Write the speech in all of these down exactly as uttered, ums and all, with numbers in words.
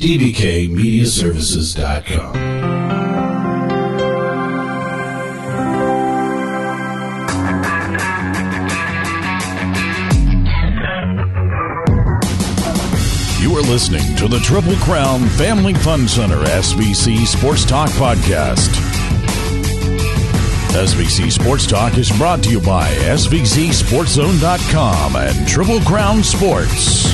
D B K Media Services dot com. You are listening to the Triple Crown Family Fun Center S B C Sports Talk Podcast. S B C Sports Talk is brought to you by S B C Sports Zone dot com and Triple Crown Sports.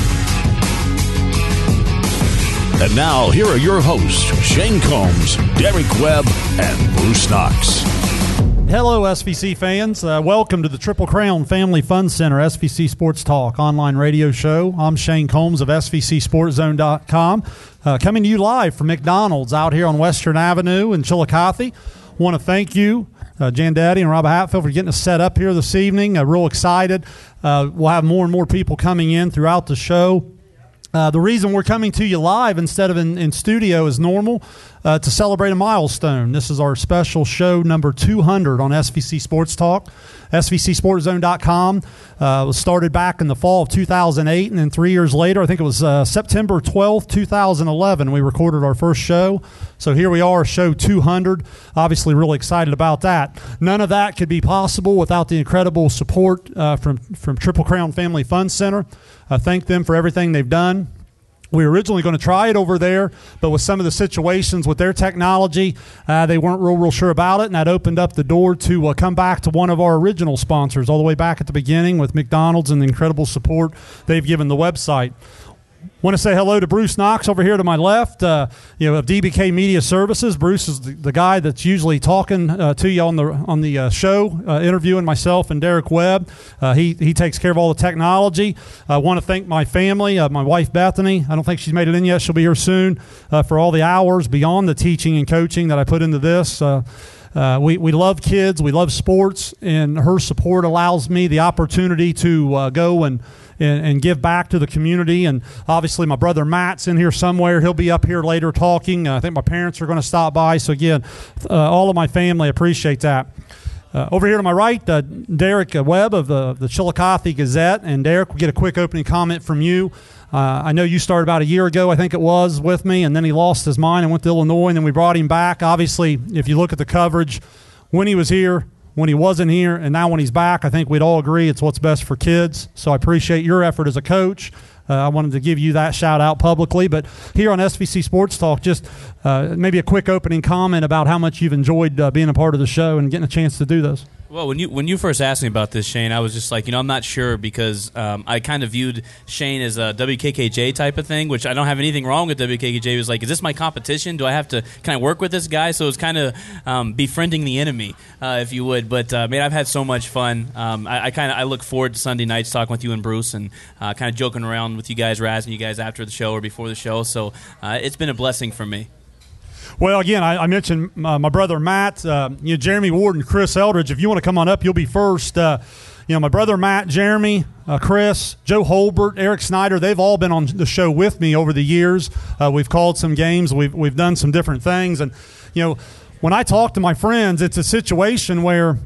And now, here are your hosts, Shane Combs, Derek Webb, and Bruce Knox. Hello, S V C fans. Uh, welcome to the Triple Crown Family Fun Center S V C Sports Talk online radio show. I'm Shane Combs of S V C Sports Zone dot com, uh, coming to you live from McDonald's out here on Western Avenue in Chillicothe. Want to thank you, uh, Jan Daddy and Rob Hatfield, for getting us set up here this evening. Uh, real excited. Uh, we'll have more and more people coming in throughout the show. Uh, the reason we're coming to you live instead of in, in studio as normal uh, to celebrate a milestone. This is our special show number two hundred on S V C Sports Talk. S V C Sports Zone dot com uh, was started back in the fall of two thousand eight, and then three years later, I think it was uh, September twelfth, two thousand eleven, we recorded our first show. So here we are, show two hundred. Obviously really excited about that. None of that could be possible without the incredible support uh, from, from Triple Crown Family Fun Center. I thank them for everything they've done. We were originally going to try it over there, but with some of the situations with their technology, uh, they weren't real, real sure about it, and that opened up the door to uh, come back to one of our original sponsors all the way back at the beginning with McDonald's and the incredible support they've given the website. Want to say hello to Bruce Knox over here to my left, uh, you know, of D B K Media Services. Bruce is the, the guy that's usually talking uh, to you on the on the uh, show, uh, interviewing myself and Derek Webb. Uh, he he takes care of all the technology. I want to thank my family, uh, my wife Bethany. I don't think she's made it in yet. She'll be here soon uh, for all the hours beyond the teaching and coaching that I put into this. Uh, Uh, we, we love kids, we love sports, and her support allows me the opportunity to uh, go and, and, and give back to the community. And obviously my brother Matt's in here somewhere. He'll be up here later talking. Uh, I think my parents are going to stop by. So again, uh, all of my family appreciate that. Uh, over here to my right, uh, Derek Webb of the, the Chillicothe Gazette. And Derek, we'll get a quick opening comment from you. Uh, I know you started about a year ago, I think it was, with me, and then he lost his mind and went to Illinois, and then we brought him back. Obviously, if you look at the coverage, when he was here, when he wasn't here, and now when he's back, I think we'd all agree it's what's best for kids. So I appreciate your effort as a coach. Uh, I wanted to give you that shout out publicly. But here on S V C Sports Talk, just uh, maybe a quick opening comment about how much you've enjoyed uh, being a part of the show and getting a chance to do this. Well, when you when you first asked me about this, Shane, I was just like, you know, I'm not sure because um, I kind of viewed Shane as a W K K J type of thing, which I don't have anything wrong with W K K J. It was like, is this my competition? Do I have to, can I work with this guy? So it was kind of um, befriending the enemy, uh, if you would. But, uh, man, I've had so much fun. Um, I, I kind of I look forward to Sunday nights talking with you and Bruce and uh, kind of joking around with you guys, razzing you guys after the show or before the show. So uh, it's been a blessing for me. Well, again, I, I mentioned uh, my brother Matt, uh, you know, Jeremy Ward and Chris Eldridge. If you want to come on up, you'll be first. Uh, you know, my brother Matt, Jeremy, uh, Chris, Joe Holbert, Eric Snyder, they've all been on the show with me over the years. Uh, we've called some games. We've, we've done some different things. And, you know, when I talk to my friends, it's a situation where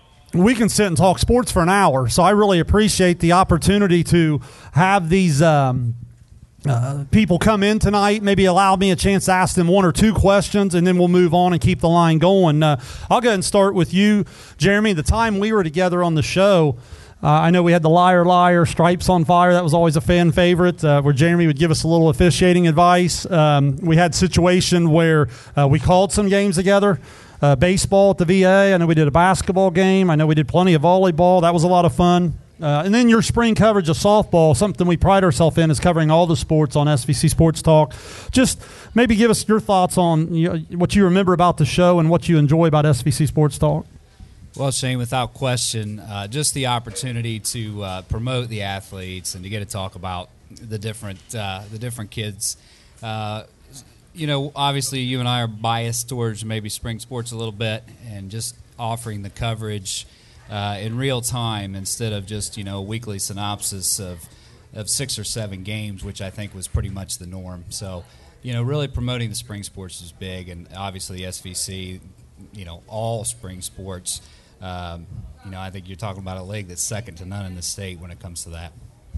we can sit and talk sports for an hour. So I really appreciate the opportunity to have these um, – Uh, people come in tonight, maybe allow me a chance to ask them one or two questions, and then we'll move on and keep the line going. Uh, I'll go ahead and start with you, Jeremy. The time we were together on the show, uh, I know we had the Liar Liar, Stripes on Fire. That was always a fan favorite, uh, where Jeremy would give us a little officiating advice. Um, we had a situation where uh, we called some games together. Uh, baseball at the V A. I know we did a basketball game. I know we did plenty of volleyball. That was a lot of fun. Uh, and then your spring coverage of softball, something we pride ourselves in, is covering all the sports on S V C Sports Talk. Just maybe give us your thoughts on you know, what you remember about the show and what you enjoy about S V C Sports Talk. Well, Shane, without question, uh, just the opportunity to uh, promote the athletes and to get to talk about the different uh, the different kids. Uh, you know, obviously you and I are biased towards maybe spring sports a little bit, and just offering the coverage Uh, in real time instead of just, you know, a weekly synopsis of of six or seven games, which I think was pretty much the norm. So, you know, really promoting the spring sports is big, and obviously S V C, you know, all spring sports. Um, you know, I think you're talking about a league that's second to none in the state when it comes to that.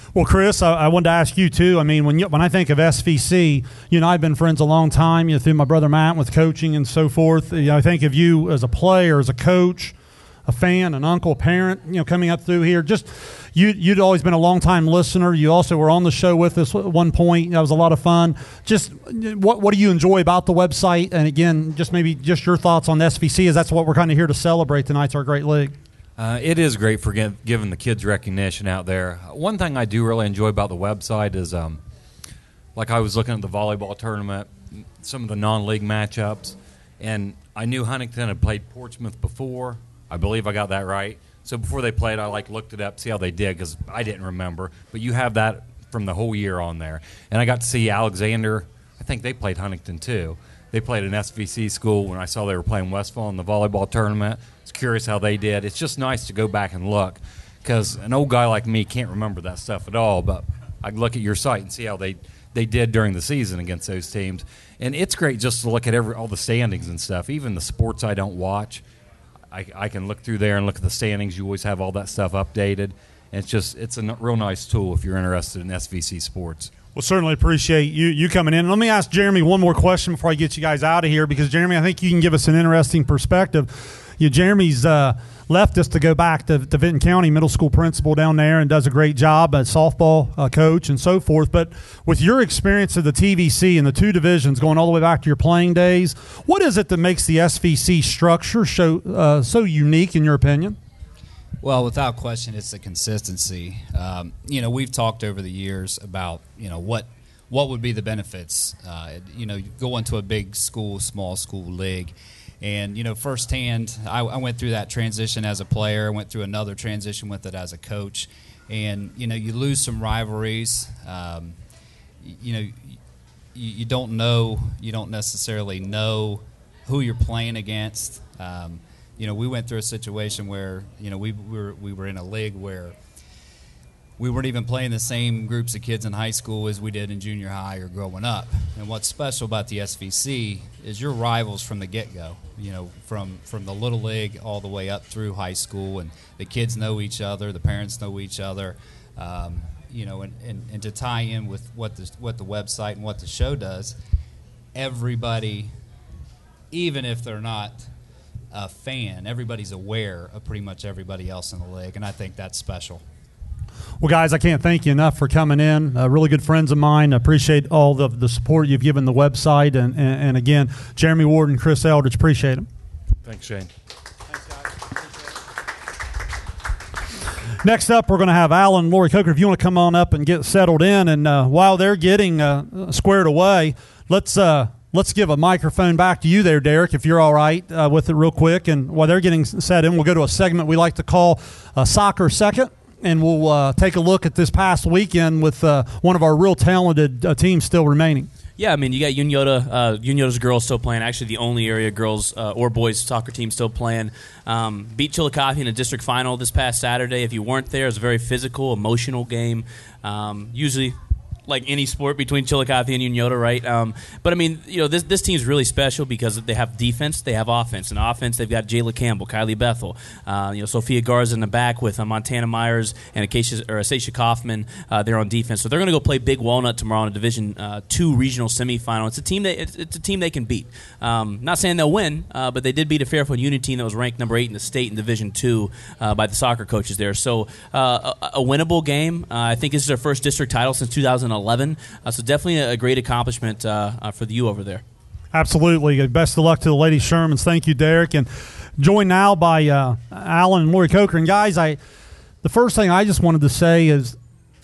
Well, Chris, I, I wanted to ask you too. I mean, when you, when I think of S V C, you know, I've been friends a long time. You know, through my brother Matt with coaching and so forth. You know, I think of you as a player, as a coach, a fan, an uncle, a parent. You know, coming up through here, just you you'd always been a long time listener. You also were on the show with us at one point. That was a lot of fun. Just what what do you enjoy about the website? And again, just maybe just your thoughts on S V C, as that's what we're kind of here to celebrate tonight. It's our great league. Uh, it is great for give, giving the kids recognition out there. One thing I do really enjoy about the website is, um, like I was looking at the volleyball tournament, some of the non-league matchups, and I knew Huntington had played Portsmouth before. I believe I got that right. So before they played, I like looked it up, see how they did, because I didn't remember. But you have that from the whole year on there. And I got to see Alexander. I think they played Huntington too. They played an S V C school when I saw they were playing Westfall in the volleyball tournament. I was curious how they did. It's just nice to go back and look, because an old guy like me can't remember that stuff at all, but I can look at your site and see how they, they did during the season against those teams. And it's great just to look at every all the standings and stuff, even the sports I don't watch. I, I can look through there and look at the standings. You always have all that stuff updated. And it's just it's a n- real nice tool if you're interested in S V C sports. Well, certainly appreciate you you coming in. Let me ask Jeremy one more question before I get you guys out of here, because, Jeremy, I think you can give us an interesting perspective. You know, Jeremy's uh, left us to go back to, to Vinton County, middle school principal down there, and does a great job as softball uh, coach and so forth. But with your experience of the T V C and the two divisions going all the way back to your playing days, what is it that makes the S V C structure so, uh, so unique in your opinion? Well, without question, it's the consistency. Um, you know, we've talked over the years about, you know, what what would be the benefits. Uh, you know, go into a big school, small school league. And, you know, firsthand, I, I went through that transition as a player. I went through another transition with it as a coach. And, you know, you lose some rivalries. Um, you, you know, you, you don't know, you don't necessarily know who you're playing against. Um You know, we went through a situation where, you know, we were we were in a league where we weren't even playing the same groups of kids in high school as we did in junior high or growing up. And what's special about the S V C is your rivals from the get-go, you know, from, from the little league all the way up through high school. And the kids know each other, the parents know each other, um, you know, and, and, and to tie in with what the, what the website and what the show does, everybody, even if they're not a fan, everybody's aware of pretty much everybody else in the league, and I think that's special. Well, guys, I can't thank you enough for coming in. Uh, really good friends of mine. I appreciate all the, the support you've given the website. And, and, and again, Jeremy Ward and Chris Eldridge, appreciate them. Thanks, Shane. Thanks, guys. Next up, we're going to have Alan and Lori Coker. If you want to come on up and get settled in. And uh, while they're getting uh, squared away, let's uh, – Let's give a microphone back to you there, Derek, if you're all right uh, with it real quick. And while they're getting set in, we'll go to a segment we like to call uh, Soccer Second, and we'll uh, take a look at this past weekend with uh, one of our real talented uh, teams still remaining. Yeah, I mean, you got Unyoda, uh, Unyoda's girls still playing. Actually, the only area girls uh, or boys soccer team still playing. Um, beat Chillicothe in a district final this past Saturday. If you weren't there, it was a very physical, emotional game. Um, usually, like any sport between Chillicothe and Unyoda, right? Um, but, I mean, you know, this this team's really special because they have defense, they have offense. In offense, they've got Jayla Campbell, Kylie Bethel, uh, you know, Sophia Garza in the back with uh, Montana Myers and Acacia, or Acacia Kaufman uh, there on defense. So they're going to go play Big Walnut tomorrow in a Division uh, two regional semifinal. It's a team that it's, it's a team they can beat. Um, not saying they'll win, uh, but they did beat a Fairfield Union team that was ranked number eight in the state in Division two uh, by the soccer coaches there. So uh, a, a winnable game. Uh, I think this is their first district title since two thousand eleven. Uh, so definitely a great accomplishment uh, uh, for the U over there. Absolutely. Best of luck to the Lady Shermans. Thank you, Derek. And joined now by uh, Alan and Lori Coker. And, guys, I the first thing I just wanted to say is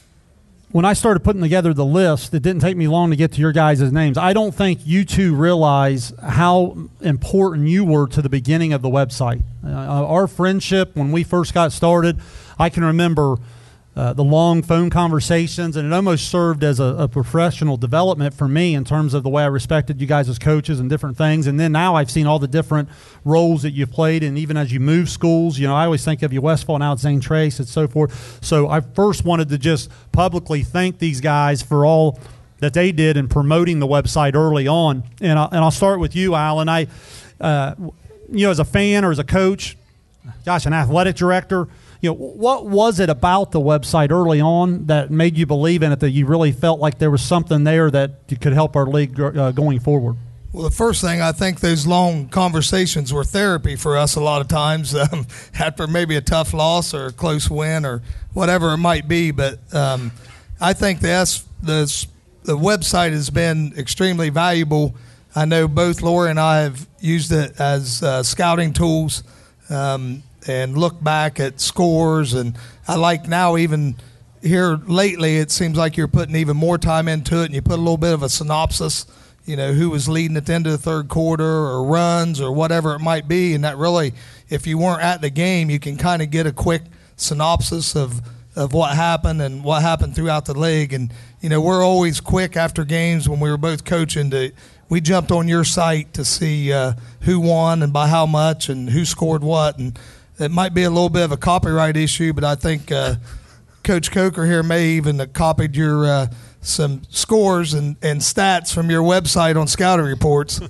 when I started putting together the list, it didn't take me long to get to your guys' names. I don't think you two realize how important you were to the beginning of the website. Uh, our friendship, when we first got started, I can remember – Uh, the long phone conversations, and it almost served as a, a professional development for me in terms of the way I respected you guys as coaches and different things. And then now I've seen all the different roles that you've played, and even as you move schools, you know, I always think of you Westfall, now it's Zane Trace and so forth. So I first wanted to just publicly thank these guys for all that they did in promoting the website early on. And, I, and I'll start with you, Alan. I, uh, you know, as a fan or as a coach, gosh, an athletic director, you know, what was it about the website early on that made you believe in it, that you really felt like there was something there that could help our league uh, going forward? Well, the first thing, I think those long conversations were therapy for us a lot of times um, after maybe a tough loss or a close win or whatever it might be. But um, I think the, S, the, the website has been extremely valuable. I know both Lori and I have used it as uh, scouting tools um, and look back at scores. And I like now even here lately it seems like you're putting even more time into it, and you put a little bit of a synopsis, you know, who was leading at the end of the third quarter or runs or whatever it might be. And that really, if you weren't at the game, you can kind of get a quick synopsis of, of what happened and what happened throughout the league. And, you know, we're always quick after games when we were both coaching to – we jumped on your site to see uh, who won and by how much and who scored what. And it might be a little bit of a copyright issue, but I think uh, Coach Coker here may even have copied your uh, some scores and, and stats from your website on scouting reports.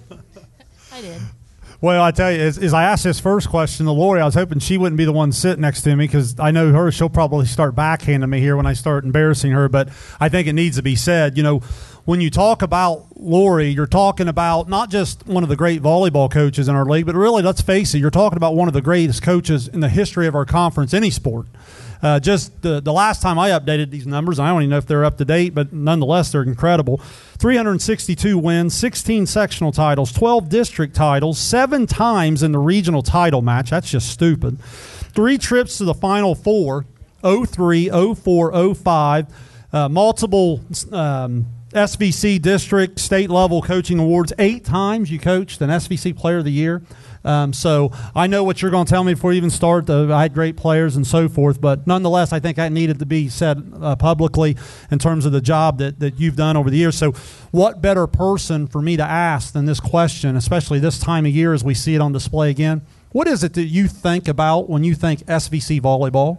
I did. Well, I tell you, as, as I asked this first question to Lori, I was hoping she wouldn't be the one sitting next to me, because I know her. She'll probably start backhanding me here when I start embarrassing her. But I think it needs to be said. You know, when you talk about Lori, you're talking about not just one of the great volleyball coaches in our league, but really, let's face it, you're talking about one of the greatest coaches in the history of our conference, any sport. Uh, just the, the last time I updated these numbers, I don't even know if they're up to date, but nonetheless, they're incredible. three hundred sixty-two wins, sixteen sectional titles, twelve district titles, seven times in the regional title match. That's just stupid. Three trips to the Final Four, oh three, oh four, oh five, uh, multiple um, S V C district, state-level coaching awards. Eight times you coached an S V C Player of the Year. Um, so I know what you're going to tell me before you even start. The, I had great players and so forth, but nonetheless, I think that needed to be said uh, publicly in terms of the job that, that you've done over the years. So what better person for me to ask than this question, especially this time of year as we see it on display again? What is it that you think about when you think S V C volleyball?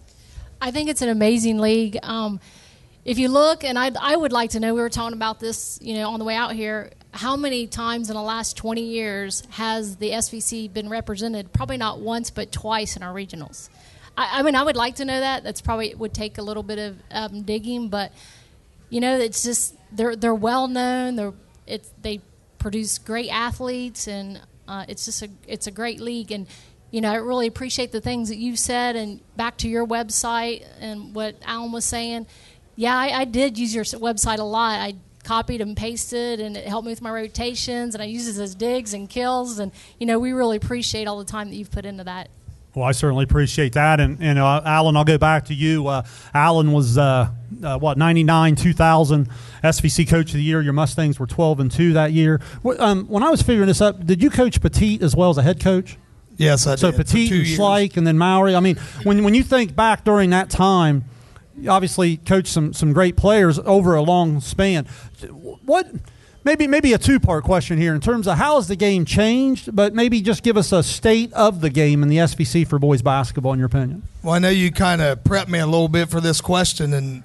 I think it's an amazing league. Um, if you look, and I, I would like to know, we were talking about this, you know, on the way out here, how many times in the last twenty years has the S V C been represented? Probably not once, but twice in our regionals. I, I mean, I would like to know that. That's probably it would take a little bit of um, digging, but you know, it's just they're they're well known. They're it's they produce great athletes, and uh, it's just a it's a great league. And you know, I really appreciate the things that you said. And back to your website and what Alan was saying. Yeah, I, I did use your website a lot. I copied and pasted, and it helped me with my rotations, and I use it as digs and kills, and you know, we really appreciate all the time that you've put into that. Well, I certainly appreciate that, and, and uh, Alan, I'll go back to you. Uh, Alan was uh, uh, what ninety-nine, two thousand S V C Coach of the Year. Your Mustangs were twelve and two that year. Um, when I was figuring this up, did you coach Petite as well as a head coach? Yes, I so did. So Petite and years. Schleich, and then Mowry. I mean, when when you think back during that time, you obviously coached some some great players over a long span. What maybe maybe a two-part question here in terms of how has the game changed, but maybe just give us a state of the game in the S V C for boys basketball in your opinion. Well, I know you kind of prepped me a little bit for this question, and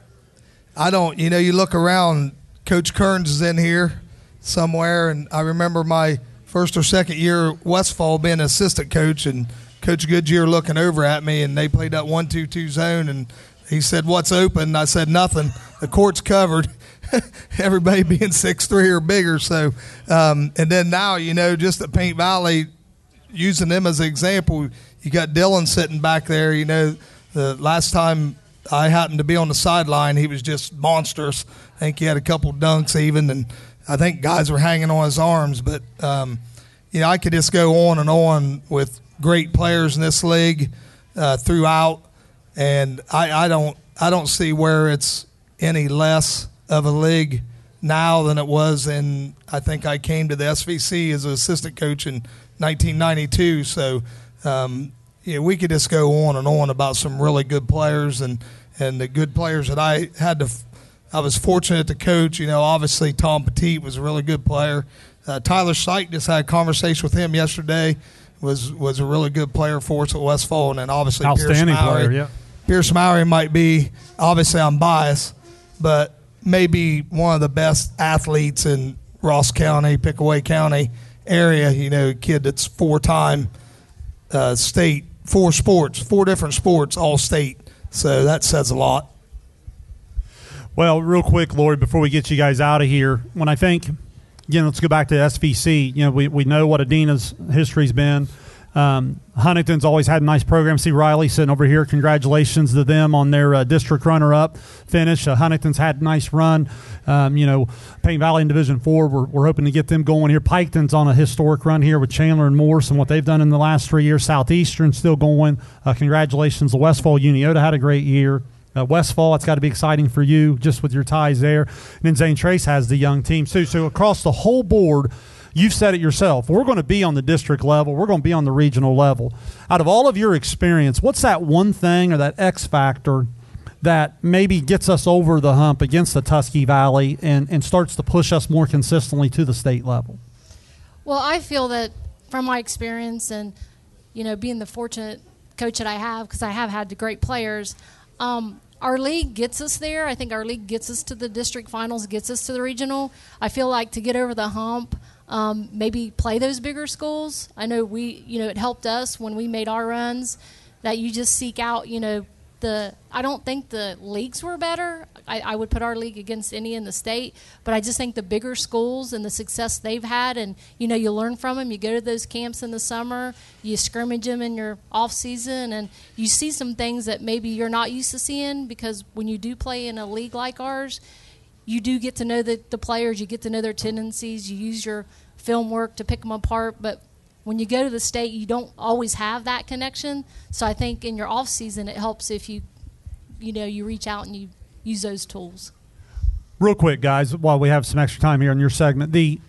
I don't, you know, you look around, Coach Kearns is in here somewhere, and I remember my first or second year Westfall being assistant coach, and Coach Goodyear looking over at me, and they played that one two two zone, and he said, "What's open?" I said, "Nothing. The court's covered." Everybody being six three or bigger. So, um, and then now, you know, just at Paint Valley, using them as an example, you got Dylan sitting back there. You know, the last time I happened to be on the sideline, he was just monstrous. I think he had a couple dunks even, and I think guys were hanging on his arms. But, um, you know, I could just go on and on with great players in this league uh, throughout, and I, I don't I don't see where it's any less of a league now than it was in, I think I came to the S V C as an assistant coach in nineteen ninety-two. So, um, yeah, we could just go on and on about some really good players and, and the good players that I had to, I was fortunate to coach. You know, obviously Tom Petite was a really good player. Uh, Tyler Syke, just had a conversation with him yesterday, was was a really good player for us at Westfall. And then obviously outstanding Pierce Mowry. player, yeah. Pierce Mowry might be, obviously I'm biased, but maybe one of the best athletes in Ross County, Pickaway County area. You know, a kid that's four-time uh, state four sports, four different sports, all state. So that says a lot. Well, real quick, Lori, before we get you guys out of here, when I think, again, let's go back to S V C. You know, we, we know what Adina's history's been. Um, Huntington's always had a nice program. See Riley sitting over here. Congratulations to them on their uh, district runner-up finish. Uh, Huntington's had a nice run. Um, you know, Payne Valley in Division Four, we're, we're hoping to get them going here. Piketon's on a historic run here with Chandler and Morse and what they've done in the last three years. Southeastern still going. Uh, congratulations to Westfall. Uniota had a great year. Uh, Westfall, it's got to be exciting for you just with your ties there. And then Zane Trace has the young team too. So across the whole board, you've said it yourself. We're going to be on the district level. We're going to be on the regional level. Out of all of your experience, what's that one thing or that X factor that maybe gets us over the hump against the Tuskegee Valley and, and starts to push us more consistently to the state level? Well, I feel that from my experience and, you know, being the fortunate coach that I have, because I have had the great players, um, our league gets us there. I think our league gets us to the district finals, gets us to the regional. I feel like to get over the hump, um, maybe play those bigger schools. I know we, you know, it helped us when we made our runs that you just seek out, you know, the – I don't think the leagues were better. I, I would put our league against any in the state, but I just think the bigger schools and the success they've had, and, you know, you learn from them. You go to those camps in the summer, you scrimmage them in your off season, and you see some things that maybe you're not used to seeing, because when you do play in a league like ours, you do get to know the, the players, you get to know their tendencies, you use your film work to pick them apart, but when you go to the state, you don't always have that connection. So I think in your off season, it helps if you, you know, you reach out and you use those tools. Real quick, guys, while we have some extra time here in your segment, the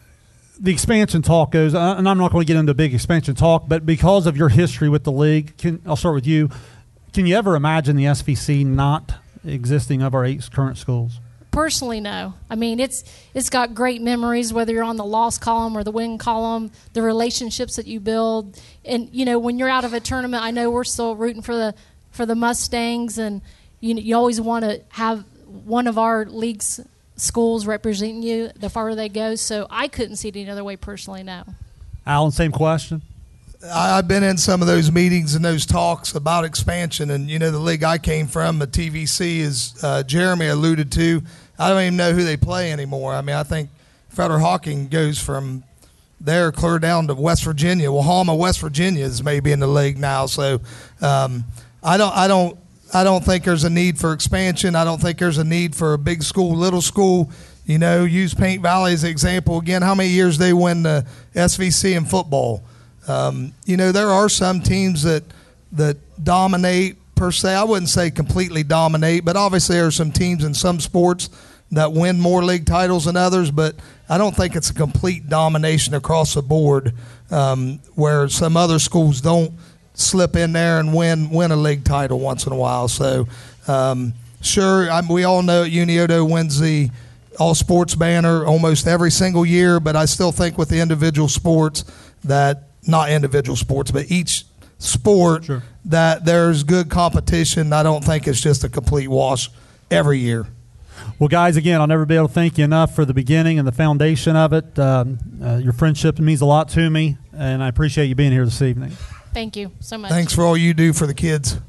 the expansion talk goes, uh, and I'm not going to get into big expansion talk, but because of your history with the league, can, I'll start with you. Can you ever imagine the S V C not existing of our eight current schools? Personally, no. I mean, it's it's got great memories, whether you're on the loss column or the win column, the relationships that you build. And, you know, when you're out of a tournament, I know we're still rooting for the for the Mustangs, and you you always want to have one of our league's schools representing you the farther they go. So I couldn't see it any other way personally, no. Alan, same question. I've been in some of those meetings and those talks about expansion, and, you know, the league I came from, the T V C, as uh, Jeremy alluded to, I don't even know who they play anymore. I mean, I think Federal Hawking goes from there clear down to West Virginia. Wahama, West Virginia is maybe in the league now. So um, I don't, I don't, I don't think there's a need for expansion. I don't think there's a need for a big school, little school. You know, use Payne Valley as an example again. How many years they win the S V C in football? Um, you know, there are some teams that that dominate per se. I wouldn't say completely dominate, but obviously there are some teams in some sports that win more league titles than others, but I don't think it's a complete domination across the board, um, where some other schools don't slip in there and win win a league title once in a while. So, um, sure, I, we all know Uniota wins the all-sports banner almost every single year, but I still think with the individual sports that – not individual sports, but each sport, sure, that there's good competition. I don't think it's just a complete wash every year. Well, guys, again, I'll never be able to thank you enough for the beginning and the foundation of it. Um, uh, your friendship means a lot to me, and I appreciate you being here this evening. Thank you so much. Thanks for all you do for the kids.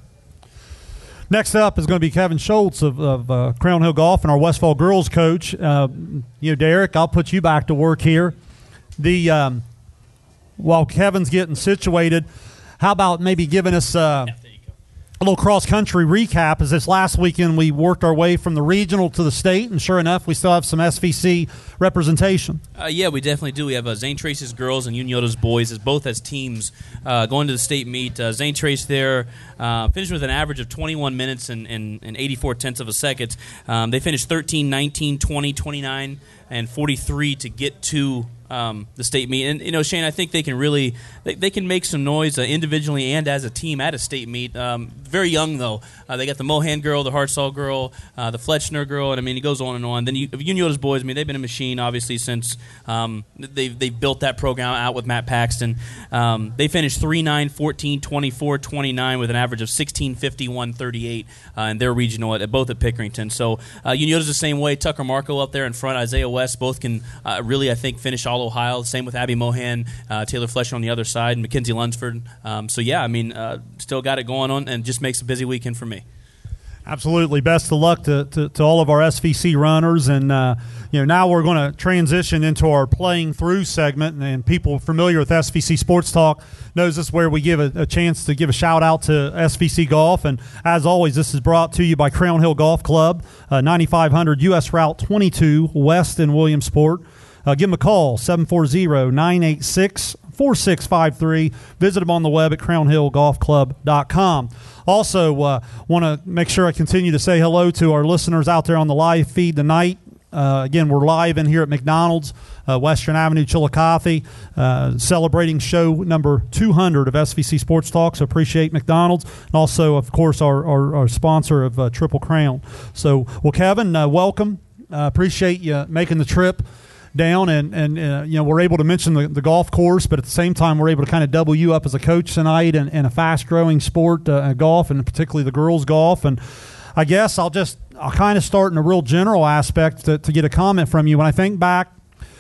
Next up is going to be Kevin Schultz of, of uh, Crown Hill Golf and our Westfall girls coach. Uh, you know, Derek, I'll put you back to work here. The um, While Kevin's getting situated, how about maybe giving us uh, a little cross-country recap? As this last weekend we worked our way from the regional to the state, and sure enough, we still have some S V C representation. Uh, yeah, we definitely do. We have uh, Zane Trace's girls and Uniota's boys, as both as teams, uh, going to the state meet. Uh, Zane Trace there uh, finished with an average of twenty-one minutes and, and, and eighty-four tenths of a second. Um, they finished thirteen, nineteen, twenty, twenty-nine, and forty-three to get to Um, the state meet. And, you know, Shane, I think they can really they, they can make some noise uh, individually and as a team at a state meet. Um, very young, though. Uh, they got the Mohan girl, the Hartsall girl, uh, the Fletchner girl, and, I mean, it goes on and on. Then you, Uniota's boys, I mean, they've been a machine, obviously, since um, they've, they've built that program out with Matt Paxton. Um, they finished three nine, fourteen, twenty-four, twenty-nine with an average of sixteen, fifty-one, thirty-eight uh, in their regional, at, at both at Pickerington. So uh, Uniota's the same way. Tucker Marco up there in front, Isaiah West West. Both can uh, really, I think, finish all Ohio. Same with Abby Mohan, uh, Taylor Flesher on the other side, and Mackenzie Lunsford. Um, so, yeah, I mean, uh, still got it going on, and just makes a busy weekend for me. Absolutely. Best of luck to, to, to all of our S V C runners. And, uh, you know, now we're going to transition into our playing through segment. And, and people familiar with S V C Sports Talk knows this is where we give a, a chance to give a shout out to S V C Golf. And as always, this is brought to you by Crown Hill Golf Club, uh, ninety-five hundred U S Route twenty-two West in Williamsport. Uh, give them a call, seven four zero, nine eight six, four six five three. Visit them on the web at crown hill golf club dot com. Also, uh, want to make sure I continue to say hello to our listeners out there on the live feed tonight. Uh, again, we're live in here at McDonald's, uh, Western Avenue, Chillicothe, uh, celebrating show number two hundred of S V C Sports Talk. So appreciate McDonald's. And also, of course, our, our, our sponsor of uh, Triple Crown. So, well, Kevin, uh, welcome. Uh, appreciate you making the trip down, and, and uh, you know, we're able to mention the, the golf course, but at the same time we're able to kind of double you up as a coach tonight in, in a fast-growing sport, uh, golf, and particularly the girls' golf. And I guess I'll just I'll kind of start in a real general aspect to, to get a comment from you. When I think back,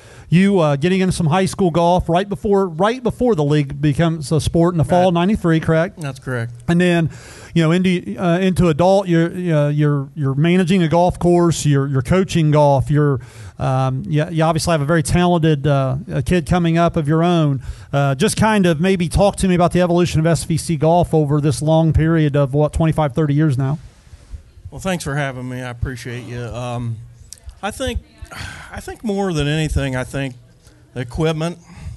you uh, getting into some high school golf right before right before the league becomes a sport in the fall of ninety-three, correct? That's correct. And then, you know, into uh, into adult, you're uh, you're you're managing a golf course, you're you're coaching golf, you're um, you, you obviously have a very talented uh, a kid coming up of your own. Uh, just kind of maybe talk to me about the evolution of S V C golf over this long period of what twenty-five, thirty years now. Well, thanks for having me. I appreciate you. Um, I think. I think more than anything, I think equipment.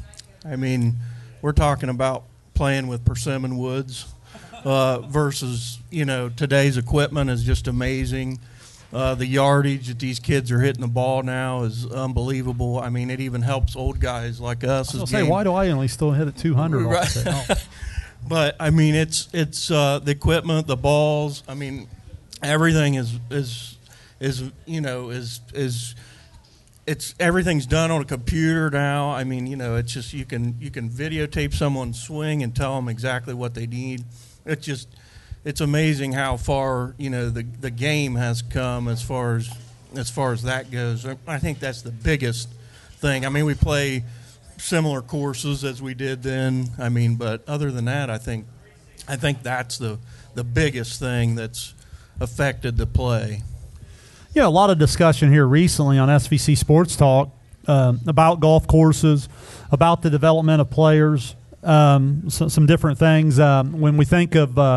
I mean, we're talking about playing with persimmon woods uh, versus, you know, today's equipment is just amazing. Uh, the yardage that these kids are hitting the ball now is unbelievable. I mean, it even helps old guys like us. I was going to say, why do I only still hit it two hundred? Right. Oh. But, I mean, it's it's uh, the equipment, the balls. I mean, everything is, is, is you know, is is – It's everything's done on a computer now. I mean, you know, it's just you can you can videotape someone's swing and tell them exactly what they need. It's just it's amazing how far, you know, the the game has come as far as as far as that goes. I think that's the biggest thing. I mean, we play similar courses as we did then. I mean, but other than that, I think I think that's the the biggest thing that's affected the play. Yeah, a lot of discussion here recently on S V C Sports Talk um, about golf courses, about the development of players, um, so, some different things. Um, when we think of, uh,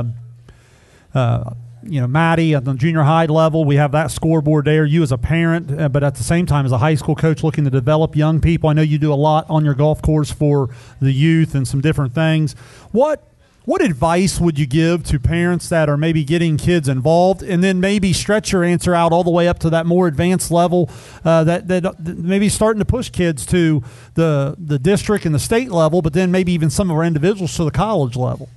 uh, you know, Maddie at the junior high level, we have that scoreboard there. You as a parent, uh, but at the same time as a high school coach looking to develop young people. I know you do a lot on your golf course for the youth and some different things. What What advice would you give to parents that are maybe getting kids involved, and then maybe stretch your answer out all the way up to that more advanced level, uh, that, that that maybe starting to push kids to the the district and the state level, but then maybe even some of our individuals to the college level?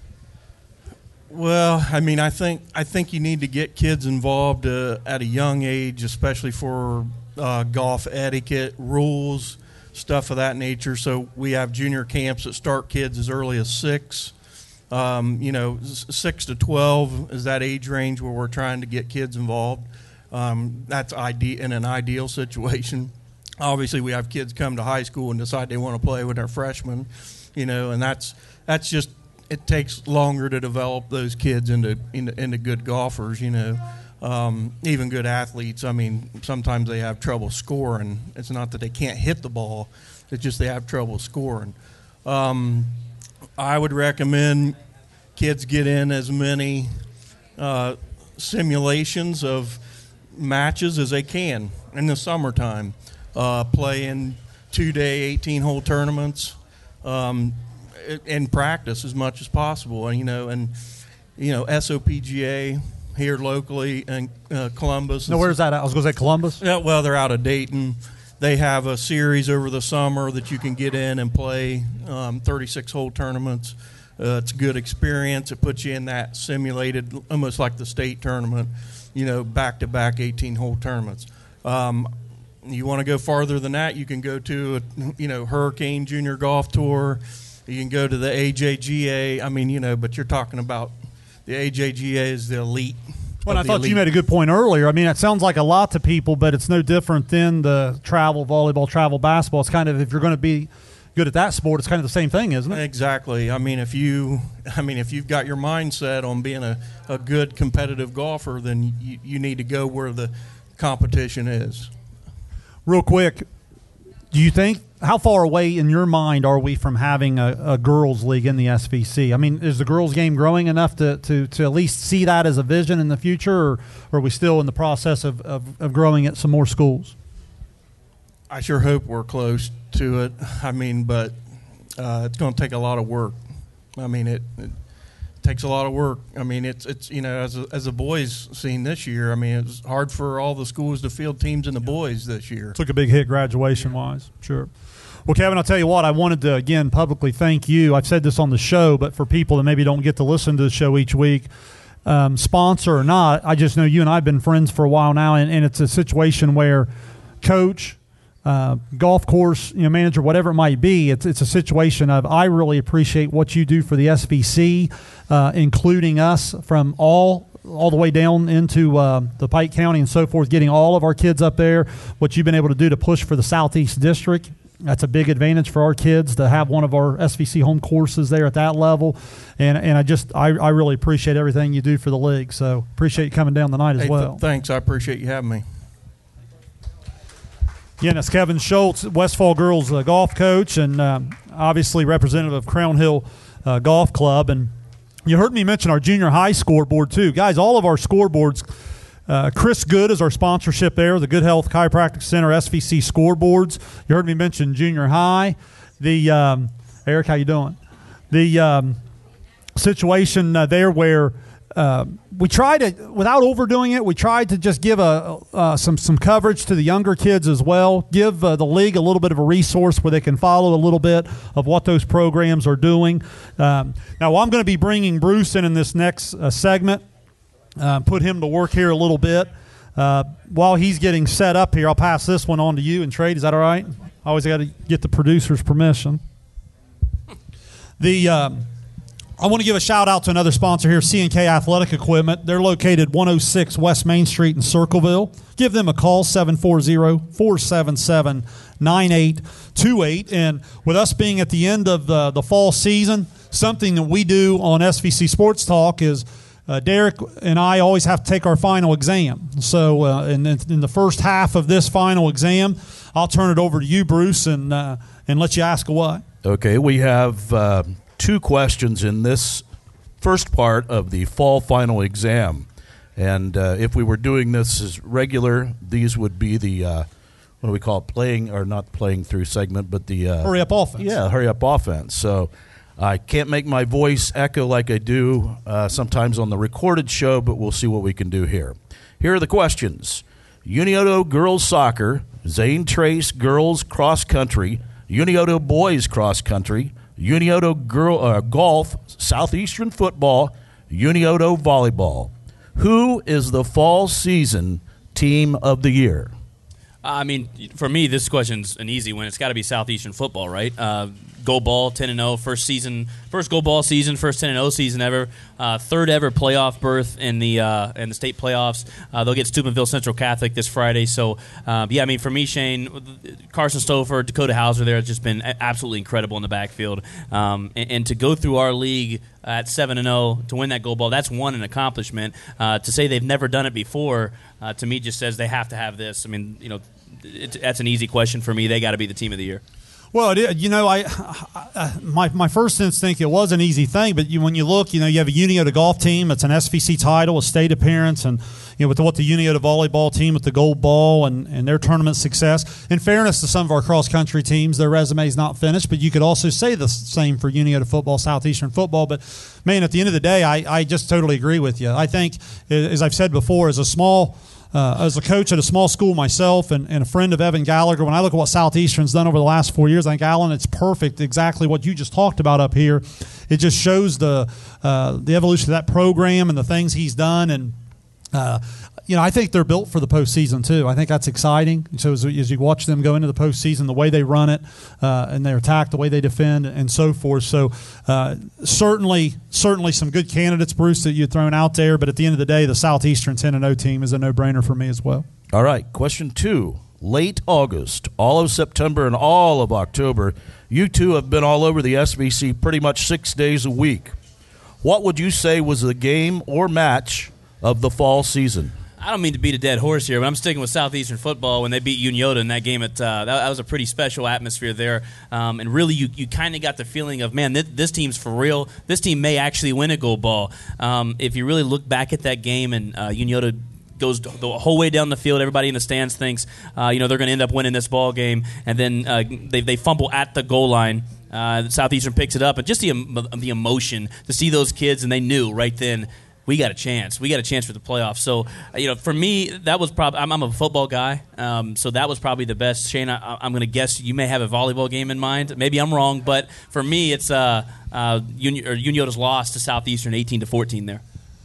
Well, I mean, I think I think you need to get kids involved uh, at a young age, especially for uh, golf etiquette, rules, stuff of that nature. So we have junior camps that start kids as early as six. Um, you know, six to twelve is that age range where we're trying to get kids involved. Um, that's ide- in an ideal situation. Obviously, we have kids come to high school and decide they want to play with their freshmen, you know, and that's that's just it takes longer to develop those kids into into, into good golfers, you know, um, even good athletes. I mean, sometimes they have trouble scoring. It's not that they can't hit the ball; it's just they have trouble scoring. Um, I would recommend kids get in as many uh, simulations of matches as they can in the summertime. Uh, play in two-day, eighteen-hole tournaments, um, and practice as much as possible. And you know, and you know, S O P G A here locally in uh, Columbus. No, where's that? I was going to say Columbus. Yeah, well, they're out of Dayton. They have a series over the summer that you can get in and play um, thirty-six hole tournaments. Uh, it's a good experience. It puts you in that simulated, almost like the state tournament, you know, back-to-back eighteen-hole tournaments. Um, you want to go farther than that, you can go to, a, you know, Hurricane Junior Golf Tour. You can go to the A J G A. I mean, you know, but you're talking about the A J G A is the elite Well, of I the thought elite. you made a good point earlier. I mean, it sounds like a lot to people, but it's no different than the travel volleyball, travel basketball. It's kind of, if you're going to be good at that sport, it's kind of the same thing, isn't it? Exactly. I mean, if you, I mean, if you've got your mindset on being a, a good competitive golfer, then you, you need to go where the competition is. Real quick, do you think, how far away in your mind are we from having a, a girls' league in the S V C? I mean, is the girls' game growing enough to, to, to at least see that as a vision in the future, or, or are we still in the process of, of, of growing at some more schools? I sure hope we're close to it. I mean, but uh, it's going to take a lot of work. I mean, it, it takes a lot of work. I mean, it's it's you know, as a, as a boys scene this year, I mean, it was hard for all the schools to field teams in the boys this year. Took a big hit graduation-wise, sure. Well, Kevin, I'll tell you what, I wanted to, again, publicly thank you. I've said this on the show, but for people that maybe don't get to listen to the show each week, um, sponsor or not, I just know you and I have been friends for a while now, and, and it's a situation where coach, uh, golf course, you know, manager, whatever it might be, it's it's a situation of I really appreciate what you do for the S V C, uh, including us from all all the way down into uh, the Pike County and so forth, getting all of our kids up there, what you've been able to do to push for the Southeast District. That's a big advantage for our kids to have one of our S V C home courses there at that level. And and I just, I, I really appreciate everything you do for the league. So appreciate you coming down tonight as Hey, well. th- thanks. I appreciate you having me. Yeah, that's Kevin Schultz, Westfall Girls uh, golf coach, and um, obviously representative of Crown Hill uh, Golf Club. And you heard me mention our junior high scoreboard too. Guys, all of our scoreboards, uh, Chris Good is our sponsorship there, the Good Health Chiropractic Center S V C scoreboards. You heard me mention junior high. The um, Eric, how you doing? The um, situation uh, there where uh, we tried to, without overdoing it, we tried to just give a uh, some some coverage to the younger kids as well. Give uh, the league a little bit of a resource where they can follow a little bit of what those programs are doing. Um, now, I'm going to be bringing Bruce in in this next uh, segment. Uh, put him to work here a little bit. Uh, while he's getting set up here, I'll pass this one on to you and trade. Is that all right? I always got to get the producer's permission. The um, I want to give a shout out to another sponsor here, C and K Athletic Equipment. They're located one oh six West Main Street in Circleville. Give them a call, seven four zero, four seven seven, nine eight two eight. And with us being at the end of the, the fall season, something that we do on S V C Sports Talk is uh, Derek and I always have to take our final exam. So uh, in, in the first half of this final exam, I'll turn it over to you, Bruce, and, uh, and let you ask away. Okay, we have uh, two questions in this first part of the fall final exam. And uh, if we were doing this as regular, these would be the, uh, what do we call it, playing, or not playing through segment, but the... Uh, hurry up offense. Yeah, hurry up offense. So I can't make my voice echo like I do uh, sometimes on the recorded show, but we'll see what we can do here. Here are the questions. Unioto girls soccer, Zane Trace girls cross country, Unioto boys cross country, Unioto girl uh, golf, Southeastern football, Unioto volleyball. Who is the fall season team of the year? I mean, for me, this question's an easy one. It's got to be Southeastern football, right? Uh, Go Ball, ten and oh, first season, first Go Ball season, first ten and oh season ever, uh, third ever playoff berth in the uh, in the state playoffs. Uh, they'll get Steubenville Central Catholic this Friday. So, uh, yeah, I mean, for me, Shane, Carson Stover, Dakota Hauser there has just been absolutely incredible in the backfield. Um, and, and to go through our league at seven and oh to win that Go Ball, that's one an accomplishment. Uh, to say they've never done it before, uh, to me, just says they have to have this. I mean, you know, it, that's an easy question for me. They got to be the team of the year. Well, it, you know, I, I my my first instinct, it was an easy thing, but you, when you look, you know, you have a Unioto golf team. It's an S V C title, a state appearance, and you know, with the, what the Unioto volleyball team with the gold ball and, and their tournament success. In fairness to some of our cross country teams, their resume is not finished, but you could also say the same for Unioto football, Southeastern football. But man, at the end of the day, I, I just totally agree with you. I think, as I've said before, as a small Uh, as a coach at a small school myself and, and a friend of Evan Gallagher, when I look at what Southeastern's done over the last four years, I think, Alan, it's perfect, exactly what you just talked about up here. It just shows the uh, the evolution of that program and the things he's done. And, uh, you know, I think they're built for the postseason too. I think that's exciting. So as, as you watch them go into the postseason, the way they run it uh, and they attack, the way they defend, and so forth. So uh, certainly, certainly some good candidates, Bruce, that you've thrown out there. But at the end of the day, the Southeastern ten and oh team is a no-brainer for me as well. All right, question two. Late August, all of September, and all of October, you two have been all over the S V C pretty much six days a week. What would you say was the game or match of the fall season? I don't mean to beat a dead horse here, but I'm sticking with Southeastern football when they beat Unioto in that game. At uh, that, that was a pretty special atmosphere there, um, and really, you, you kind of got the feeling of, man, this, this team's for real. This team may actually win a gold ball. Um, if you really look back at that game, and uh, Unioto goes the whole way down the field, everybody in the stands thinks, uh, you know, they're going to end up winning this ball game, and then uh, they they fumble at the goal line. Uh, Southeastern picks it up, and just the the emotion to see those kids, and they knew right then, we got a chance. We got a chance for the playoffs. So, you know, for me, that was probably – I'm a football guy, um, so that was probably the best. Shane, I, I'm going to guess you may have a volleyball game in mind. Maybe I'm wrong, but for me, it's uh, uh, Uni- or Unioto's loss to Southeastern eighteen to fourteen there.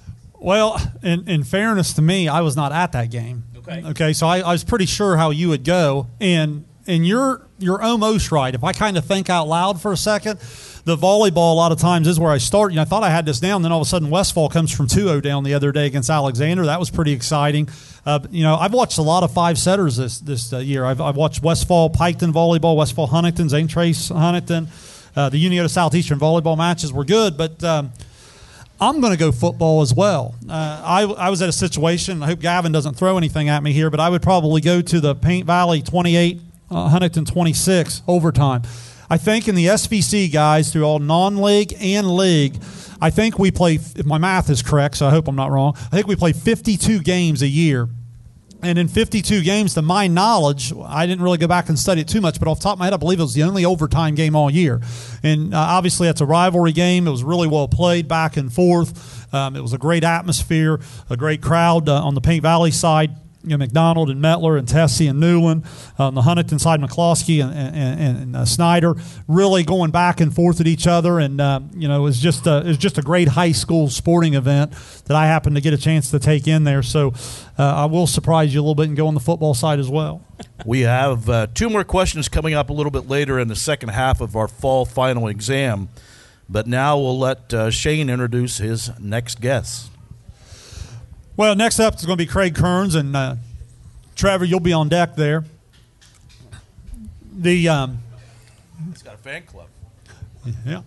Well, in, in fairness to me, I was not at that game. Okay. Okay, so I, I was pretty sure how you would go, and and you're you're almost right. If I kind of think out loud for a second – the volleyball a lot of times is where I start. You know, I thought I had this down, then all of a sudden Westfall comes from two oh down the other day against Alexander. That was pretty exciting. Uh, you know, I've watched a lot of five-setters this this uh, year. I've, I've watched Westfall Piketon volleyball, Westfall Huntington, Saint Trace Huntington. Uh, the Unioto Southeastern volleyball matches were good, but um, I'm going to go football as well. Uh, I, I was at a situation, I hope Gavin doesn't throw anything at me here, but I would probably go to the Paint Valley twenty-eight, uh, Huntington twenty-six overtime. I think in the S V C, guys, through all non-league and league, I think we play, if my math is correct, so I hope I'm not wrong, I think we play fifty-two games a year. And in fifty-two games, to my knowledge, I didn't really go back and study it too much, but off the top of my head, I believe it was the only overtime game all year. And uh, obviously, that's a rivalry game. It was really well played back and forth. Um, it was a great atmosphere, a great crowd uh, on the Paint Valley side. You know, McDonald and Mettler and Tessie and Newland. Uh, on the Huntington side, McCloskey and, and, and uh, Snyder really going back and forth at each other. And, uh, you know, it was, just a, it was just a great high school sporting event that I happened to get a chance to take in there. So uh, I will surprise you a little bit and go on the football side as well. We have uh, two more questions coming up a little bit later in the second half of our fall final exam. But now we'll let uh, Shane introduce his next guest. Well, next up is going to be Craig Kearns, and uh, Trevor, you'll be on deck there. The um, He's got a fan club. Yeah.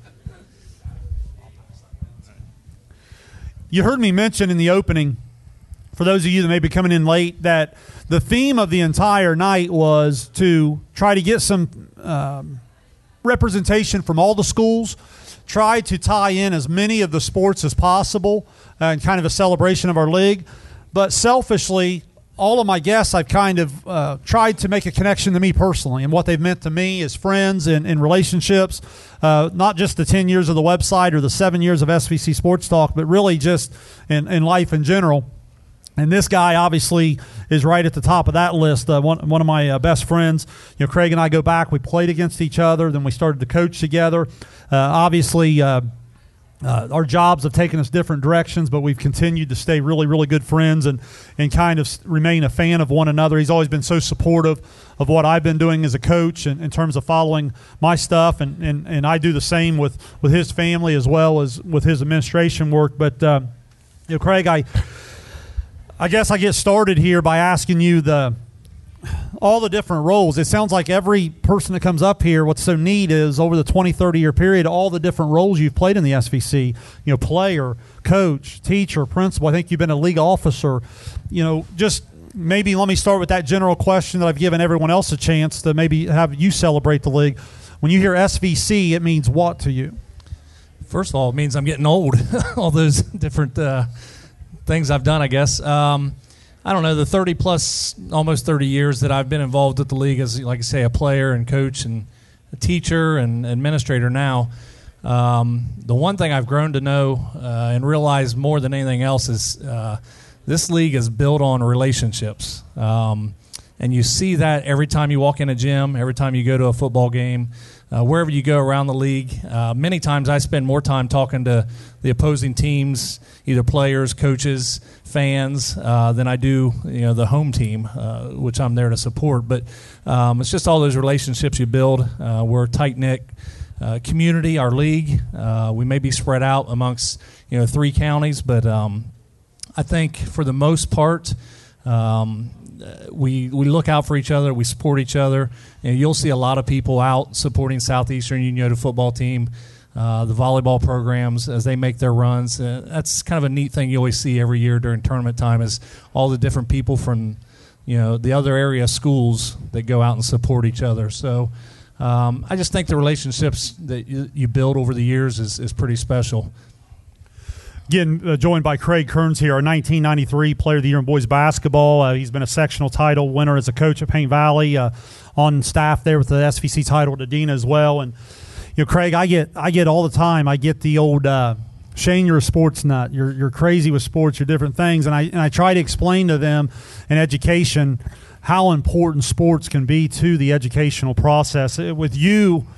You heard me mention in the opening, for those of you that may be coming in late, that the theme of the entire night was to try to get some um, representation from all the schools, try to tie in as many of the sports as possible, uh, and kind of a celebration of our league. But selfishly, all of my guests, I've kind of uh, tried to make a connection to me personally and what they've meant to me as friends and, and relationships, uh, not just the ten years of the website or the seven years of S V C Sports Talk, but really just in, in life in general. And this guy obviously is right at the top of that list. Uh, one, one of my uh, best friends, you know, Craig and I go back. We played against each other. Then we started to coach together. Uh, obviously, uh, uh, our jobs have taken us different directions, but we've continued to stay really, really good friends and, and kind of remain a fan of one another. He's always been so supportive of what I've been doing as a coach and in terms of following my stuff, and, and, and I do the same with, with his family as well as with his administration work. But, uh, you know, Craig, I I guess I get started here by asking you the all the different roles. It sounds like every person that comes up here, what's so neat is over the twenty, thirty-year period, all the different roles you've played in the S V C, you know, player, coach, teacher, principal. I think you've been a league officer. You know, just maybe let me start with that general question that I've given everyone else a chance to maybe have you celebrate the league. When you hear S V C, it means what to you? First of all, it means I'm getting old. All those different uh, things I've done, I guess. Um, I don't know, the thirty plus, almost thirty years that I've been involved with the league as, like I say, a player and coach and a teacher and administrator now. Um, the one thing I've grown to know uh, and realize more than anything else is uh, this league is built on relationships. Um, and you see that every time you walk in a gym, every time you go to a football game, uh, wherever you go around the league. Uh, many times I spend more time talking to the opposing teams, either players, coaches, fans, uh, than I do, you know, the home team, uh, which I'm there to support. But um, it's just all those relationships you build. Uh, we're a tight-knit uh, community, our league. Uh, we may be spread out amongst, you know, three counties, but um, I think for the most part, um, we we look out for each other. We support each other. You know, you'll see a lot of people out supporting Southeastern Unioto football team, uh, the volleyball programs as they make their runs. Uh, that's kind of a neat thing you always see every year during tournament time is all the different people from, you know, the other area schools that go out and support each other. So um, I just think the relationships that you, you build over the years is, is pretty special. Again, uh, joined by Craig Kearns here, our nineteen ninety-three Player of the Year in boys basketball. Uh, he's been a sectional title winner as a coach at Paint Valley, uh, on staff there with the S V C title at Adena as well. And you know, Craig, I get I get all the time. I get the old uh, Shane, you're a sports nut. You're you're crazy with sports. You're different things. And I and I try to explain to them in education how important sports can be to the educational process. With you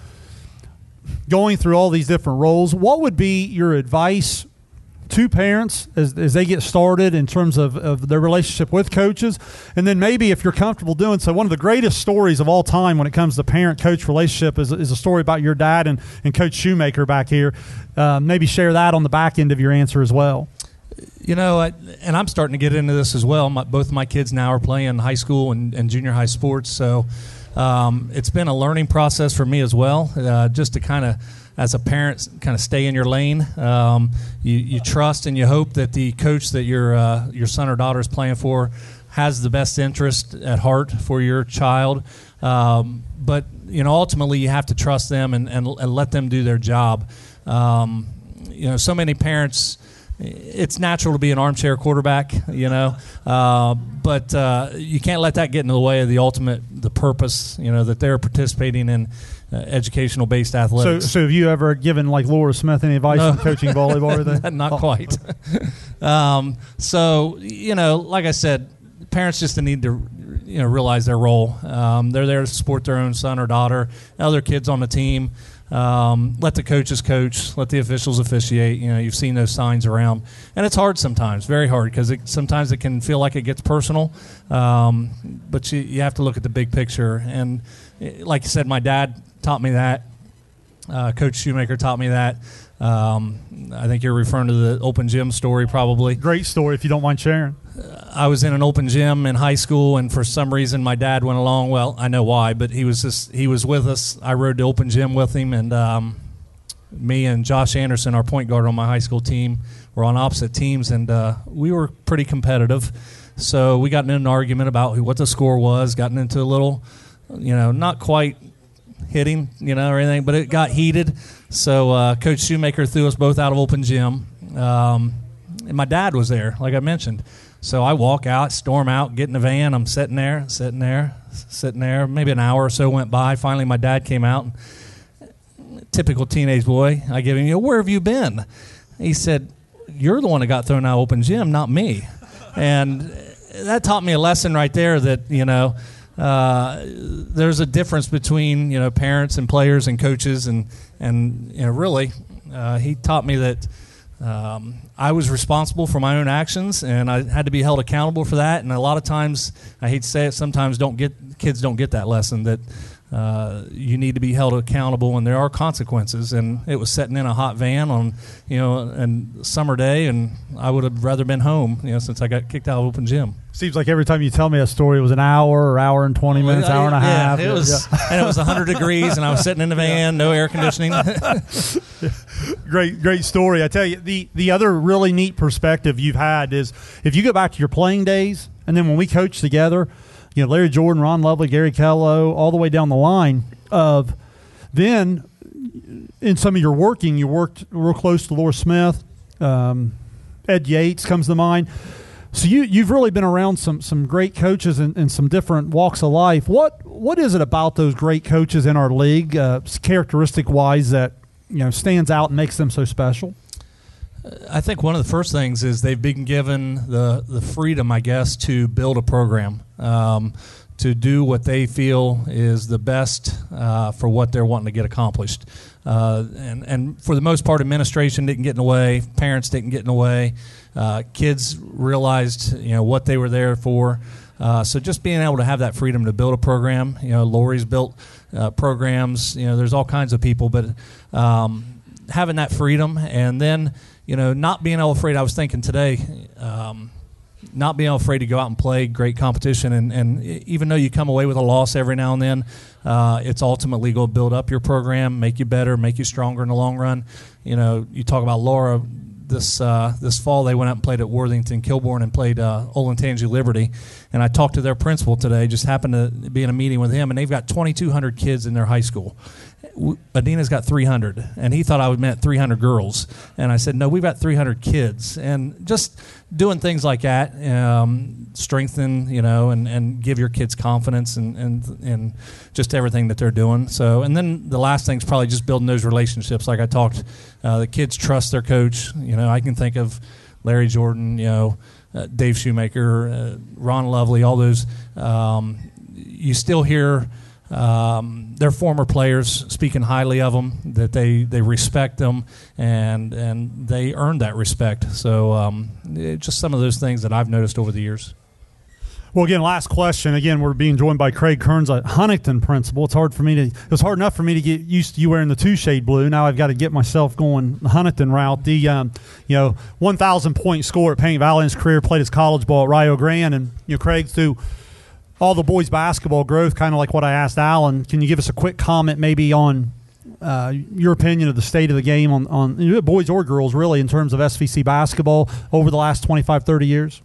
going through all these different roles, what would be your advice to parents as, as they get started in terms of, of their relationship with coaches? And then maybe if you're comfortable doing so, one of the greatest stories of all time when it comes to parent-coach relationship is, is a story about your dad and, and Coach Shoemaker back here. Uh, maybe share that on the back end of your answer as well. You know, I, and I'm starting to get into this as well. My, both of my kids now are playing high school and, and junior high sports, so um, it's been a learning process for me as well, uh, just to kind of, as a parent, kind of stay in your lane. Um, you, you trust and you hope that the coach that your uh, your son or daughter is playing for has the best interest at heart for your child. Um, but you know, ultimately, you have to trust them and, and, and let them do their job. Um, you know, so many parents, it's natural to be an armchair quarterback, you know, uh, but uh, you can't let that get in the way of the ultimate, the purpose, you know, that they're participating in uh, educational-based athletics. So, so have you ever given, like, Laura Smith any advice No. on coaching volleyball? Or anything? Not Oh. quite. um, so, you know, like I said, parents just need to, you know, realize their role. Um, they're there to support their own son or daughter, other kids on the team. Um, let the coaches coach, let the officials officiate. You know, you've seen those signs around, and it's hard sometimes, very hard, because it, sometimes it can feel like it gets personal. Um, but you, you have to look at the big picture. And like you said, my dad taught me that. Uh, Coach Shoemaker taught me that. Um, I think you're referring to the open gym story, probably. Great story, if you don't mind sharing. I was in an open gym in high school, and for some reason my dad went along. Well, I know why, but he was just he was with us. I rode the open gym with him, and um, me and Josh Anderson, our point guard on my high school team, were on opposite teams, and uh, we were pretty competitive. So we got in an argument about who, what the score was, gotten into a little, you know, not quite hitting, you know, or anything, but it got heated. So uh, Coach Shoemaker threw us both out of open gym, um, and my dad was there, like I mentioned. So I walk out, storm out, get in the van. I'm sitting there, sitting there, sitting there. Maybe an hour or so went by. Finally, my dad came out. Typical teenage boy. I give him, you know, where have you been? He said, you're the one that got thrown out of open gym, not me. And that taught me a lesson right there that, you know, uh, there's a difference between, you know, parents and players and coaches. And, and you know, really, uh, he taught me that Um, I was responsible for my own actions, and I had to be held accountable for that. And a lot of times, I hate to say it, sometimes don't get kids don't get that lesson that uh, you need to be held accountable, and there are consequences. And it was sitting in a hot van on, you know, a summer day, and I would have rather been home, you know, since I got kicked out of open gym. Seems like every time you tell me a story, it was an hour or hour and twenty minutes, hour and a yeah, half. It was, yeah. And it was one hundred degrees, and I was sitting in the van, no air conditioning. Great, great story. I tell you, the, the other really neat perspective you've had is if you go back to your playing days, and then when we coached together, you know, Larry Jordan, Ron Lovely, Gary Kello, all the way down the line of then in some of your working, you worked real close to Laura Smith, um, Ed Yates comes to mind. So you, you've really been around some some great coaches in, in some different walks of life. What what is it about those great coaches in our league, uh, characteristic-wise, that you know stands out and makes them so special? I think one of the first things is they've been given the, the freedom, I guess, to build a program, um, to do what they feel is the best uh, for what they're wanting to get accomplished. Uh, and, and for the most part, administration didn't get in the way, parents didn't get in the way. Uh, kids realized, you know, what they were there for. Uh, so just being able to have that freedom to build a program, you know, Lori's built uh, programs, you know, there's all kinds of people, but um, having that freedom and then, you know, not being afraid. I was thinking today, um, not being afraid to go out and play great competition. And, and even though you come away with a loss every now and then, uh, it's ultimately going to build up your program, make you better, make you stronger in the long run. You know, you talk about Laura. This uh, this fall, they went out and played at Worthington Kilbourne and played uh, Olentangy Liberty. And I talked to their principal today, just happened to be in a meeting with him, and they've got twenty-two hundred kids in their high school. Adina's got three hundred, and he thought I would meant three hundred girls. And I said, no, we've got three hundred kids. And just doing things like that, um, strengthen, you know, and, and give your kids confidence and, and, and just everything that they're doing. So, and then the last thing is probably just building those relationships. Like I talked, uh, the kids trust their coach. You know, I can think of Larry Jordan, you know, uh, Dave Shoemaker, uh, Ron Lovely, all those. Um, you still hear um, their former players speaking highly of them, that they, they respect them, and and they earn that respect. So um, it, just some of those things that I've noticed over the years. Well, again, last question. Again, we're being joined by Craig Kearns, a Huntington principal. It's hard for me to. It was hard enough for me to get used to you wearing the two shade blue. Now I've got to get myself going the Huntington route. The um, you know one thousand point score at Paint Valley in his career. Played his college ball at Rio Grande, and you know Craig through all the boys basketball growth. Kind of like what I asked Alan. Can you give us a quick comment maybe on uh, your opinion of the state of the game on on you know, boys or girls really in terms of S V C basketball over the last twenty-five, thirty years?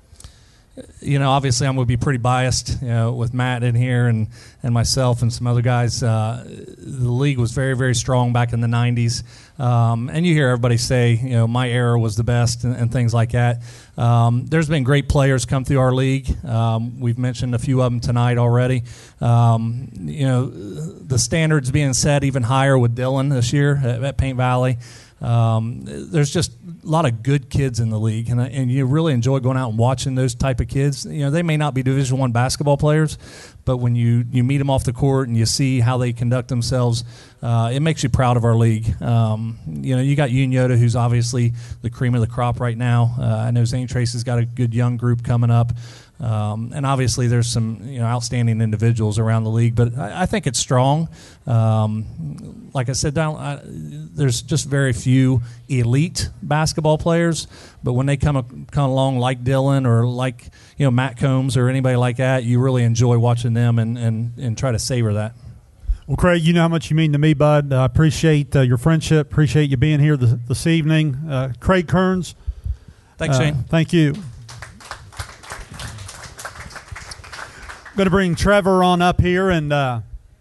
You know, obviously I'm going to be pretty biased, you know, with Matt in here and, and myself and some other guys. Uh, the league was very, very strong back in the nineties. Um, and you hear everybody say, you know, my era was the best and, and things like that. Um, there's been great players come through our league. Um, we've mentioned a few of them tonight already. Um, you know, the standards being set even higher with Dylan this year at, at Paint Valley. Um, there's just a lot of good kids in the league, and, and you really enjoy going out and watching those type of kids. You know, they may not be Division One basketball players, but when you, you meet them off the court and you see how they conduct themselves, uh, it makes you proud of our league. Um, you know, you got Unioto, who's obviously the cream of the crop right now. Uh, I know Zane Tracy's got a good young group coming up. Um, and obviously there's some you know outstanding individuals around the league, but I, I think it's strong. Um, like I said, down, I, there's just very few elite basketball players, but when they come come along like Dylan or like you know Matt Combs or anybody like that, you really enjoy watching them and, and, and try to savor that. Well, Craig, you know how much you mean to me, bud. I appreciate uh, your friendship. Appreciate you being here this, this evening. Uh, Craig Kearns. Thanks, uh, Shane. Thank you. Going to bring Trevor on up here, and uh,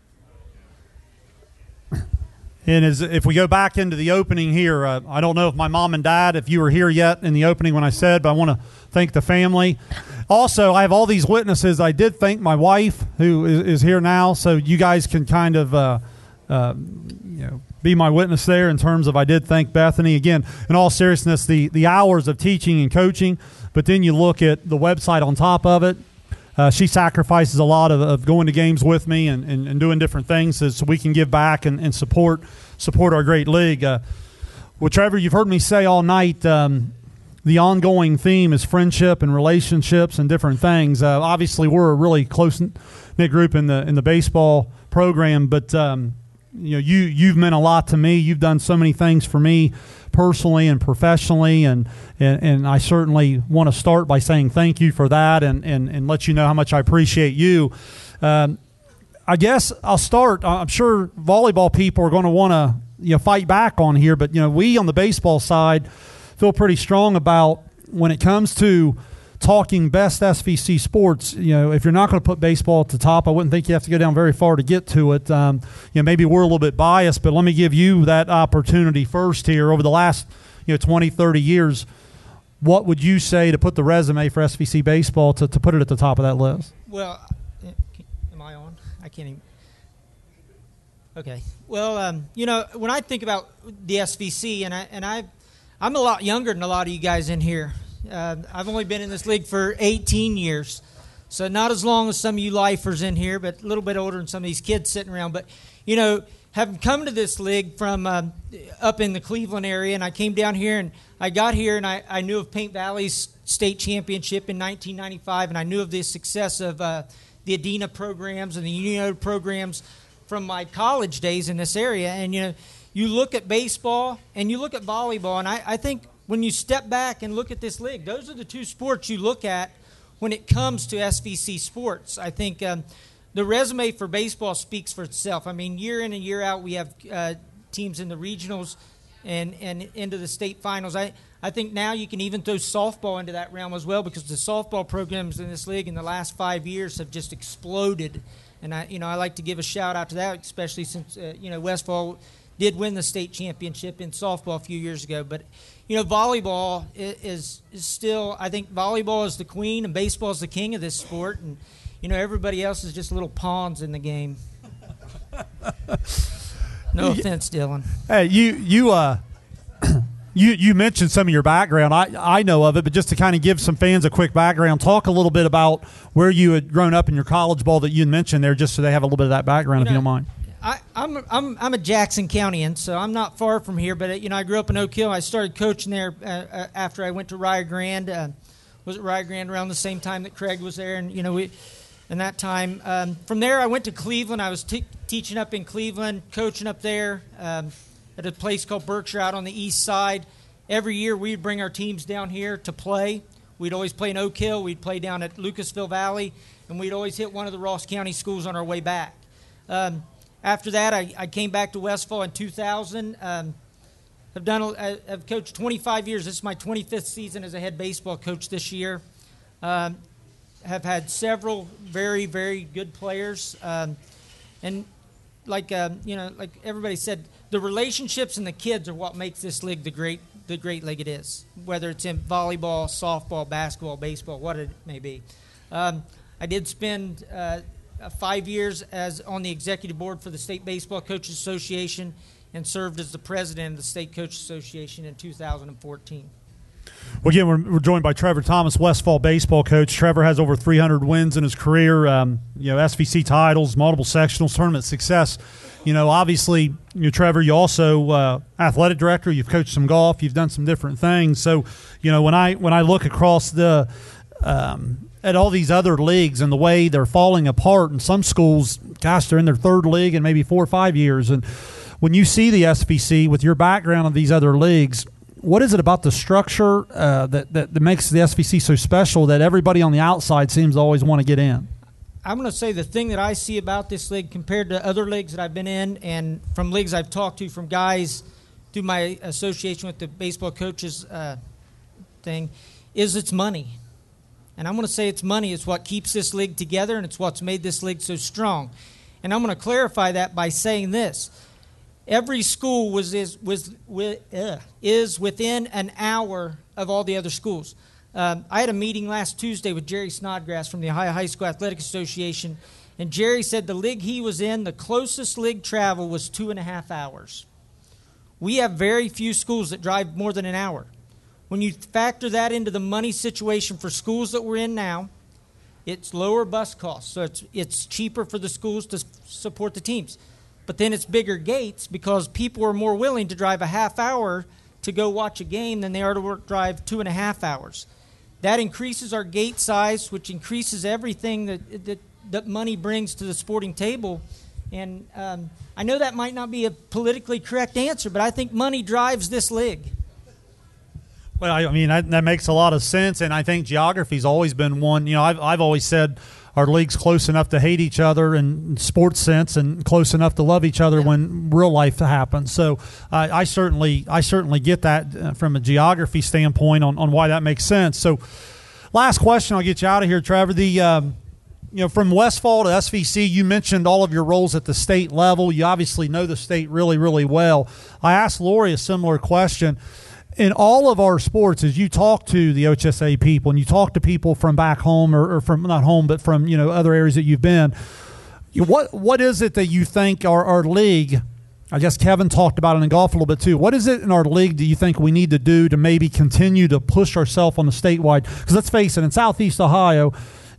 and as if we go back into the opening here, uh, I don't know if my mom and dad, if you were here yet in the opening when I said, but I want to thank the family. Also, I have all these witnesses. I did thank my wife, who is, is here now, so you guys can kind of uh, uh, you know be my witness there in terms of I did thank Bethany. Again, in all seriousness, the the hours of teaching and coaching, but then you look at the website on top of it. Uh, she sacrifices a lot of, of going to games with me and, and, and doing different things so we can give back and, and support support our great league. Uh, well, Trevor, you've heard me say all night um, the ongoing theme is friendship and relationships and different things. Uh, obviously, we're a really close-knit group in the in the baseball program, but um, you know you you've meant a lot to me. You've done so many things for me personally and professionally, and, and, and I certainly want to start by saying thank you for that and, and, and let you know how much I appreciate you. Um, I guess I'll start. I'm sure volleyball people are going to want to you know fight back on here, but you know we on the baseball side feel pretty strong about when it comes to talking best S V C sports. You know, if you're not going to put baseball at the top, I wouldn't think you have to go down very far to get to it. Um, you know, maybe we're a little bit biased, but let me give you that opportunity first here. Over the last, you know, twenty, thirty years, what would you say to put the resume for S V C baseball to, to put it at the top of that list? Well, am I on? I can't even. Okay. Well, um, you know, when I think about the S V C, and I and I, I'm a lot younger than a lot of you guys in here. Uh, I've only been in this league for eighteen years, So not as long as some of you lifers in here, but a little bit older than some of these kids sitting around. But, you know, having come to this league from um, up in the Cleveland area, and I came down here, and I got here, and I, I knew of Paint Valley's state championship in nineteen ninety-five, and I knew of the success of uh, the Adena programs and the Unioto programs from my college days in this area. And, you know, you look at baseball and you look at volleyball, and I, I think when you step back and look at this league, those are the two sports you look at when it comes to S V C sports. I think um, the resume for baseball speaks for itself. I mean, year in and year out, we have uh, teams in the regionals and, and into the state finals. I, I think now you can even throw softball into that realm as well, because the softball programs in this league in the last five years have just exploded. And I, you know, I like to give a shout out to that, especially since uh, you know Westfall did win the state championship in softball a few years ago. But you know, volleyball is is still, I think volleyball is the queen and baseball is the king of this sport, and you know everybody else is just little pawns in the game. No offense, Dylan. Hey, you you uh. You you mentioned some of your background. I, I know of it, but just to kind of give some fans a quick background, talk a little bit about where you had grown up in your college ball that you had mentioned there, just so they have a little bit of that background, you if know, you don't mind. I, I'm I'm I'm a Jackson Countyan, so I'm not far from here. But you know, I grew up in Oak Hill. I started coaching there uh, uh, after I went to Rio Grande. Uh, was at Rio Grande around the same time that Craig was there, and you know we. In that time, um, from there I went to Cleveland. I was t- teaching up in Cleveland, coaching up there. Um, at a place called Berkshire out on the east side. Every year we'd bring our teams down here to play. We'd always play in Oak Hill. We'd play down at Lucasville Valley, and we'd always hit one of the Ross County schools on our way back. Um, after that, I, I came back to Westfall in two thousand. Um, I've done. I've coached twenty-five years. This is my twenty-fifth season as a head baseball coach this year. Um, have had several very, very good players, um, and like um, you know, like everybody said, the relationships and the kids are what makes this league the great, the great league it is. Whether it's in volleyball, softball, basketball, baseball, what it may be. Um, I did spend uh, five years as on the executive board for the State Baseball Coaches Association, and served as the president of the State Coaches Association in two thousand fourteen. Well, again, we're, we're joined by Trevor Thomas, Westfall baseball coach. Trevor has over three hundred wins in his career, um, you know, S V C titles, multiple sectionals, tournament success. You know, obviously, you know, Trevor, you also uh, athletic director. You've coached some golf. You've done some different things. So, you know, when I when I look across the um, at all these other leagues and the way they're falling apart, and some schools, gosh, they're in their third league in maybe four or five years. And when you see the S V C with your background in these other leagues, what is it about the structure uh, that, that, that makes the S V C so special that everybody on the outside seems to always want to get in? I'm going to say the thing that I see about this league compared to other leagues that I've been in, and from leagues I've talked to, from guys through my association with the baseball coaches uh, thing, is it's money. And I'm going to say it's money. It's what keeps this league together, and it's what's made this league so strong. And I'm going to clarify that by saying this. Every school was is was uh, is within an hour of all the other schools. Um, I had a meeting last Tuesday with Jerry Snodgrass from the Ohio High School Athletic Association, and Jerry said the league he was in, the closest league travel was two and a half hours. We have very few schools that drive more than an hour. When you factor that into the money situation for schools that we're in now, it's lower bus costs, so it's it's cheaper for the schools to support the teams. But then it's bigger gates because people are more willing to drive a half hour to go watch a game than they are to work, drive two and a half hours. That increases our gate size, which increases everything that that, that money brings to the sporting table. And um, I know that might not be a politically correct answer, but I think money drives this league. Well, I mean, that, that makes a lot of sense, and I think geography's always been one. You know, I've I've always said our league's close enough to hate each other in sports sense, and close enough to love each other yeah. when real life happens. So uh, I certainly I certainly get that from a geography standpoint on, on why that makes sense. So last question, I'll get you out of here, Trevor. The um, you know, from Westfall to S V C, you mentioned all of your roles at the state level. You obviously know the state really, really well. I asked Lori a similar question. In all of our sports, as you talk to the O H S A people and you talk to people from back home or, or from not home, but from, you know, other areas that you've been, what what is it that you think our, our league, I guess Kevin talked about it in golf a little bit too, what is it in our league do you think we need to do to maybe continue to push ourselves on the statewide? Because let's face it, in Southeast Ohio,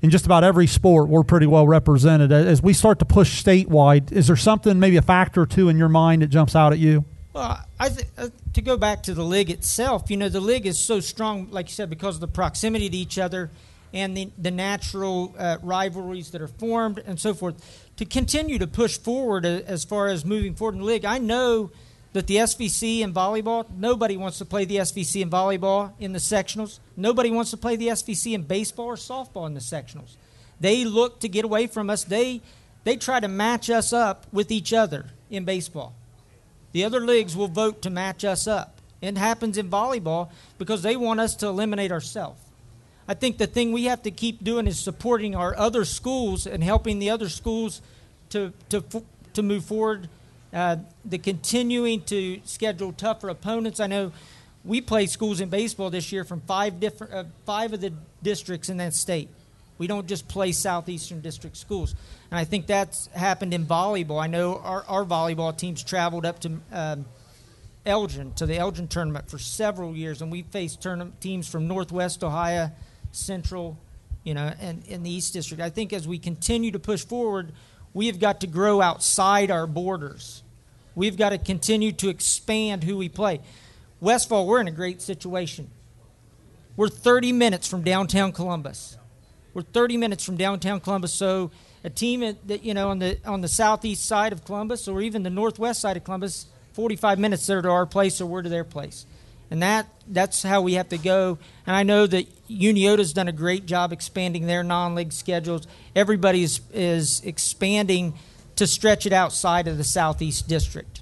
in just about every sport, we're pretty well represented. As we start to push statewide, is there something, maybe a factor or two in your mind that jumps out at you? Well, I th- uh, to go back to the league itself, you know, the league is so strong, like you said, because of the proximity to each other and the, the natural uh, rivalries that are formed and so forth. To continue to push forward uh, as far as moving forward in the league, I know that the S V C in volleyball, nobody wants to play the S V C in volleyball in the sectionals. Nobody wants to play the S V C in baseball or softball in the sectionals. They look to get away from us. They they try to match us up with each other in baseball. The other leagues will vote to match us up. It happens in volleyball because they want us to eliminate ourselves. I think the thing we have to keep doing is supporting our other schools and helping the other schools to to to move forward. Uh, the continuing to schedule tougher opponents. I know we play schools in baseball this year from five different uh, five of the districts in that state. We don't just play Southeastern District schools. And I think that's happened in volleyball. I know our, our volleyball teams traveled up to um, Elgin, to the Elgin tournament for several years, and we faced tournament teams from Northwest Ohio, Central, you know, and in the East District. I think as we continue to push forward, we have got to grow outside our borders. We've got to continue to expand who we play. Westfall, we're in a great situation. We're thirty minutes from downtown Columbus. We're thirty minutes from downtown Columbus, so a team that, you know, on the on the southeast side of Columbus or even the northwest side of Columbus, forty-five minutes there to our place or we're to their place. And that that's how we have to go. And I know that Uniota's done a great job expanding their non-league schedules. Everybody is, is expanding to stretch it outside of the Southeast District.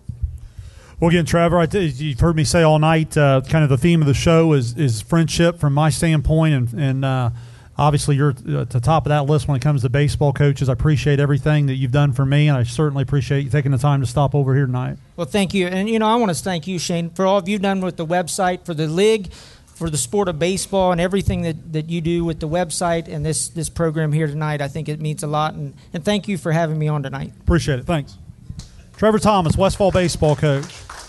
Well, again, Trevor, I th- you've heard me say all night, uh, kind of the theme of the show is is friendship from my standpoint, and, and uh, obviously you're at the top of that list when it comes to baseball coaches. I appreciate everything that you've done for me, and I certainly appreciate you taking the time to stop over here tonight. Well, thank you. And, you know, I want to thank you, Shane, for all of you've done with the website, for the league, for the sport of baseball, and everything that, that you do with the website and this, this program here tonight. I think it means a lot, and, and thank you for having me on tonight. Appreciate it. Thanks. Trevor Thomas, Westfall baseball coach.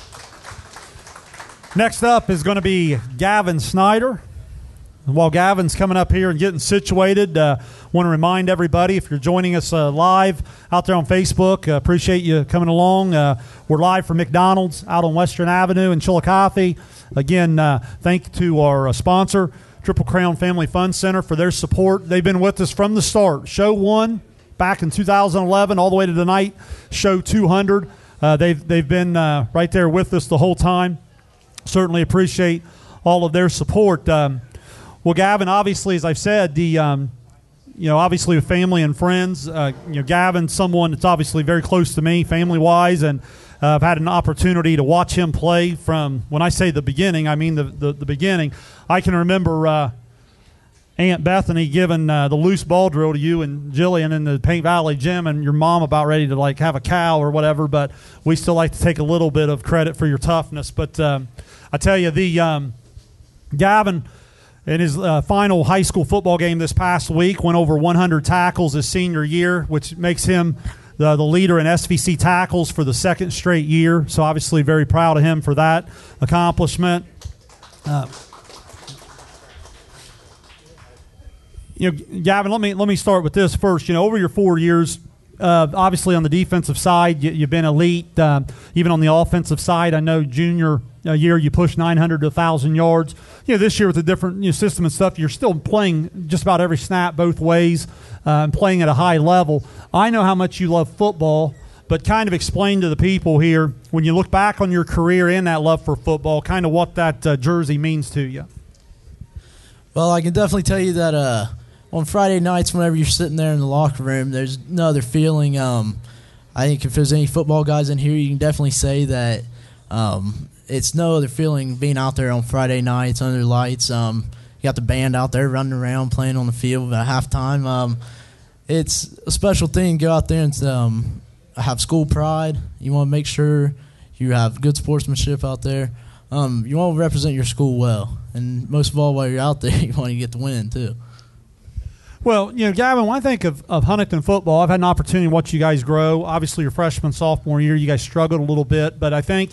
Next up is going to be Gavin Snyder. And while Gavin's coming up here and getting situated, I uh, want to remind everybody, if you're joining us uh, live out there on Facebook, uh, appreciate you coming along. Uh, we're live from McDonald's out on Western Avenue in Chillicothe. Again, uh, thank you to our uh, sponsor, Triple Crown Family Fun Center, for their support. They've been with us from the start. Show one back in two thousand eleven all the way to tonight, show two hundred. Uh, they've, they've been uh, right there with us the whole time. Certainly appreciate all of their support. Um, Well, Gavin, obviously, as I've said, the um, you know, obviously with family and friends, uh, you know, Gavin's someone that's obviously very close to me, family-wise, and uh, I've had an opportunity to watch him play from, when I say the beginning, I mean the the, the beginning. I can remember uh, Aunt Bethany giving uh, the loose ball drill to you and Jillian in the Paint Valley gym, and your mom about ready to like have a cow or whatever. But we still like to take a little bit of credit for your toughness. But um, I tell you, the um, Gavin, in his uh, final high school football game this past week, went over one hundred tackles his senior year, which makes him the, the leader in S V C tackles for the second straight year. So obviously very proud of him for that accomplishment. Uh, you know, Gavin, let me let me start with this first. You know, over your four years, uh, obviously on the defensive side, you, you've been elite. Uh, even on the offensive side, I know junior a year you pushed nine hundred to one thousand yards. You know, this year with a different you know, system and stuff, you're still playing just about every snap both ways uh, and playing at a high level. I know how much you love football, but kind of explain to the people here, when you look back on your career and that love for football, kind of what that uh, jersey means to you. Well, I can definitely tell you that uh, on Friday nights, whenever you're sitting there in the locker room, there's no other feeling. Um, I think if there's any football guys in here, you can definitely say that um, – it's no other feeling being out there on Friday nights under lights. Um, you got the band out there running around playing on the field at halftime. Um, it's a special thing. Go out there and um, have school pride. You want to make sure you have good sportsmanship out there. Um, you want to represent your school well. And most of all, while you're out there, you want to get the win too. Well, you know, Gavin, when I think of, of Huntington football, I've had an opportunity to watch you guys grow. Obviously, your freshman, sophomore year, you guys struggled a little bit. But I think –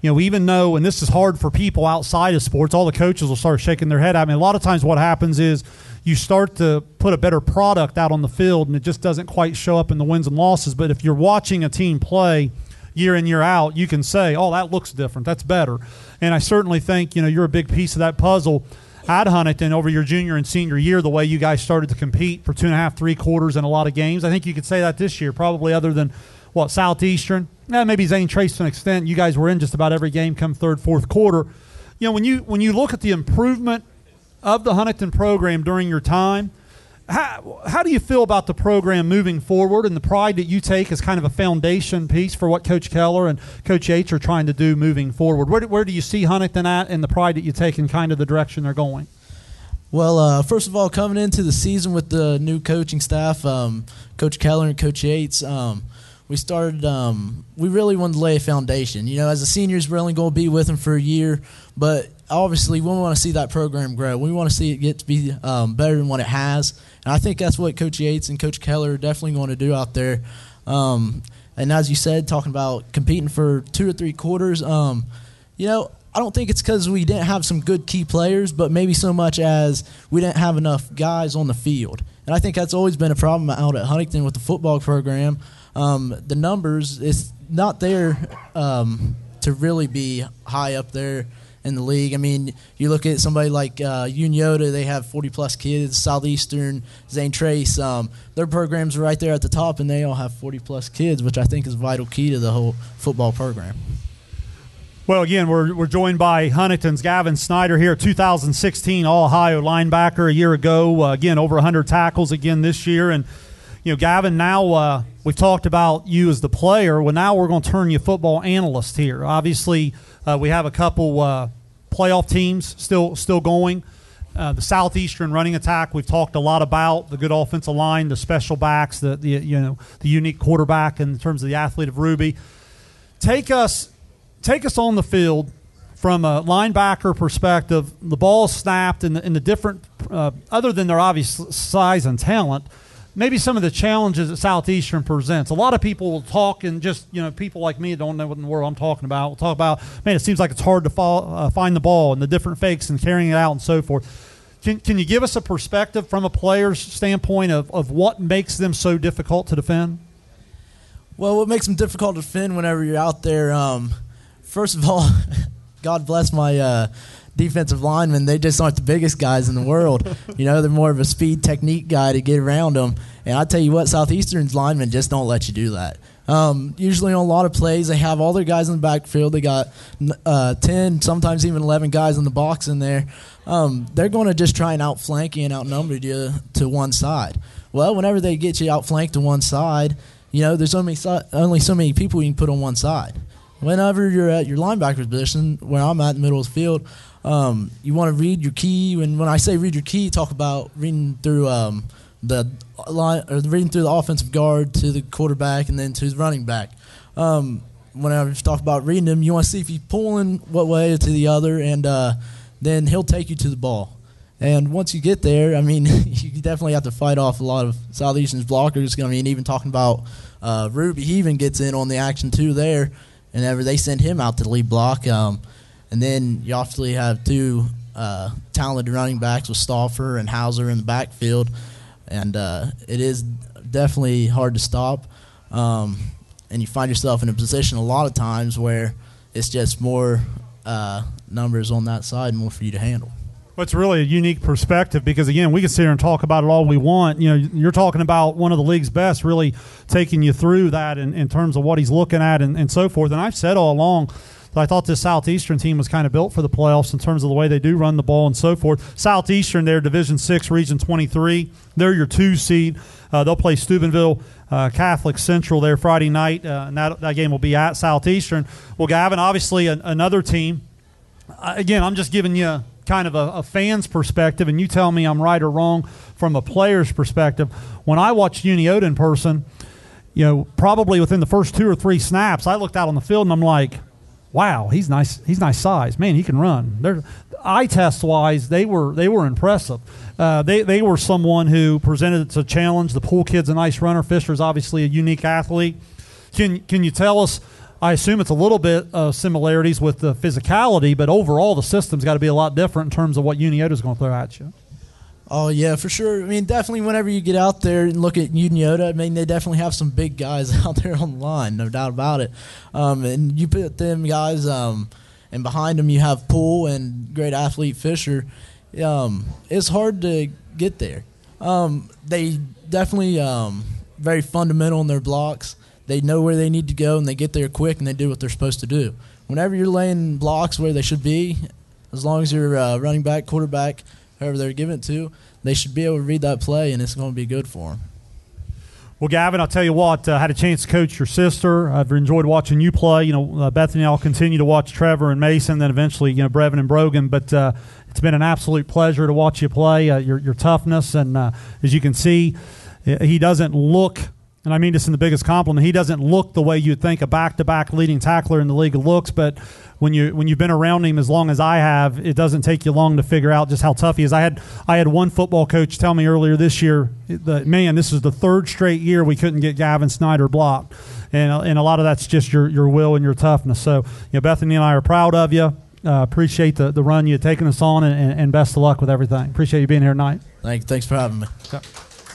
you know, even though, and this is hard for people outside of sports, all the coaches will start shaking their head at me. A lot of times what happens is you start to put a better product out on the field, and it just doesn't quite show up in the wins and losses. But if you're watching a team play year in, year out, you can say, oh, that looks different. That's better. And I certainly think, you know, you're a big piece of that puzzle at Huntington over your junior and senior year, the way you guys started to compete for two and a half, three quarters in a lot of games. I think you could say that this year, probably other than, what, Southeastern? Yeah, maybe Zane Trace to an extent. You guys were in just about every game come third, fourth quarter. You know, when you when you look at the improvement of the Huntington program during your time, How, how do you feel about the program moving forward and the pride that you take as kind of a foundation piece for what Coach Keller and Coach Yates are trying to do moving forward? Where do, where do you see Huntington at and the pride that you take in kind of the direction they're going? Well, uh, first of all, coming into the season with the new coaching staff, um, Coach Keller and Coach Yates, um, we started um, – we really wanted to lay a foundation. You know, as a seniors, we're only going to be with them for a year, but obviously we want to see that program grow. We want to see it get to be um, better than what it has. And I think that's what Coach Yates and Coach Keller are definitely going to do out there. Um, and as you said, talking about competing for two or three quarters, um, you know, I don't think it's because we didn't have some good key players, but maybe so much as we didn't have enough guys on the field. And I think that's always been a problem out at Huntington with the football program. Um, the numbers, it's not there um, to really be high up there in the league. I mean, you look at somebody like uh, Unioda, they have forty-plus kids. Southeastern, Zane Trace, um, their programs are right there at the top, and they all have forty-plus kids, which I think is a vital key to the whole football program. Well, again, we're we're joined by Huntington's Gavin Snyder here, two thousand sixteen All-Ohio linebacker a year ago. Uh, again, over one hundred tackles again this year. And, you know, Gavin, now uh, we've talked about you as the player. Well, now we're going to turn you football analyst here. Obviously, uh, we have a couple uh, playoff teams still still going. Uh, the Southeastern running attack we've talked a lot about, the good offensive line, the special backs, the, the you know the unique quarterback in terms of the athlete of Ruby. Take us take us on the field from a linebacker perspective. The ball snapped and the, and the different, uh, other than their obvious size and talent, maybe some of the challenges that Southeastern presents. A lot of people will talk, and just, you know, people like me that don't know what in the world I'm talking about will talk about, man, it seems like it's hard to fall, uh, find the ball and the different fakes and carrying it out and so forth. Can can you give us a perspective from a player's standpoint of, of what makes them so difficult to defend? Well, what makes them difficult to defend whenever you're out there, um, first of all, God bless my uh, defensive linemen. They just aren't the biggest guys in the world. You know, they're more of a speed technique guy to get around them. And I tell you what, Southeastern's linemen just don't let you do that. Um, usually on a lot of plays, they have all their guys in the backfield. They got uh, ten, sometimes even eleven guys in the box in there. Um, they're going to just try and outflank you and outnumber you to one side. Well, whenever they get you outflanked to one side, you know, there's only so, only so many people you can put on one side. Whenever you're at your linebacker position, where I'm at in the middle of the field, um, you want to read your key. And when I say read your key, talk about reading through um, the line, or reading through the offensive guard to the quarterback and then to the running back. Um, whenever you talk about reading him, you want to see if he's pulling what way to the other, and uh, then he'll take you to the ball. And once you get there, I mean, you definitely have to fight off a lot of Southeastern's blockers. I mean, even talking about uh, Ruby, he even gets in on the action too there. Whenever they send him out to the lead block. Um, and then you obviously have two uh, talented running backs with Stauffer and Hauser in the backfield. And uh, it is definitely hard to stop. Um, and you find yourself in a position a lot of times where it's just more uh, numbers on that side, more for you to handle. Well, it's really a unique perspective because, again, we can sit here and talk about it all we want. You know, you're talking about one of the league's best really taking you through that in, in terms of what he's looking at and, and so forth. And I've said all along that I thought this Southeastern team was kind of built for the playoffs in terms of the way they do run the ball and so forth. Southeastern, they're Division six, Region twenty-three. They're your two seed. Uh, they'll play Steubenville uh, Catholic Central there Friday night, uh, and that, that game will be at Southeastern. Well, Gavin, obviously an, another team. Uh, again, I'm just giving you kind of a, a fan's perspective, and you tell me I'm right or wrong from a player's perspective. When I watched Unioda in person, you know, probably within the first two or three snaps, I looked out on the field and I'm like, wow, he's nice. He's nice size. Man, he can run. They're, eye test wise, they were they were impressive. Uh, they they were someone who presented it to challenge. The Pool kid's a nice runner. Fisher's obviously a unique athlete. Can can you tell us I assume it's a little bit of similarities with the physicality, but overall the system's got to be a lot different in terms of what Uniota's going to throw at you. Oh, yeah, for sure. I mean, definitely whenever you get out there and look at Uniota, I mean, they definitely have some big guys out there on the line, no doubt about it. Um, and you put them guys, um, and behind them you have Poole and great athlete Fisher. Um, it's hard to get there. Um, they definitely um, very fundamental in their blocks. They know where they need to go, and they get there quick, and they do what they're supposed to do. Whenever you're laying blocks where they should be, as long as you're uh, running back, quarterback, whoever they're giving it to, they should be able to read that play, and it's going to be good for them. Well, Gavin, I'll tell you what, I uh, had a chance to coach your sister. I've enjoyed watching you play. You know, uh, Bethany and I'll continue to watch Trevor and Mason, then eventually, you know, Brevin and Brogan. But uh, it's been an absolute pleasure to watch you play, uh, your, your toughness. And uh, as you can see, he doesn't look, and I mean this in the biggest compliment, he doesn't look the way you'd think a back-to-back leading tackler in the league looks. But when you when you've been around him as long as I have, it doesn't take you long to figure out just how tough he is. I had I had one football coach tell me earlier this year that, man, this is the third straight year we couldn't get Gavin Snyder blocked, and and a lot of that's just your your will and your toughness. So, you know, Bethany and I are proud of you. Uh, appreciate the, the run you've taken us on, and, and best of luck with everything. Appreciate you being here tonight. Thank, thanks for having me. Okay.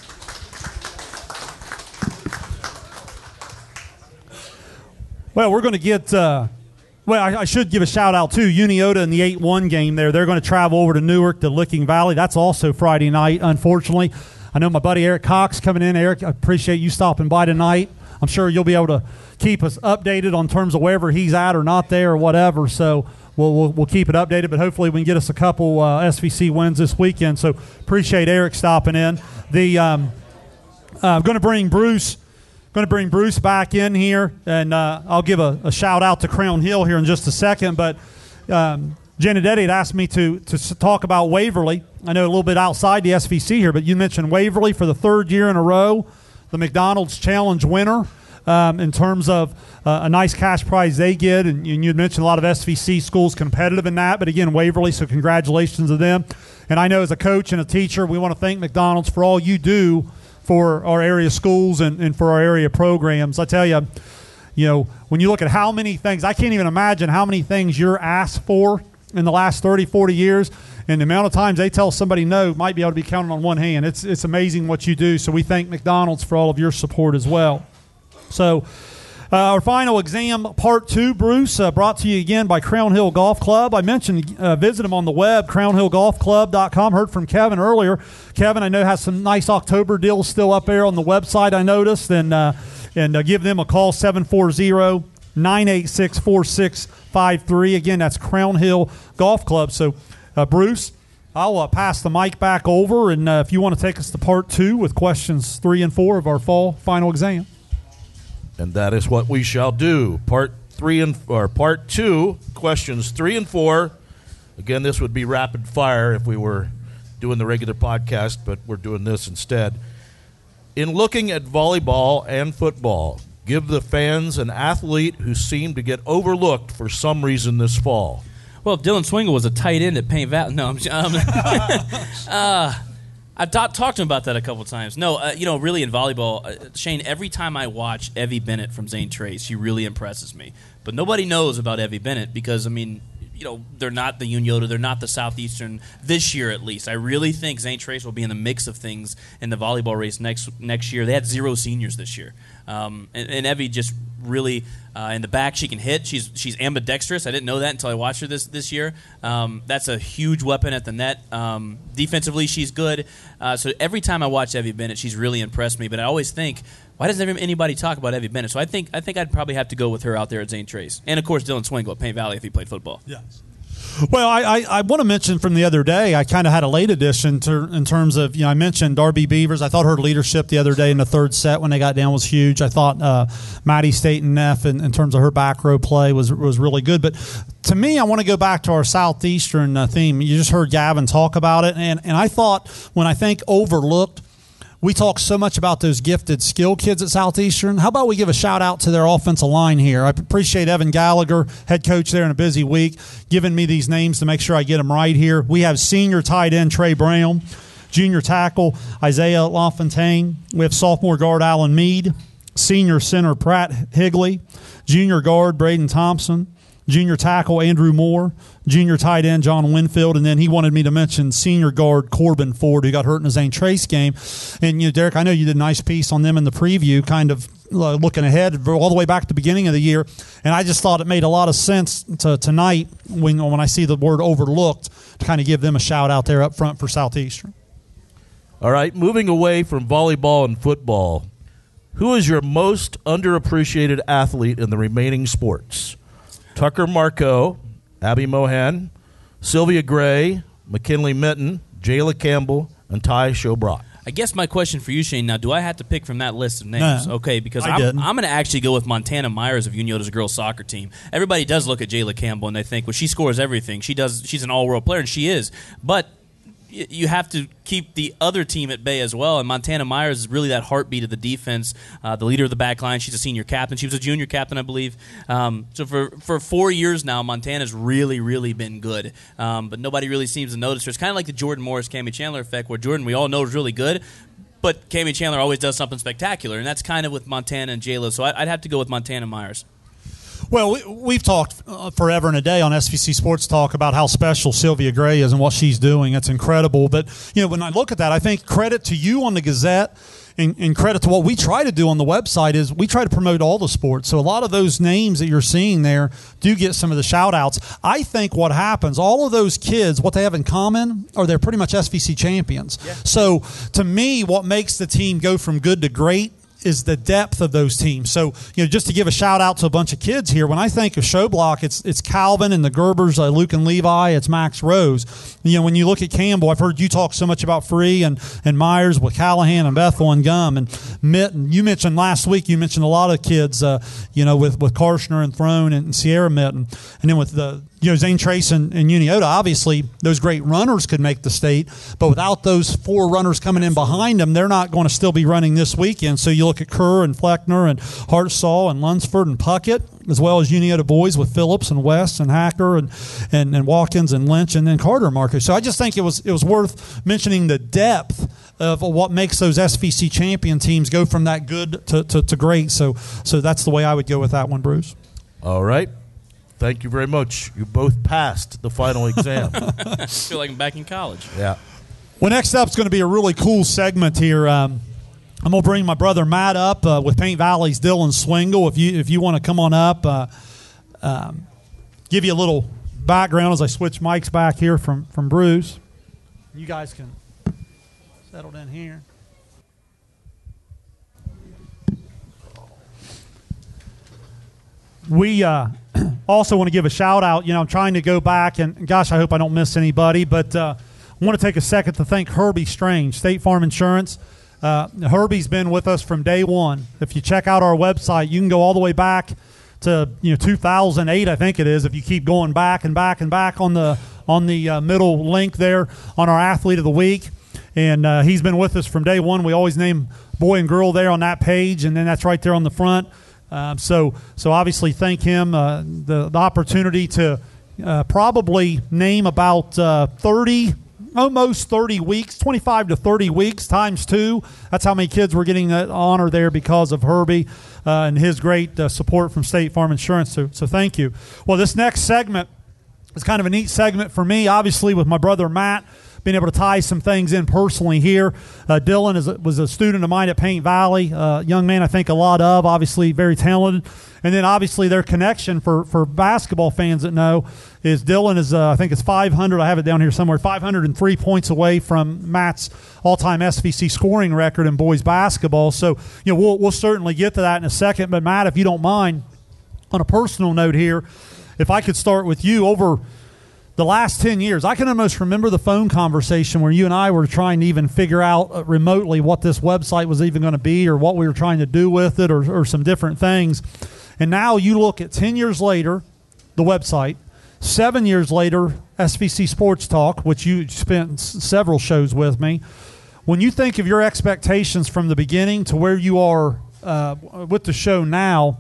Well, we're going to get uh, – well, I, I should give a shout-out, too. Uniota in the eight one game there. They're going to travel over to Newark to Licking Valley. That's also Friday night, unfortunately. I know my buddy Eric Cox coming in. Eric, I appreciate you stopping by tonight. I'm sure you'll be able to keep us updated on terms of wherever he's at or not there or whatever. So we'll we'll, we'll keep it updated, but hopefully we can get us a couple uh, S V C wins this weekend. So appreciate Eric stopping in. The um, uh, I'm going to bring Bruce – Going to bring Bruce back in here, and uh, I'll give a, a shout out to Crown Hill here in just a second. But um, Janedetti had asked me to to talk about Waverly. I know a little bit outside the S V C here, but you mentioned Waverly for the third year in a row, the McDonald's Challenge winner um, in terms of uh, a nice cash prize they get. And, and you mentioned a lot of S V C schools competitive in that, but again, Waverly, so congratulations to them. And I know as a coach and a teacher, we want to thank McDonald's for all you do for our area schools and, and for our area programs. I tell you, you know, when you look at how many things, I can't even imagine how many things you're asked for in the last thirty, forty years, and the amount of times they tell somebody no might be able to be counted on one hand. It's it's amazing what you do, so we thank McDonald's for all of your support as well. So uh, our final exam, part two, Bruce, uh, brought to you again by Crown Hill Golf Club. I mentioned uh, visit them on the web, crown hill golf club dot com. Heard from Kevin earlier. Kevin, I know, has some nice October deals still up there on the website, I noticed. And, uh, and uh, give them a call, seven four zero, nine eight six, four six five three. Again, that's Crown Hill Golf Club. So, uh, Bruce, I'll uh, pass the mic back over. And uh, if you want to take us to part two with questions three and four of our fall final exam. And that is what we shall do. Part three and or part two, questions three and four. Again, this would be rapid fire if we were doing the regular podcast, but we're doing this instead. In looking at volleyball and football, give the fans an athlete who seemed to get overlooked for some reason this fall. Well, Dylan Swingle was a tight end at Paint Valley. No, I'm um, uh, I've ta- talked to him about that a couple times. No, uh, you know, really in volleyball, uh, Shane, every time I watch Evie Bennett from Zane Trace, she really impresses me. But nobody knows about Evie Bennett because, I mean, you know, they're not the Uniota, they're not the Southeastern this year at least. I really think Zane Trace will be in the mix of things in the volleyball race next next year. They had zero seniors this year. Um, and, and Evie just really, uh, in the back, she can hit. She's she's ambidextrous. I didn't know that until I watched her this, this year. Um, that's a huge weapon at the net. Um, defensively, she's good. Uh, so every time I watch Evie Bennett, she's really impressed me. But I always think, why doesn't anybody talk about Evie Bennett? So I think I think I'd probably have to go with her out there at Zane Trace. And, of course, Dylan Swingle at Paint Valley if he played football. Yes. Well, I, I, I want to mention from the other day, I kind of had a late edition to, in terms of, you know, I mentioned Darby Beavers. I thought her leadership the other day in the third set when they got down was huge. I thought uh, Maddie Staten Neff, in, in terms of her back row play, was was really good. But to me, I want to go back to our Southeastern uh, theme. You just heard Gavin talk about it. And, and I thought, when I think overlooked, we talk so much about those gifted skill kids at Southeastern. How about we give a shout-out to their offensive line here? I appreciate Evan Gallagher, head coach there in a busy week, giving me these names to make sure I get them right here. We have senior tight end Trey Brown, junior tackle Isaiah LaFontaine. We have sophomore guard Alan Mead, senior center Pratt Higley, junior guard Braden Thompson, junior tackle Andrew Moore, junior tight end John Winfield, and then he wanted me to mention senior guard Corbin Ford, who got hurt in the Zane Trace game. And, you know, Derek, I know you did a nice piece on them in the preview, kind of uh, looking ahead all the way back to the beginning of the year, and I just thought it made a lot of sense to tonight when, when I see the word overlooked to kind of give them a shout out there up front for Southeastern. All right, moving away from volleyball and football, who is your most underappreciated athlete in the remaining sports? Tucker Marcoux, Abby Mohan, Sylvia Gray, McKinley Minton, Jayla Campbell, and Ty Shobrock. I guess my question for you, Shane, now, do I have to pick from that list of names? No, okay, because I I'm, didn't. I'm going to actually go with Montana Myers of Uniota's girls soccer team. Everybody does look at Jayla Campbell and they think, well, she scores everything. She does. She's an all-world player, and she is. But you have to keep the other team at bay as well, and Montana Myers is really that heartbeat of the defense, uh, the leader of the back line. She's a senior captain. She was a junior captain, I believe. Um, so for, for four years now, Montana's really, really been good, um, but nobody really seems to notice her. It's kind of like the Jordan Morris, Cammie Chandler effect, where Jordan, we all know, is really good, but Cammie Chandler always does something spectacular, and that's kind of with Montana and Jayla, so I'd have to go with Montana Myers. Well, we, we've talked uh, forever and a day on S V C Sports Talk about how special Sylvia Gray is and what she's doing. It's incredible. But, you know, when I look at that, I think credit to you on the Gazette and, and credit to what we try to do on the website is we try to promote all the sports. So a lot of those names that you're seeing there do get some of the shout-outs. I think what happens, all of those kids, what they have in common are they're pretty much S V C champions. Yeah. So to me, what makes the team go from good to great is the depth of those teams. So, you know, just to give a shout out to a bunch of kids here, when I think of show block, it's it's Calvin and the Gerbers, uh, Luke and Levi, it's Max Rose. You know, when you look at Campbell, I've heard you talk so much about Free and, and Myers with Callahan and Bethel and Gum and Mitten. You mentioned last week, you mentioned a lot of kids, uh, you know, with, with Karshner and Throne and Sierra Mitten. And then with the, you know, Zane Trace and, and Uniota, obviously those great runners could make the state, but without those four runners coming in behind them, they're not going to still be running this weekend. So you look at Kerr and Fleckner and Hartsall and Lunsford and Puckett, as well as Uniota boys with Phillips and West and Hacker and, and, and Watkins and Lynch and then Carter Marcus. So I just think it was it was worth mentioning the depth of what makes those S V C champion teams go from that good to, to, to great. So so that's the way I would go with that one, Bruce. All right. Thank you very much. You both passed the final exam. I feel like I'm back in college. Yeah. Well, next up is going to be a really cool segment here. Um, I'm going to bring my brother Matt up uh, with Paint Valley's Dylan Swingle. If you if you want to come on up, uh, um, give you a little background as I switch mics back here from, from Bruce. You guys can settle in here. We uh, also want to give a shout out. You know, I'm trying to go back, and gosh, I hope I don't miss anybody, but uh, I want to take a second to thank Herbie Strange, State Farm Insurance. Uh, Herbie's been with us from day one. If you check out our website, you can go all the way back to you know two thousand eight, I think it is. If you keep going back and back and back on the on the uh, middle link there on our Athlete of the Week, and uh, he's been with us from day one. We always name boy and girl there on that page, and then that's right there on the front. Um, so, so obviously, thank him. Uh, the the opportunity to uh, probably name about uh, thirty, almost thirty weeks, twenty-five to thirty weeks times two. That's how many kids were getting that honor there because of Herbie uh, and his great uh, support from State Farm Insurance. So, so thank you. Well, this next segment is kind of a neat segment for me. Obviously, with my brother Matt, being able to tie some things in personally here. Uh, Dylan is, was a student of mine at Paint Valley, uh, young man I think a lot of, obviously very talented. And then obviously their connection for, for basketball fans that know is Dylan is, uh, I think it's five hundred, I have it down here somewhere, five hundred three points away from Matt's all-time S V C scoring record in boys basketball. So, you know, we'll, we'll certainly get to that in a second. But Matt, if you don't mind, on a personal note here, if I could start with you, over the last ten years, I can almost remember the phone conversation where you and I were trying to even figure out remotely what this website was even going to be or what we were trying to do with it or, or some different things. And now you look at ten years later, the website, seven years later, S V C Sports Talk, which you spent s- several shows with me. When you think of your expectations from the beginning to where you are uh, with the show now,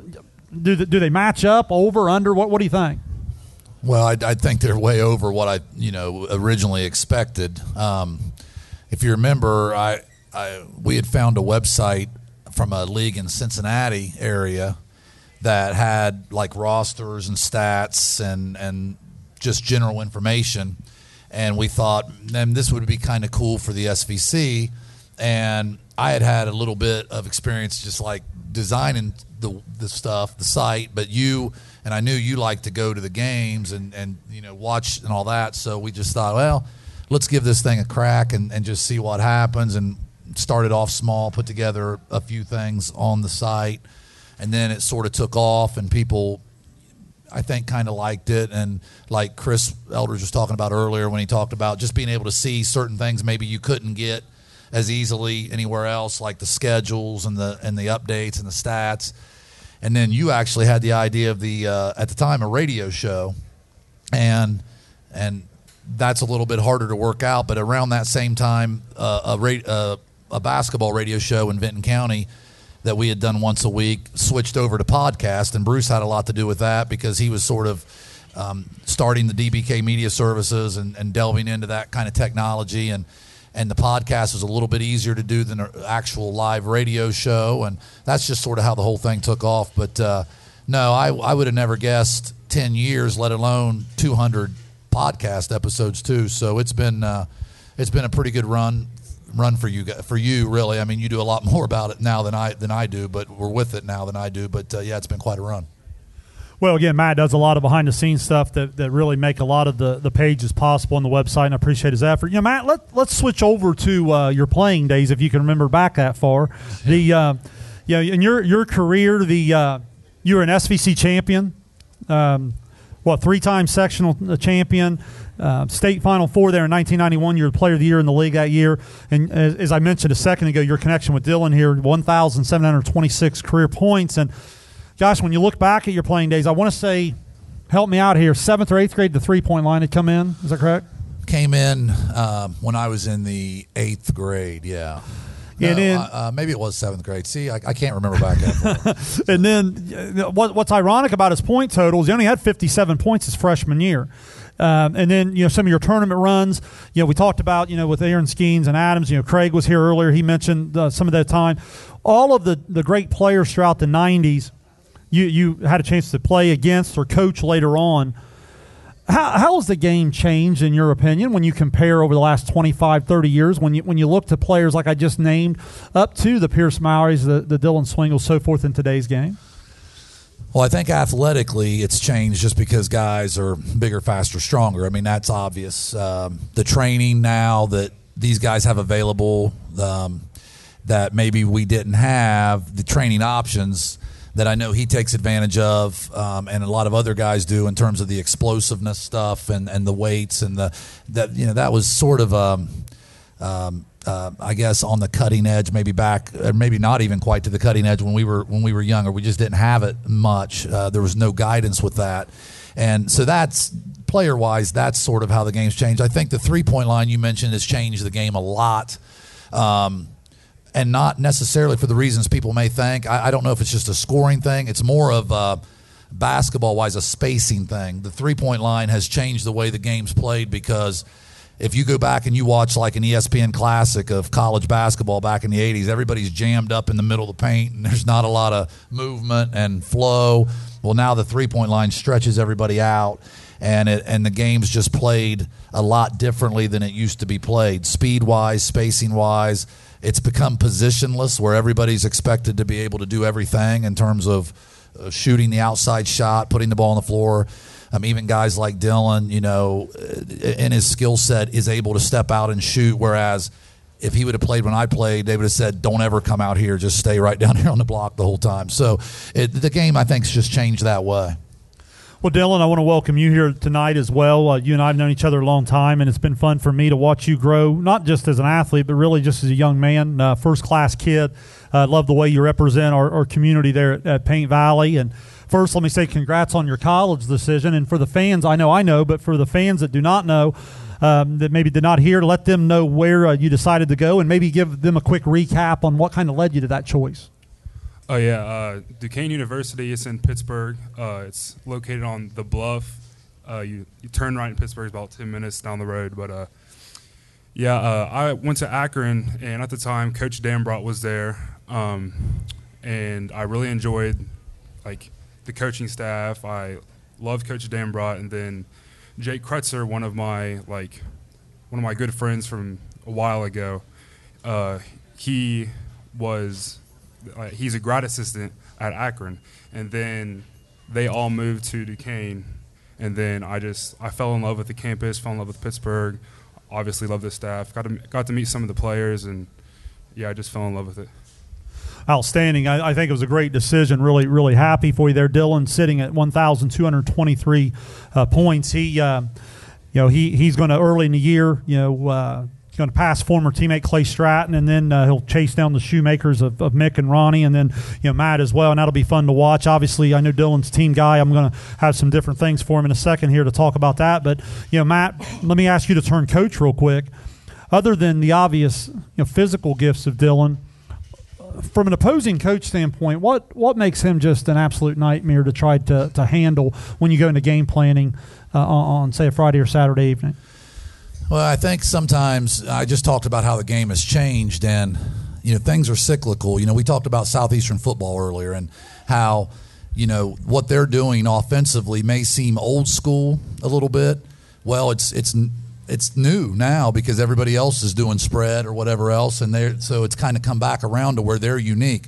do, the, do they match up, over, under? What, what do you think? Well, I, I think they're way over what I, you know, originally expected. Um, if you remember, I, I we had found a website from a league in Cincinnati area that had like rosters and stats and and just general information, and we thought, then this would be kind of cool for the S V C. And I had had a little bit of experience just like designing the the stuff, the site, but you and I knew you like to go to the games and and you know watch and all that, so we just thought, well, let's give this thing a crack and, and just see what happens. And started off small, put together a few things on the site, and then it sort of took off, and people, I think, kind of liked it. And like Chris Eldridge was talking about earlier when he talked about just being able to see certain things maybe you couldn't get as easily anywhere else, like the schedules and the and the updates and the stats. And then you actually had the idea of the uh, at the time a radio show, and and that's a little bit harder to work out. But around that same time, uh, a ra- uh, a basketball radio show in Vinton County that we had done once a week switched over to podcast, and Bruce had a lot to do with that because he was sort of um, starting the D B K Media Services and, and delving into that kind of technology, and and the podcast was a little bit easier to do than an actual live radio show, and that's just sort of how the whole thing took off. But uh, no, I, I would have never guessed ten years, let alone two hundred podcast episodes too. So it's been uh, it's been a pretty good run. run for you for you really. I mean, you do a lot more about it now than I than I do, but we're with it now than I do. But uh, yeah, it's been quite a run. Well, again, Matt does a lot of behind-the-scenes stuff that, that really make a lot of the, the pages possible on the website, and I appreciate his effort. You know, Matt, let, let's switch over to uh, your playing days, if you can remember back that far. The uh, you know, in your your career, the uh, you were an S V C champion, um, what, three-time sectional champion, uh, state Final Four there in nineteen ninety-one. You were Player of the Year in the league that year. And as, as I mentioned a second ago, your connection with Dylan here, one thousand seven hundred twenty-six career points. And gosh, when you look back at your playing days, I want to say, help me out here, seventh or eighth grade, the three-point line had come in. Is that correct? Came in um, when I was in the eighth grade, yeah. No, and then, uh, maybe it was seventh grade. See, I, I can't remember back that. And then uh, what, what's ironic about his point totals, he only had fifty-seven points his freshman year. Um, and then, you know, some of your tournament runs, you know, we talked about, you know, with Aaron Skeens and Adams, you know, Craig was here earlier. He mentioned uh, some of that time. All of the, the great players throughout the nineties, you, you had a chance to play against or coach later on. How, how has the game changed, in your opinion, when you compare over the last twenty-five, thirty years, when you when you look to players like I just named, up to the Pierce Moweries, the, the Dylan Swingles, so forth in today's game? Well, I think athletically it's changed just because guys are bigger, faster, stronger. I mean, that's obvious. Um, the training now that these guys have available um, that maybe we didn't have, the training options that I know he takes advantage of, um, and a lot of other guys do in terms of the explosiveness stuff and, and the weights and the that you know that was sort of um, um, uh, I guess on the cutting edge, maybe back, or maybe not even quite to the cutting edge when we were when we were younger. We just didn't have it much. Uh, there was no guidance with that, and so that's player wise. That's sort of how the game's changed. I think the three point line you mentioned has changed the game a lot. Um, And not necessarily for the reasons people may think. I, I don't know if it's just a scoring thing. It's more of a, basketball-wise, a spacing thing. The three-point line has changed the way the game's played because if you go back and you watch like an E S P N classic of college basketball back in the eighties, everybody's jammed up in the middle of the paint and there's not a lot of movement and flow. Well, now the three-point line stretches everybody out, and it and the game's just played a lot differently than it used to be played, speed-wise, spacing-wise. It's become positionless where everybody's expected to be able to do everything in terms of uh, shooting the outside shot, putting the ball on the floor. Um, even guys like Dylan, you know, in his skill set is able to step out and shoot, whereas if he would have played when I played, they would have said, don't ever come out here, just stay right down here on the block the whole time. So it, the game, I think, has just changed that way. Well, Dylan, I want to welcome you here tonight as well. Uh, you and I have known each other a long time, and it's been fun for me to watch you grow, not just as an athlete, but really just as a young man, uh, first-class kid. I uh, love the way you represent our, our community there at, at Paint Valley. And first, let me say congrats on your college decision. And for the fans, I know I know, but for the fans that do not know, um, that maybe did not hear, let them know where uh, you decided to go and maybe give them a quick recap on what kind of led you to that choice. Oh, yeah. Uh, Duquesne University is in Pittsburgh. Uh, it's located on the Bluff. Uh, you, you turn right in Pittsburgh, it's about ten minutes down the road. But, uh, Yeah, uh, I went to Akron, and at the time, Coach Dambrot was there, um, and I really enjoyed like the coaching staff. I loved Coach Dambrot, and then Jake Kretzer, one of my like one of my good friends from a while ago. Uh, he was uh, he's a grad assistant at Akron, and then they all moved to Duquesne, and then I just I fell in love with the campus, fell in love with Pittsburgh. Obviously, love the staff. Got to got to meet some of the players, and yeah, I just fell in love with it. Outstanding. I, I think it was a great decision. Really, really happy for you there, Dylan. Sitting at one thousand two hundred twenty-three uh, points. He, uh, you know, he he's going to early in the year, you know, uh, going to pass former teammate Clay Stratton, and then uh, he'll chase down the Shoemakers of, of Mick and Ronnie, and then you know Matt as well, and that'll be fun to watch. Obviously, I know Dylan's team guy. I'm going to have some different things for him in a second here to talk about that. But you know, Matt, let me ask you to turn coach real quick. Other than the obvious you know physical gifts of Dylan, from an opposing coach standpoint, what what makes him just an absolute nightmare to try to to handle when you go into game planning uh, on, on say a Friday or Saturday evening? Well, I think sometimes I just talked about how the game has changed, and you know things are cyclical. You know, we talked about Southeastern football earlier, and how you know what they're doing offensively may seem old school a little bit. Well, it's it's it's new now because everybody else is doing spread or whatever else, and they so it's kind of come back around to where they're unique.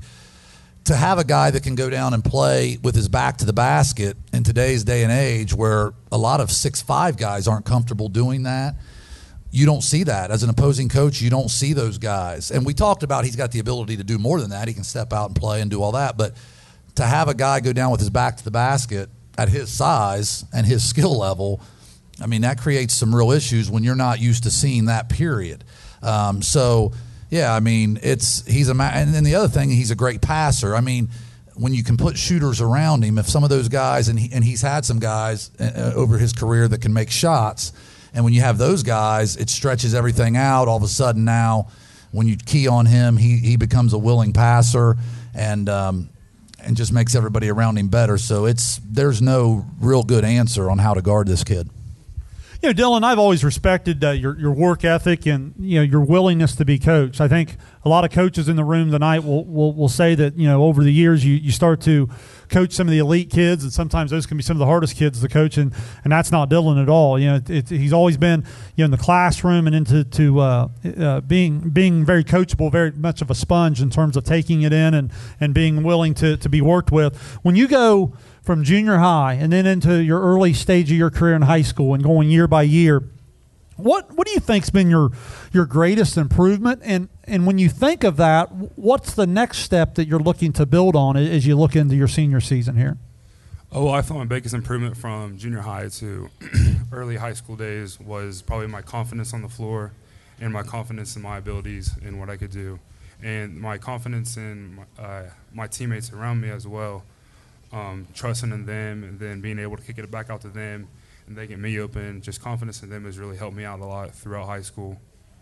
To have a guy that can go down and play with his back to the basket in today's day and age, where a lot of six five guys aren't comfortable doing that. You don't see that. As an opposing coach, you don't see those guys. And we talked about he's got the ability to do more than that. He can step out and play and do all that. But to have a guy go down with his back to the basket at his size and his skill level, I mean, that creates some real issues when you're not used to seeing that, period. Um, so, yeah, I mean, it's he's a – and then the other thing, he's a great passer. I mean, when you can put shooters around him, if some of those guys – and he, and he's had some guys uh, over his career that can make shots – and when you have those guys, it stretches everything out. All of a sudden now, when you key on him, he, he becomes a willing passer and um, and just makes everybody around him better. So it's there's no real good answer on how to guard this kid. You know, Dylan, I've always respected uh, your your work ethic and you know your willingness to be coached. I think a lot of coaches in the room tonight will will, will say that you know over the years you, you start to coach some of the elite kids, and sometimes those can be some of the hardest kids to coach, and, and that's not Dylan at all. You know, it, it, he's always been you know in the classroom and into to uh, uh, being being very coachable, very much of a sponge in terms of taking it in and, and being willing to to be worked with. When you go from junior high and then into your early stage of your career in high school and going year by year, what what do you think's been your your greatest improvement? And and when you think of that, what's the next step that you're looking to build on as you look into your senior season here? Oh, well, I thought my biggest improvement from junior high to early high school days was probably my confidence on the floor and my confidence in my abilities and what I could do, and my confidence in my, uh, my teammates around me as well. Um, trusting in them and then being able to kick it back out to them and they get me open. Just confidence in them has really helped me out a lot throughout high school.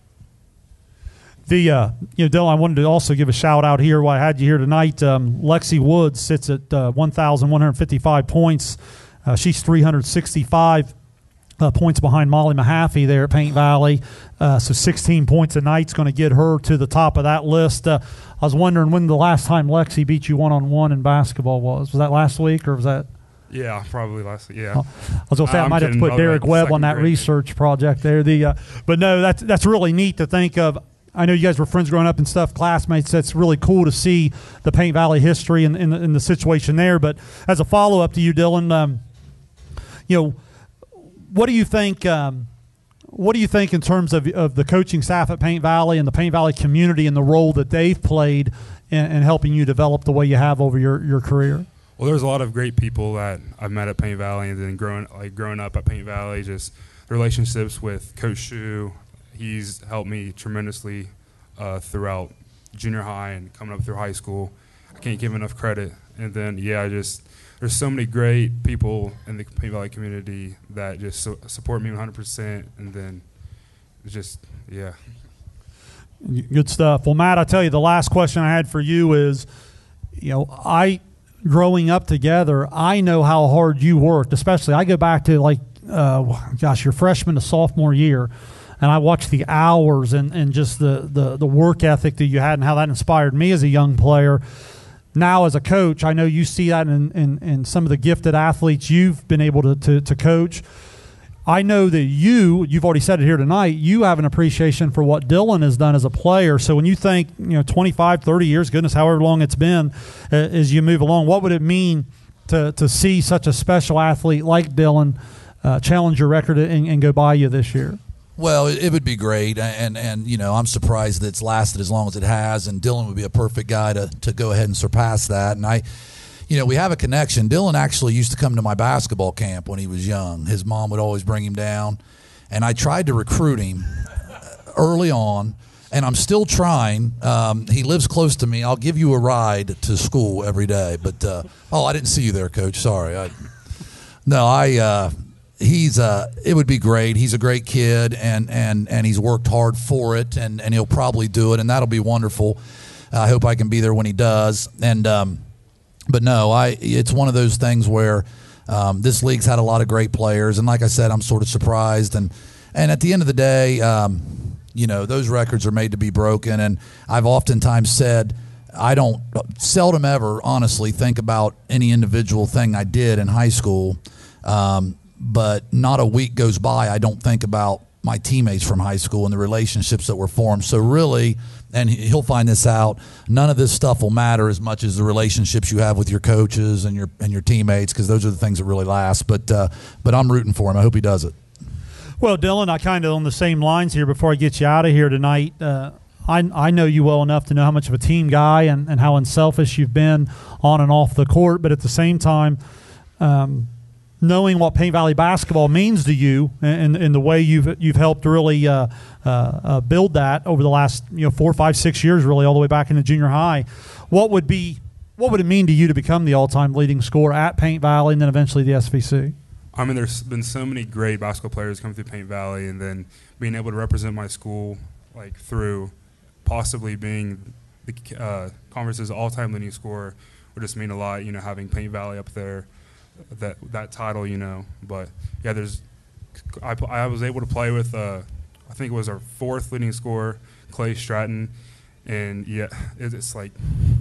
The uh, you know, Dylan, I wanted to also give a shout out here while I had you here tonight. Um, Lexi Woods sits at uh, one thousand one hundred fifty-five points. Uh, she's three hundred sixty-five uh, points behind Molly Mahaffey there at Paint Valley. Uh, so sixteen points a night's going to get her to the top of that list. Uh, I was wondering when the last time Lexi beat you one-on-one in basketball was. Was that last week or was that? Yeah, probably last week, yeah. Oh, I was going to say I I'm might have to put Derek like Webb on that grade. research project there. The uh, But no, that's, that's really neat to think of. I know you guys were friends growing up and stuff, classmates. That's really cool to see the Paint Valley history and, and, and the situation there. But as a follow-up to you, Dylan, um, you know, what do you think um, What do you think in terms of, of the coaching staff at Paint Valley and the Paint Valley community and the role that they've played in, in helping you develop the way you have over your, your career? Well, there's a lot of great people that I've met at Paint Valley, and then growing like growing up at Paint Valley, just relationships with Coach Shu. He's helped me tremendously uh, throughout junior high and coming up through high school. I can't give enough credit. And then, yeah, I just there's so many great people in the Paint Valley community that just so, support me one hundred percent. And then it's just, yeah. Good stuff. Well, Matt, I tell you, the last question I had for you is, you know, I – growing up together, I know how hard you worked, especially I go back to like, uh, gosh, your freshman to sophomore year. and I watched the hours and, and just the, the, the work ethic that you had and how that inspired me as a young player. Now as a coach, I know you see that in, in, in some of the gifted athletes you've been able to, to, to coach. I know that you, you've already said it here tonight, you have an appreciation for what Dylan has done as a player. So when you think, you know, twenty-five, thirty years, goodness, however long it's been, uh, as you move along, what would it mean to, to see such a special athlete like Dylan uh, challenge your record and, and go by you this year? Well, it, it would be great, and, and you know, I'm surprised that it's lasted as long as it has, and Dylan would be a perfect guy to, to go ahead and surpass that. And I, you know, we have a connection. Dylan actually used to come to my basketball camp when he was young. His mom would always bring him down, and I tried to recruit him early on, and I'm still trying. Um, he lives close to me. I'll give you a ride to school every day. But, uh, oh, I didn't see you there, Coach. Sorry. I, no, I uh, – He's uh, it would be great. He's a great kid, and, and, and he's worked hard for it, and, and he'll probably do it, and that'll be wonderful. I hope I can be there when he does. And um, but no, I it's one of those things where um, this league's had a lot of great players, and like I said, I'm sort of surprised. And and at the end of the day, um, you know, those records are made to be broken. And I've oftentimes said I don't seldom ever honestly think about any individual thing I did in high school. Um, But not a week goes by I don't think about my teammates from high school and the relationships that were formed. So really, and he'll find this out, none of this stuff will matter as much as the relationships you have with your coaches and your and your teammates, because those are the things that really last. But uh, but I'm rooting for him. I hope he does it. Well, Dylan, I kind of on the same lines here before I get you out of here tonight. Uh, I, I know you well enough to know how much of a team guy and, and how unselfish you've been on and off the court. But at the same time, um, knowing what Paint Valley basketball means to you and, and the way you've you've helped really uh, uh, uh, build that over the last you know four, five, six years, really all the way back into junior high, what would be what would it mean to you to become the all-time leading scorer at Paint Valley and then eventually the S V C? I mean, there's been so many great basketball players come through Paint Valley, and then being able to represent my school like through possibly being the uh, conference's all-time leading scorer would just mean a lot. You know, having Paint Valley up there. That that title, you know, but yeah, there's. I, I was able to play with, uh, I think it was our fourth leading scorer, Clay Stratton, and yeah, it, it's like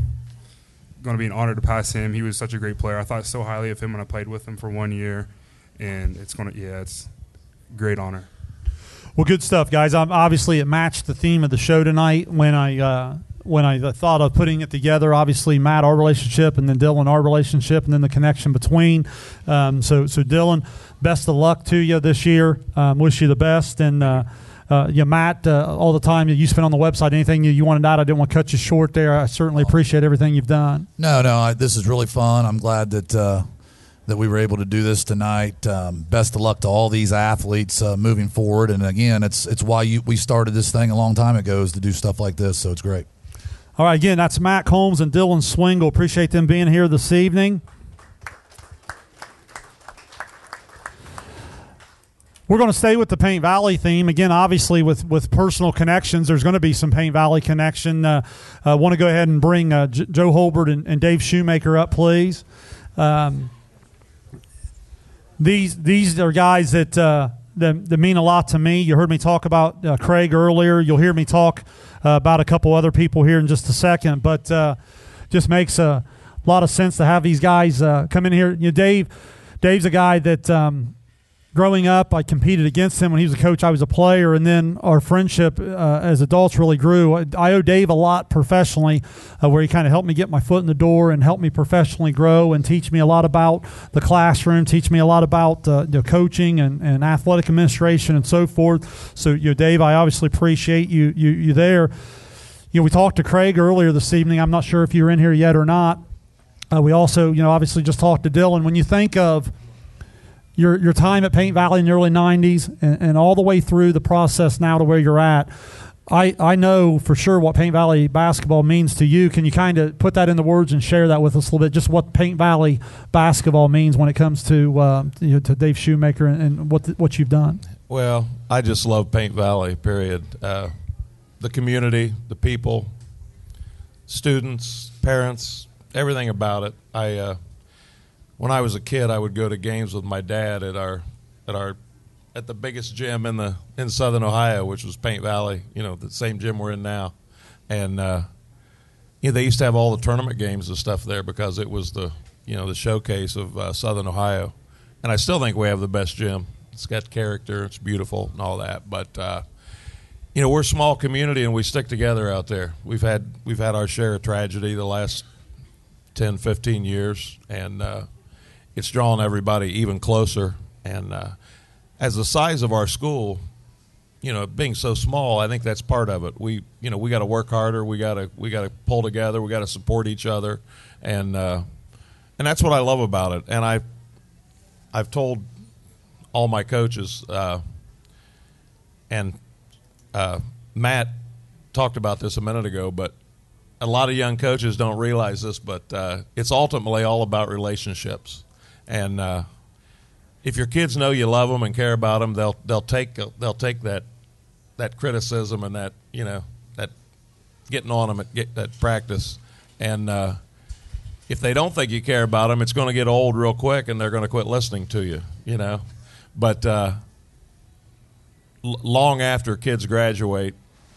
going to be an honor to pass him. He was such a great player. I thought so highly of him when I played with him for one year, and it's going to yeah, it's a great honor. Well, good stuff, guys. Um, obviously, it matched the theme of the show tonight when I. Uh, When I thought of putting it together, obviously Matt, our relationship, and then Dylan, our relationship, and then the connection between. Um, so, so Dylan, best of luck to you this year. Um, wish you the best. And, uh, uh, yeah, Matt, uh, all the time that you spent on the website, anything you, you wanted out, I didn't want to cut you short there. I certainly appreciate everything you've done. No, no, I, this is really fun. I'm glad that uh, that we were able to do this tonight. Um, best of luck to all these athletes uh, moving forward. And, again, it's it's why you, we started this thing a long time ago, is to do stuff like this, so it's great. All right, again, that's Matt Combs and Dylan Swingle. Appreciate them being here this evening. We're going to stay with the Paint Valley theme. Again, obviously, with, with personal connections, there's going to be some Paint Valley connection. I uh, uh, want to go ahead and bring uh, J- Joe Holbert and, and Dave Shoemaker up, please. Um, these these are guys that, uh, that that mean a lot to me. You heard me talk about uh, Craig earlier. You'll hear me talk Uh, about a couple other people here in just a second, but uh, just makes a lot of sense to have these guys uh, come in here. You know, Dave, Dave's a guy that um, growing up, I competed against him when he was a coach. I was a player, and then our friendship uh, as adults really grew. I owe Dave a lot professionally, uh, where he kind of helped me get my foot in the door and helped me professionally grow and teach me a lot about the classroom, teach me a lot about uh, you know, coaching and, and athletic administration and so forth. So, you know, Dave, I obviously appreciate you you you there. You know, we talked to Craig earlier this evening. I'm not sure if you're in here yet or not. Uh, we also, you know, obviously just talked to Dylan. When you think of Your your time at Paint Valley in the early nineties and, and all the way through the process now to where you're at, I, I know for sure what Paint Valley basketball means to you. Can you kind of put that into words and share that with us a little bit, just what Paint Valley basketball means when it comes to uh, you know, to Dave Shoemaker and, and what the, what you've done? Well, I just love Paint Valley, period. Uh, the community, the people, students, parents, everything about it. I uh, When I was a kid, I would go to games with my dad at our at our at the biggest gym in the in Southern Ohio, which was Paint Valley. You know, the same gym we're in now, and uh, you know, they used to have all the tournament games and stuff there because it was the you know the showcase of uh, Southern Ohio. And I still think we have the best gym. It's got character, it's beautiful, and all that. But uh, you know, we're a small community and we stick together out there. We've had we've had our share of tragedy the last ten, fifteen years, and uh, it's drawn everybody even closer. And uh, as the size of our school, you know, being so small, I think that's part of it. We, you know, we got to work harder. We got to we got to pull together. We got to support each other, and uh, and that's what I love about it. And I, I've told all my coaches, uh, and uh, Matt talked about this a minute ago, but a lot of young coaches don't realize this, but uh, it's ultimately all about relationships. And uh, if your kids know you love them and care about them, they'll they'll take they'll take that that criticism and that you know that getting on them at get, that practice. And uh, if they don't think you care about them, it's going to get old real quick, and they're going to quit listening to you. You know, but uh, l- long after kids graduate.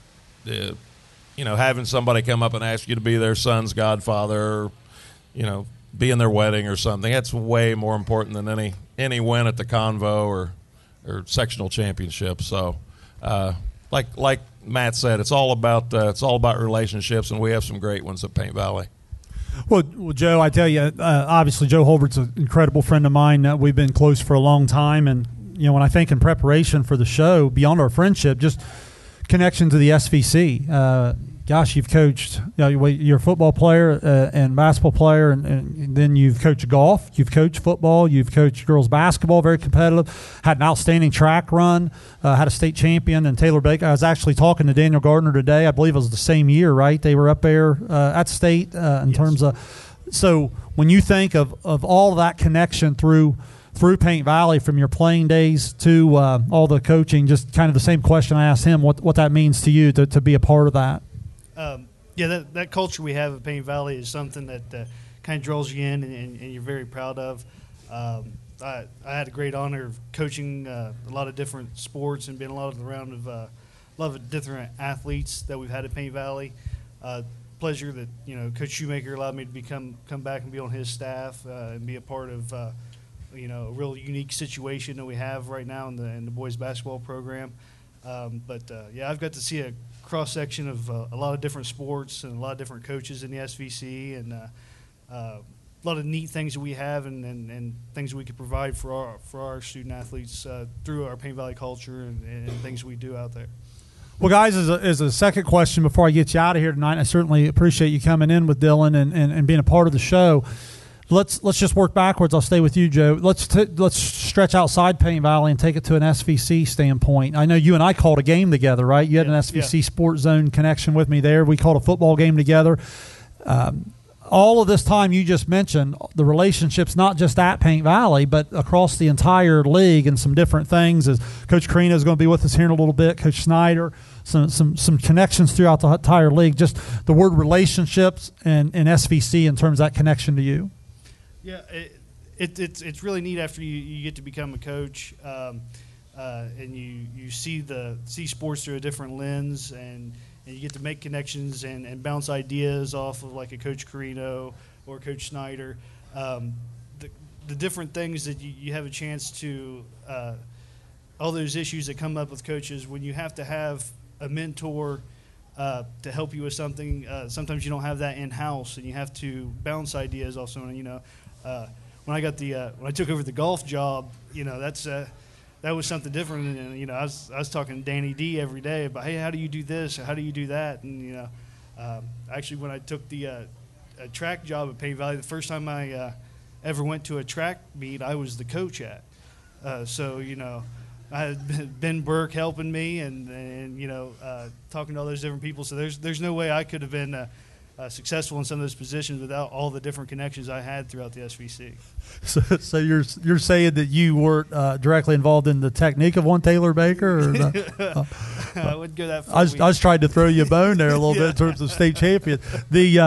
Uh, You know, having somebody come up and ask you to be their son's godfather, or, you know, be in their wedding or something, that's way more important than any any win at the Convo or or sectional championship. So, uh, like like Matt said, it's all about uh, it's all about relationships, and we have some great ones at Paint Valley. Well, well Joe, I tell you, uh, obviously Joe Holbert's an incredible friend of mine. Uh, we've been close for a long time, and you know, when I think in preparation for the show, beyond our friendship, just connection to the S V C. Uh, gosh, you've coached, you know, you're a football player uh, and basketball player, and, and then you've coached golf, you've coached football, you've coached girls basketball, very competitive, had an outstanding track run, uh, had a state champion, and Taylor Baker. I was actually talking to Daniel Gardner today. I believe it was the same year, right? They were up there uh, at state uh, in yes. terms of – so when you think of, of all that connection through – through Paint Valley, from your playing days to uh, all the coaching, just kind of the same question I asked him, what what that means to you to, to be a part of that. Um, yeah, that, that culture we have at Paint Valley is something that uh, kind of draws you in and, and, and you're very proud of. Um, I, I had a great honor of coaching uh, a lot of different sports and being a lot of the round of uh, a lot of different athletes that we've had at Paint Valley. Uh, pleasure that, you know, Coach Shoemaker allowed me to become come back and be on his staff uh, and be a part of uh, you know, a real unique situation that we have right now in the in the boys basketball program. Um, but uh, yeah, I've got to see a cross section of uh, a lot of different sports and a lot of different coaches in the S V C, and uh, uh, a lot of neat things that we have and, and, and things we could provide for our for our student athletes uh, through our Paint Valley culture and, and things we do out there. Well, guys, as a, as a second question before I get you out of here tonight, I certainly appreciate you coming in with Dylan and, and, and being a part of the show. Let's let's just work backwards. I'll stay with you, Joe. Let's t- let's stretch outside Paint Valley and take it to an S V C standpoint. I know you and I called a game together, right? You had yeah, an S V C yeah. Sports Zone connection with me there. We called a football game together. Um, all of this time you just mentioned, the relationships not just at Paint Valley, but across the entire league and some different things. As Coach Carino is going to be with us here in a little bit, Coach Snyder, some some some connections throughout the entire league. Just the word relationships and, and S V C in terms of that connection to you. Yeah, it, it, it's it's really neat after you, you get to become a coach, um, uh, and you, you see the see sports through a different lens, and, and you get to make connections and, and bounce ideas off of like a Coach Carino or Coach Snyder. Um, the the different things that you, you have a chance to uh, all those issues that come up with coaches when you have to have a mentor uh, to help you with something. Uh, sometimes you don't have that in house, and you have to bounce ideas off someone. You know. Uh, when I got the uh, when I took over the golf job, you know that's uh, that was something different. And you know, I was I was talking to Danny D every day about, hey, how do you do this? How do you do that? And you know, um, actually, when I took the uh, a track job at Paint Valley, the first time I uh, ever went to a track meet, I was the coach at. Uh, so you know, I had Ben Burke helping me, and and you know, uh, talking to all those different people. So there's there's no way I could have been. Uh, Uh, successful in some of those positions without all the different connections I had throughout the S V C. So, so you're you're saying that you weren't uh, directly involved in the technique of one Taylor Baker? Or the, uh, I wouldn't go that far. I was, I was trying to throw you a bone there a little yeah. bit in terms of state champion. The um,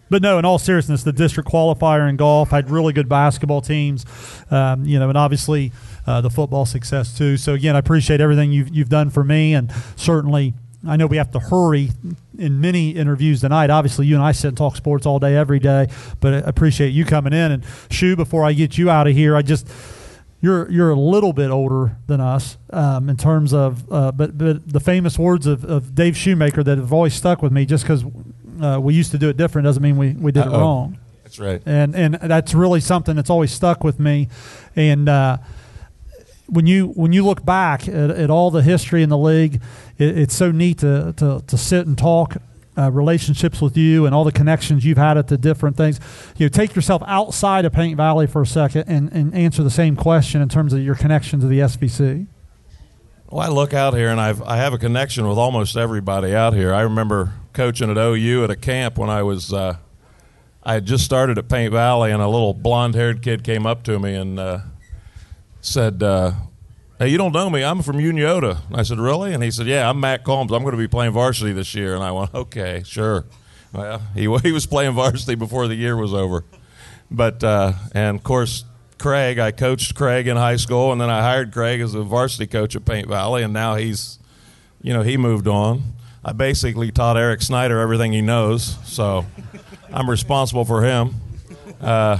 But no, in all seriousness, the district qualifier in golf had really good basketball teams, um, you know, and obviously uh, the football success too. So again, I appreciate everything you've you've done for me, and certainly I know we have to hurry in many interviews tonight. Obviously, you and I sit and talk sports all day, every day, but I appreciate you coming in. And Shu, before I get you out of here, I just you're you're a little bit older than us um, in terms of, uh, but but the famous words of, of Dave Shoemaker that have always stuck with me. Just because uh, we used to do it different doesn't mean we, we did Uh-oh. it wrong. That's right. And and that's really something that's always stuck with me. And uh, when you when you look back at, at all the history in the league, it, it's so neat to, to, to sit and talk uh, relationships with you and all the connections you've had at the different things. You know, take yourself outside of Paint Valley for a second and, and answer the same question in terms of your connection to the S V C. Well, I look out here, and I've, I have a connection with almost everybody out here. I remember coaching at O U at a camp when I was uh, I had just started at Paint Valley, and a little blonde-haired kid came up to me and uh, said, uh, hey, you don't know me. I'm from Uniota. And I said, really? And he said, yeah, I'm Matt Combs. I'm going to be playing varsity this year. And I went, okay, sure. Well, he, he was playing varsity before the year was over. But, uh, and, of course, Craig, I coached Craig in high school, and then I hired Craig as a varsity coach at Paint Valley, and now he's, you know, he moved on. I basically taught Eric Snyder everything he knows, so I'm responsible for him. Uh,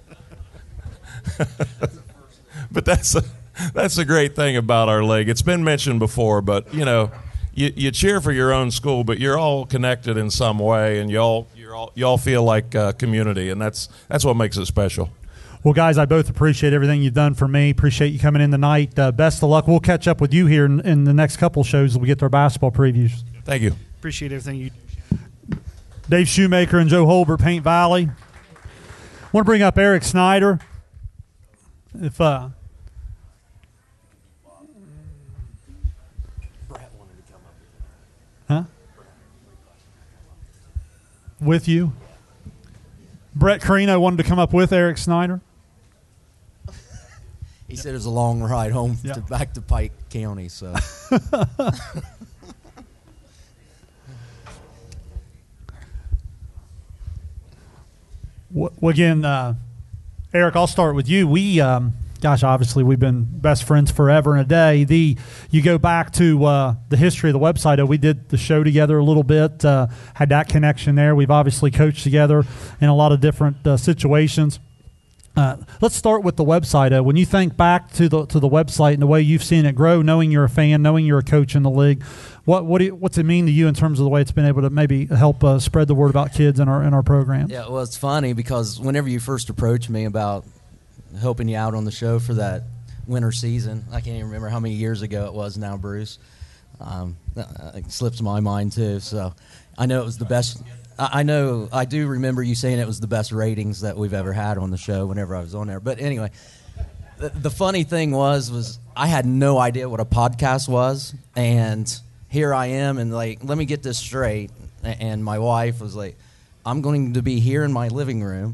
but that's a, that's a great thing about our league. It's been mentioned before, but, you know, you, you cheer for your own school, but you're all connected in some way, and you all, you're all, you all feel like a community, and that's that's what makes it special. Well, guys, I both appreciate everything you've done for me. Appreciate you coming in tonight. Uh, best of luck. We'll catch up with you here in, in the next couple shows as we get to our basketball previews. Thank you. Appreciate everything you do. Dave Shoemaker and Joe Holbert, Paint Valley. I want to bring up Eric Snyder. If uh, huh? With you? Brett Carino wanted to come up with Eric Snyder. He said it was a long ride home Yeah. to back to Pike County. So, Well, again, uh, Eric, I'll start with you. We, um, gosh, obviously we've been best friends forever and a day. The you go back to uh, the history of the website. We did the show together a little bit, uh, had that connection there. We've obviously coached together in a lot of different uh, situations. Uh, let's start with the website. Uh, when you think back to the to the website and the way you've seen it grow, knowing you're a fan, knowing you're a coach in the league, what what do you, what's it mean to you in terms of the way it's been able to maybe help uh, spread the word about kids in our in our program? yeah, well, it's funny because whenever you first approached me about helping you out on the show for that winter season, I can't even remember how many years ago it was now, Bruce. Um, it slips my mind, too. So I know it was the best. I know, I do remember you saying it was the best ratings that we've ever had on the show whenever I was on there. But anyway, the, the funny thing was, was I had no idea what a podcast was. And here I am, and like, let me get this straight. And my wife was like, I'm going to be here in my living room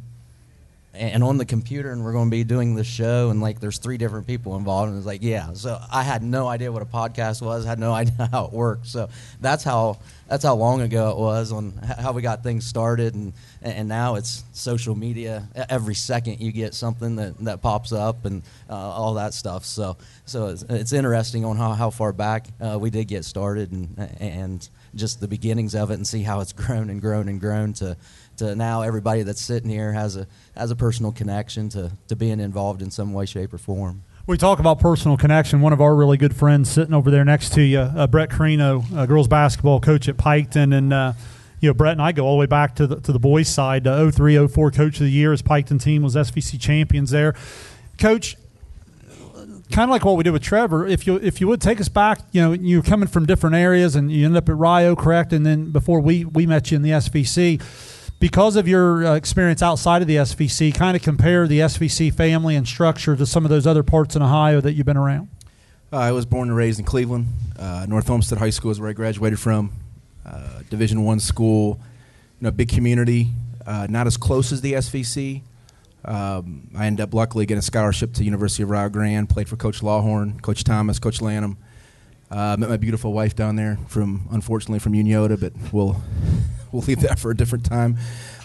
and on the computer, and we're going to be doing this show, and like there's three different people involved, and it's like, yeah. So I had no idea what a podcast was, had no idea how it worked. So that's how that's how long ago it was on how we got things started, and and now it's social media. Every second you get something that, that pops up, and uh, all that stuff. So so it's, it's interesting on how, how far back uh, we did get started, and and just the beginnings of it, and see how it's grown and grown and grown to. To now everybody that's sitting here has a has a personal connection to, to being involved in some way, shape, or form. We talk about personal connection. One of our really good friends sitting over there next to you, uh, Brett Carino, uh, girls basketball coach at Piketon, and uh, you know Brett and I go all the way back to the to the boys' side. Uh, oh three oh four Coach of the Year, as Piketon team was S V C champions there. Coach, kind of like what we did with Trevor, if you if you would take us back, you know, you're coming from different areas, and you ended up at Rio, correct? And then before we we met you in the S V C. Because of your uh, experience outside of the S V C, kind of compare the S V C family and structure to some of those other parts in Ohio that you've been around. Uh, I was born and raised in Cleveland. Uh, North Homestead High School is where I graduated from. Uh, Division One school, you know, big community, uh, not as close as the S V C. Um, I ended up luckily getting a scholarship to University of Rio Grande. Played for Coach Lawhorn, Coach Thomas, Coach Lanham. Uh, met my beautiful wife down there from, unfortunately, from Uniota, but we'll we'll leave that for a different time.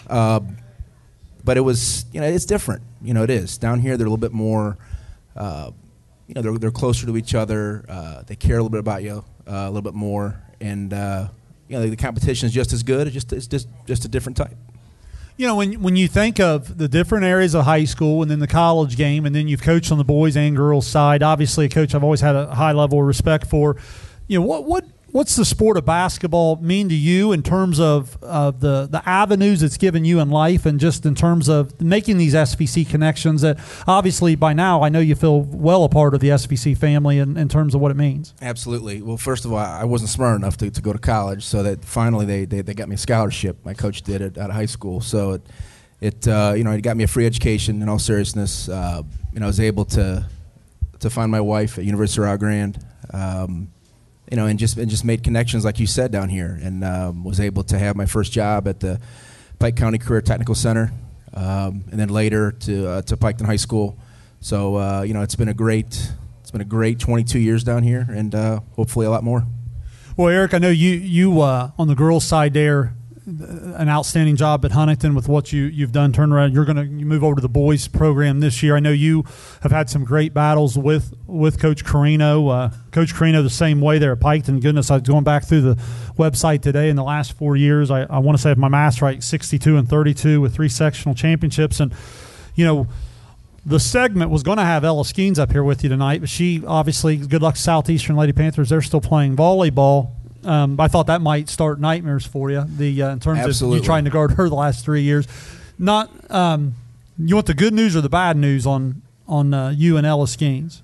Uh, but it was, you know, it's different. You know, it is. Down here, they're a little bit more, uh, you know, they're, they're closer to each other. Uh, they care a little bit about you uh, a little bit more. And, uh, you know, the competition is just as good. It's just, it's just, just a different type. You know, when when you think of the different areas of high school and then the college game, and then you've coached on the boys and girls side, obviously a coach I've always had a high level of respect for. You know, what what what's the sport of basketball mean to you in terms of, of the, the avenues it's given you in life, and just in terms of making these S V C connections that obviously by now I know you feel well a part of the S V C family in, in terms of what it means? Absolutely. Well, first of all, I wasn't smart enough to, to go to college, so that finally they, they, they got me a scholarship. My coach did it out of high school. So it, it uh, you know, it got me a free education in all seriousness. Uh, you know, I was able to to find my wife at University of Rio Grande. Um, You know, and just and just made connections, like you said, down here, and um, was able to have my first job at the Pike County Career Technical Center, um, and then later to uh, to Piketon High School. So uh, you know, it's been a great it's been a great twenty-two years down here, and uh, hopefully a lot more. Well, Eric, I know you you uh, on the girls' side there, an outstanding job at Huntington with what you, you've done. Turn around, you're going to you move over to the boys program this year. I know you have had some great battles with, with Coach Carino. Uh, Coach Carino the same way there at Piketon. Goodness, I was going back through the website today. In the last four years, I, I want to say, if my math's right, sixty-two and thirty-two with three sectional championships. And, you know, the segment was going to have Ella Skeens up here with you tonight, but she obviously, good luck to Southeastern Lady Panthers. They're still playing volleyball. Um, I thought that might start nightmares for you. The uh, in terms Absolutely. of you trying to guard her the last three years. Not um, you want the good news or the bad news on on uh, you and Ella Skeens?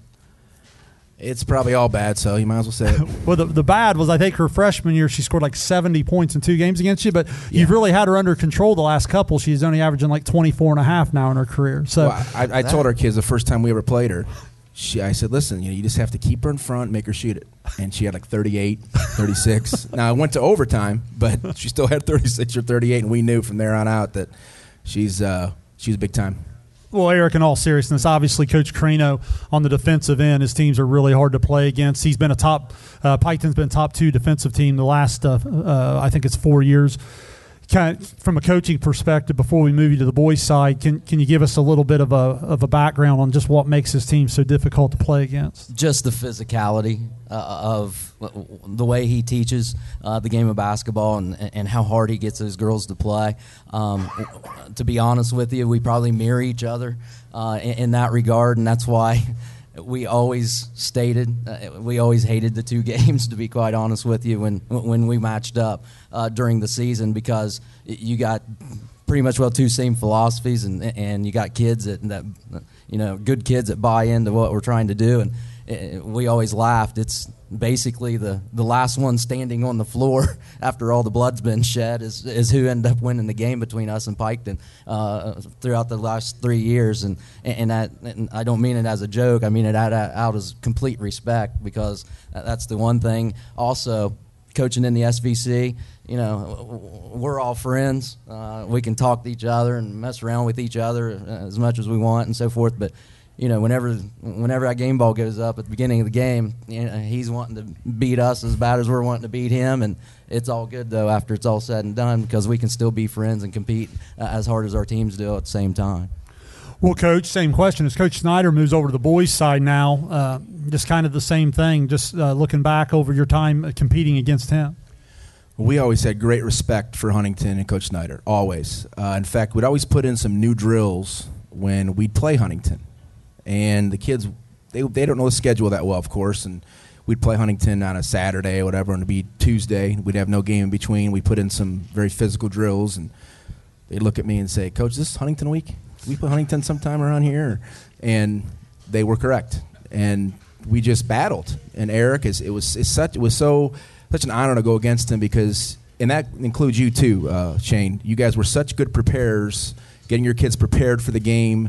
It's probably all bad, so you might as well say it. Well, the, the bad was I think her freshman year she scored like seventy points in two games against you, but yeah. You've really had her under control the last couple. She's only averaging like twenty-four and a half now in her career. So well, I, I told our kids the first time we ever played her. She, I said, listen, you know, you just have to keep her in front, make her shoot it. And she had like thirty-eight, thirty-six. Now, it went to overtime, but she still had thirty-six or thirty-eight, and we knew from there on out that she's uh, she's big time. Well, Eric, in all seriousness, obviously Coach Carino on the defensive end, his teams are really hard to play against. He's been a top uh, – Piketon's been top two defensive team the last, uh, uh, I think it's four years. Kind of, from a coaching perspective, before we move you to the boys' side, can can you give us a little bit of a of a background on just what makes his team so difficult to play against? Just the physicality uh, of the way he teaches uh, the game of basketball, and and how hard he gets those girls to play. Um, to be honest with you, we probably mirror each other uh, in, in that regard, and that's why we always stated uh, we always hated the two games, to be quite honest with you, when when we matched up uh, during the season, because you got pretty much well two same philosophies, and and you got kids that, that you know good kids that buy into what we're trying to do, and uh, we always laughed. It's basically the, the last one standing on the floor after all the blood's been shed is is who ended up winning the game between us and Piketon uh, throughout the last three years. And and, that, and I don't mean it as a joke. I mean it out, out as complete respect, because that's the one thing. Also, coaching in the S V C, you know, we're all friends. Uh, we can talk to each other and mess around with each other as much as we want and so forth. But you know, whenever whenever that game ball goes up at the beginning of the game, you know, he's wanting to beat us as bad as we're wanting to beat him, and it's all good though after it's all said and done, because we can still be friends and compete uh, as hard as our teams do at the same time. Well, Coach, same question. As Coach Snyder moves over to the boys' side now, uh, just kind of the same thing, just uh, looking back over your time competing against him. We always had great respect for Huntington and Coach Snyder, always. Uh, in fact, we'd always put in some new drills when we'd play Huntington. And the kids, they they don't know the schedule that well, of course, and we'd play Huntington on a Saturday or whatever, and it'd be Tuesday. We'd have no game in between. We put in some very physical drills, and they'd look at me and say, Coach, this is Huntington week? Can we play Huntington sometime around here? And they were correct. And we just battled. And Eric, is it was it's such it was so such an honor to go against him, because, and that includes you too, uh, Shane. You guys were such good preparers, getting your kids prepared for the game.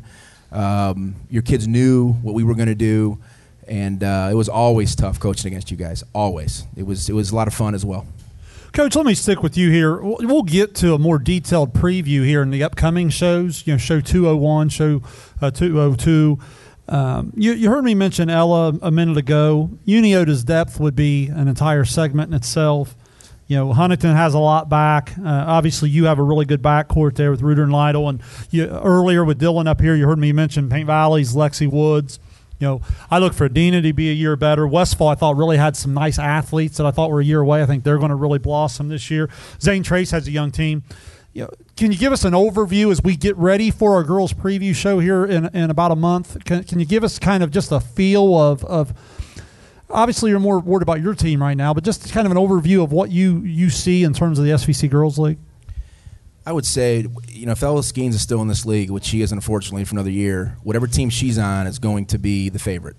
Um, your kids knew what we were going to do, and uh, it was always tough coaching against you guys. Always, it was it was a lot of fun as well. Coach, let me stick with you here. We'll get to a more detailed preview here in the upcoming shows. You know, show two oh one, show uh, two oh two. Um, you, you heard me mention Ella a minute ago. Uniota's depth would be an entire segment in itself. You know, Huntington has a lot back. Uh, obviously, you have a really good backcourt there with Reuter and Lytle. And you, earlier with Dylan up here, you heard me mention Paint Valley's Lexi Woods. You know, I look for Adina to be a year better. Westfall, I thought, really had some nice athletes that I thought were a year away. I think they're going to really blossom this year. Zane Trace has a young team. You know, can you give us an overview as we get ready for our girls' preview show here in, in about a month? Can, can you give us kind of just a feel of, of – obviously you're more worried about your team right now, but just kind of an overview of what you, you see in terms of the S V C Girls League? I would say, you know, if Ella Skeens is still in this league, which she is unfortunately for another year, whatever team she's on is going to be the favorite.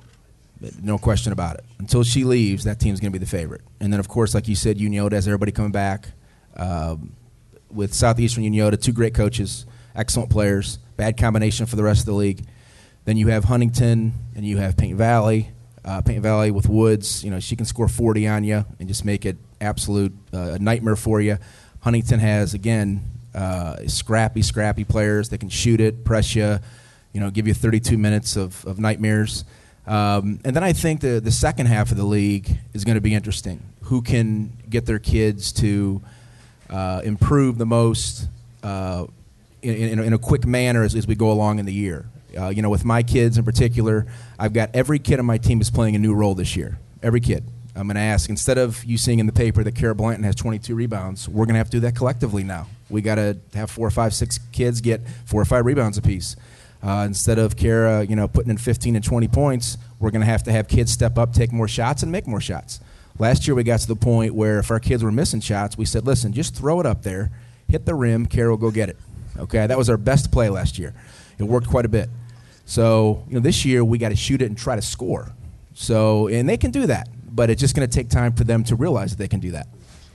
No question about it. Until she leaves, that team's going to be the favorite. And then, of course, like you said, Unioda has everybody coming back. Um, with Southeastern Unioda, two great coaches, excellent players, bad combination for the rest of the league. Then you have Huntington, and you have Paint Valley. Uh, Paint Valley with Woods, you know, she can score forty on you and just make it absolute uh, nightmare for you. Huntington has, again, uh, scrappy, scrappy players that can shoot it, press you, you know, give you thirty-two minutes of, of nightmares. Um, and then I think the, the second half of the league is going to be interesting. Who can get their kids to uh, improve the most uh, in, in, in a quick manner as, as we go along in the year. Uh, you know, with my kids in particular, I've got every kid on my team is playing a new role this year. Every kid. I'm going to ask, instead of you seeing in the paper that Kara Blanton has twenty-two rebounds, we're going to have to do that collectively now. We got to have four or five, six kids get four or five rebounds apiece. Uh, instead of Kara, you know, putting in fifteen and twenty points, we're going to have to have kids step up, take more shots, and make more shots. Last year we got to the point where if our kids were missing shots, we said, listen, just throw it up there, hit the rim, Kara will go get it. Okay, that was our best play last year. It worked quite a bit. So, you know, this year we got to shoot it and try to score. So, and they can do that, but it's just going to take time for them to realize that they can do that.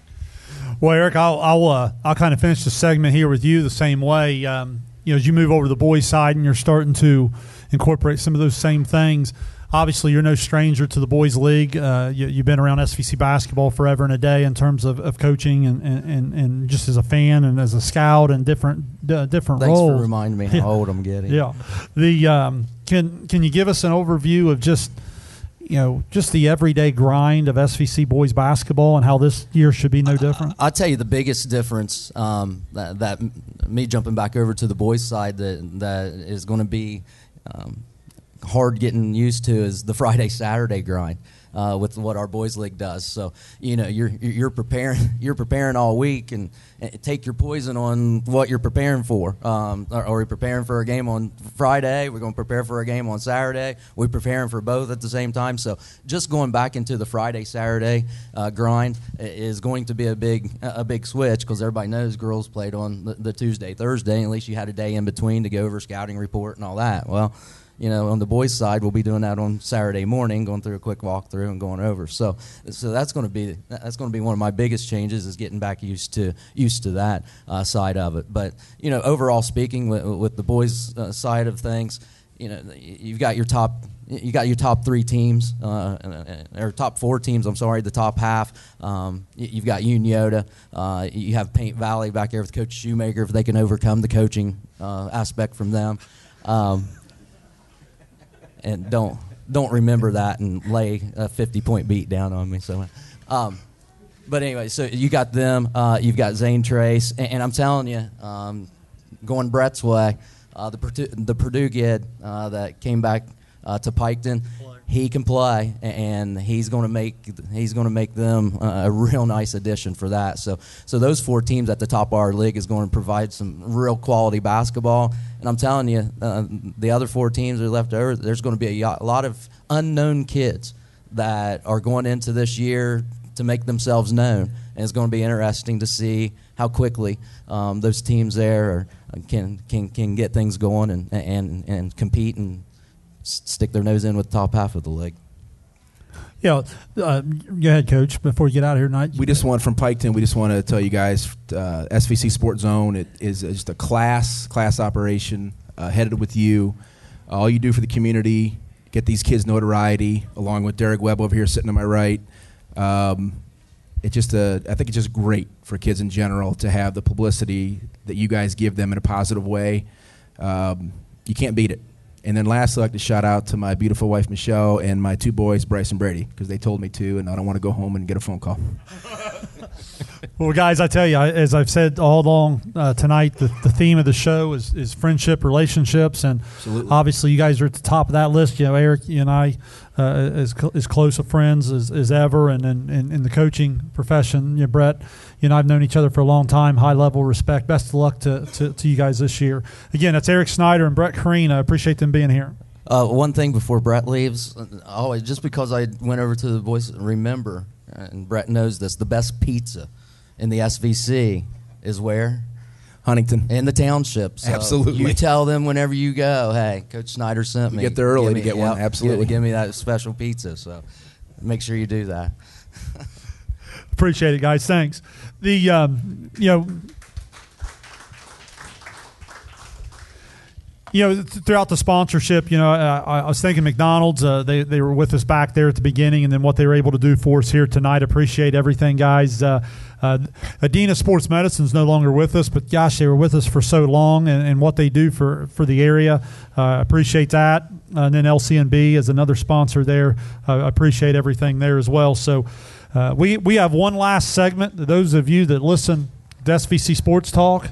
Well, Eric, I'll I'll, uh, I'll kind of finish the segment here with you the same way. Um, you know, as you move over to the boys' side and you're starting to incorporate some of those same things. Obviously, you're no stranger to the boys' league. Uh, you, you've been around S V C basketball forever and a day in terms of, of coaching and, and, and just as a fan and as a scout and different uh, different Thanks roles. Thanks for reminding me how yeah. old I'm getting. Yeah. The um, can can you give us an overview of just you know just the everyday grind of S V C boys basketball and how this year should be no different? I'll tell you the biggest difference um, that, that me jumping back over to the boys' side that that is going to be. Um, hard getting used to is the Friday Saturday grind uh, with what our boys league does. So you know you're you're preparing you're preparing all week and, and take your poison on what you're preparing for. Um, are, are we preparing for a game on Friday? We're going to prepare for a game on Saturday. We're preparing for both at the same time. So just going back into the Friday Saturday uh, grind is going to be a big a big switch because everybody knows girls played on the, the Tuesday Thursday. And at least you had a day in between to go over scouting report and all that. Well. You know, on the boys' side, we'll be doing that on Saturday morning, going through a quick walkthrough and going over. So, so that's going to be that's going to be one of my biggest changes is getting back used to used to that uh, side of it. But you know, overall speaking, with, with the boys' uh, side of things, you know, you've got your top you got your top three teams uh, or top four teams. I'm sorry, the top half. Um, you've got Unioda. Uh, you have Paint Valley back there with Coach Shoemaker if they can overcome the coaching uh, aspect from them. Um, And don't don't remember that and lay a fifty-point beat down on me. So, um, but anyway, so you got them. Uh, you've got Zane Trace, and, and I'm telling you, um, going Brett's way, uh, the Purdue, the Purdue kid uh, that came back uh, to Piketon, he can play, and he's going to make he's going to make them uh, a real nice addition for that. So, so those four teams at the top of our league is going to provide some real quality basketball. And I'm telling you, uh, the other four teams that are left over, there's going to be a, a lot of unknown kids that are going into this year to make themselves known. And it's going to be interesting to see how quickly um, those teams there are, can can can get things going and and and compete and stick their nose in with the top half of the league. Yeah, uh, go ahead, Coach. Before you get out of here tonight, we just want from Piketon. We just want to tell you guys, uh, S V C Sports Zone it is just a class class operation uh, headed with you. Uh, all you do for the community, get these kids notoriety, along with Derek Webb over here sitting to my right. Um, it's just a, I think it's just great for kids in general to have the publicity that you guys give them in a positive way. Um, you can't beat it. And then lastly, I'd like to shout out to my beautiful wife, Michelle, and my two boys, Bryce and Brady, because they told me to, and I don't want to go home and get a phone call. Well, guys, I tell you, I- as I've said all along uh, tonight, the, the theme of the show is, is friendship, relationships, and Absolutely. obviously you guys are at the top of that list. You know, Eric, you and I, uh, as cl- as close of friends as, as ever, and in, in, in the coaching profession, you know, Brett, you and I have known each other for a long time. High level respect. Best of luck to, to, to you guys this year. Again, that's Eric Snyder and Brett Kareen. I appreciate them being here. Uh, one thing before Brett leaves, always just because I went over to the Voice, remember, and Brett knows this, the best pizza in the S V C is where? Huntington. In the township. So Absolutely. You tell them whenever you go, hey, Coach Snyder sent You me. get there early Give to me- get one. yep, Absolutely. Give, give me that special pizza. So make sure you do that. Appreciate it, guys. Thanks. The um, you know, you know, th- throughout the sponsorship, you know, I, I was thinking McDonald's. Uh, they they were with us back there at the beginning, and then what they were able to do for us here tonight. Appreciate everything, guys. Uh, uh, Adina Sports Medicine is no longer with us, but gosh, they were with us for so long, and, and what they do for for the area. Uh, appreciate that. Uh, and then L C N B is another sponsor there. I uh, appreciate everything there as well. So. Uh, we, we have one last segment. Those of you that listen to S V C Sports Talk,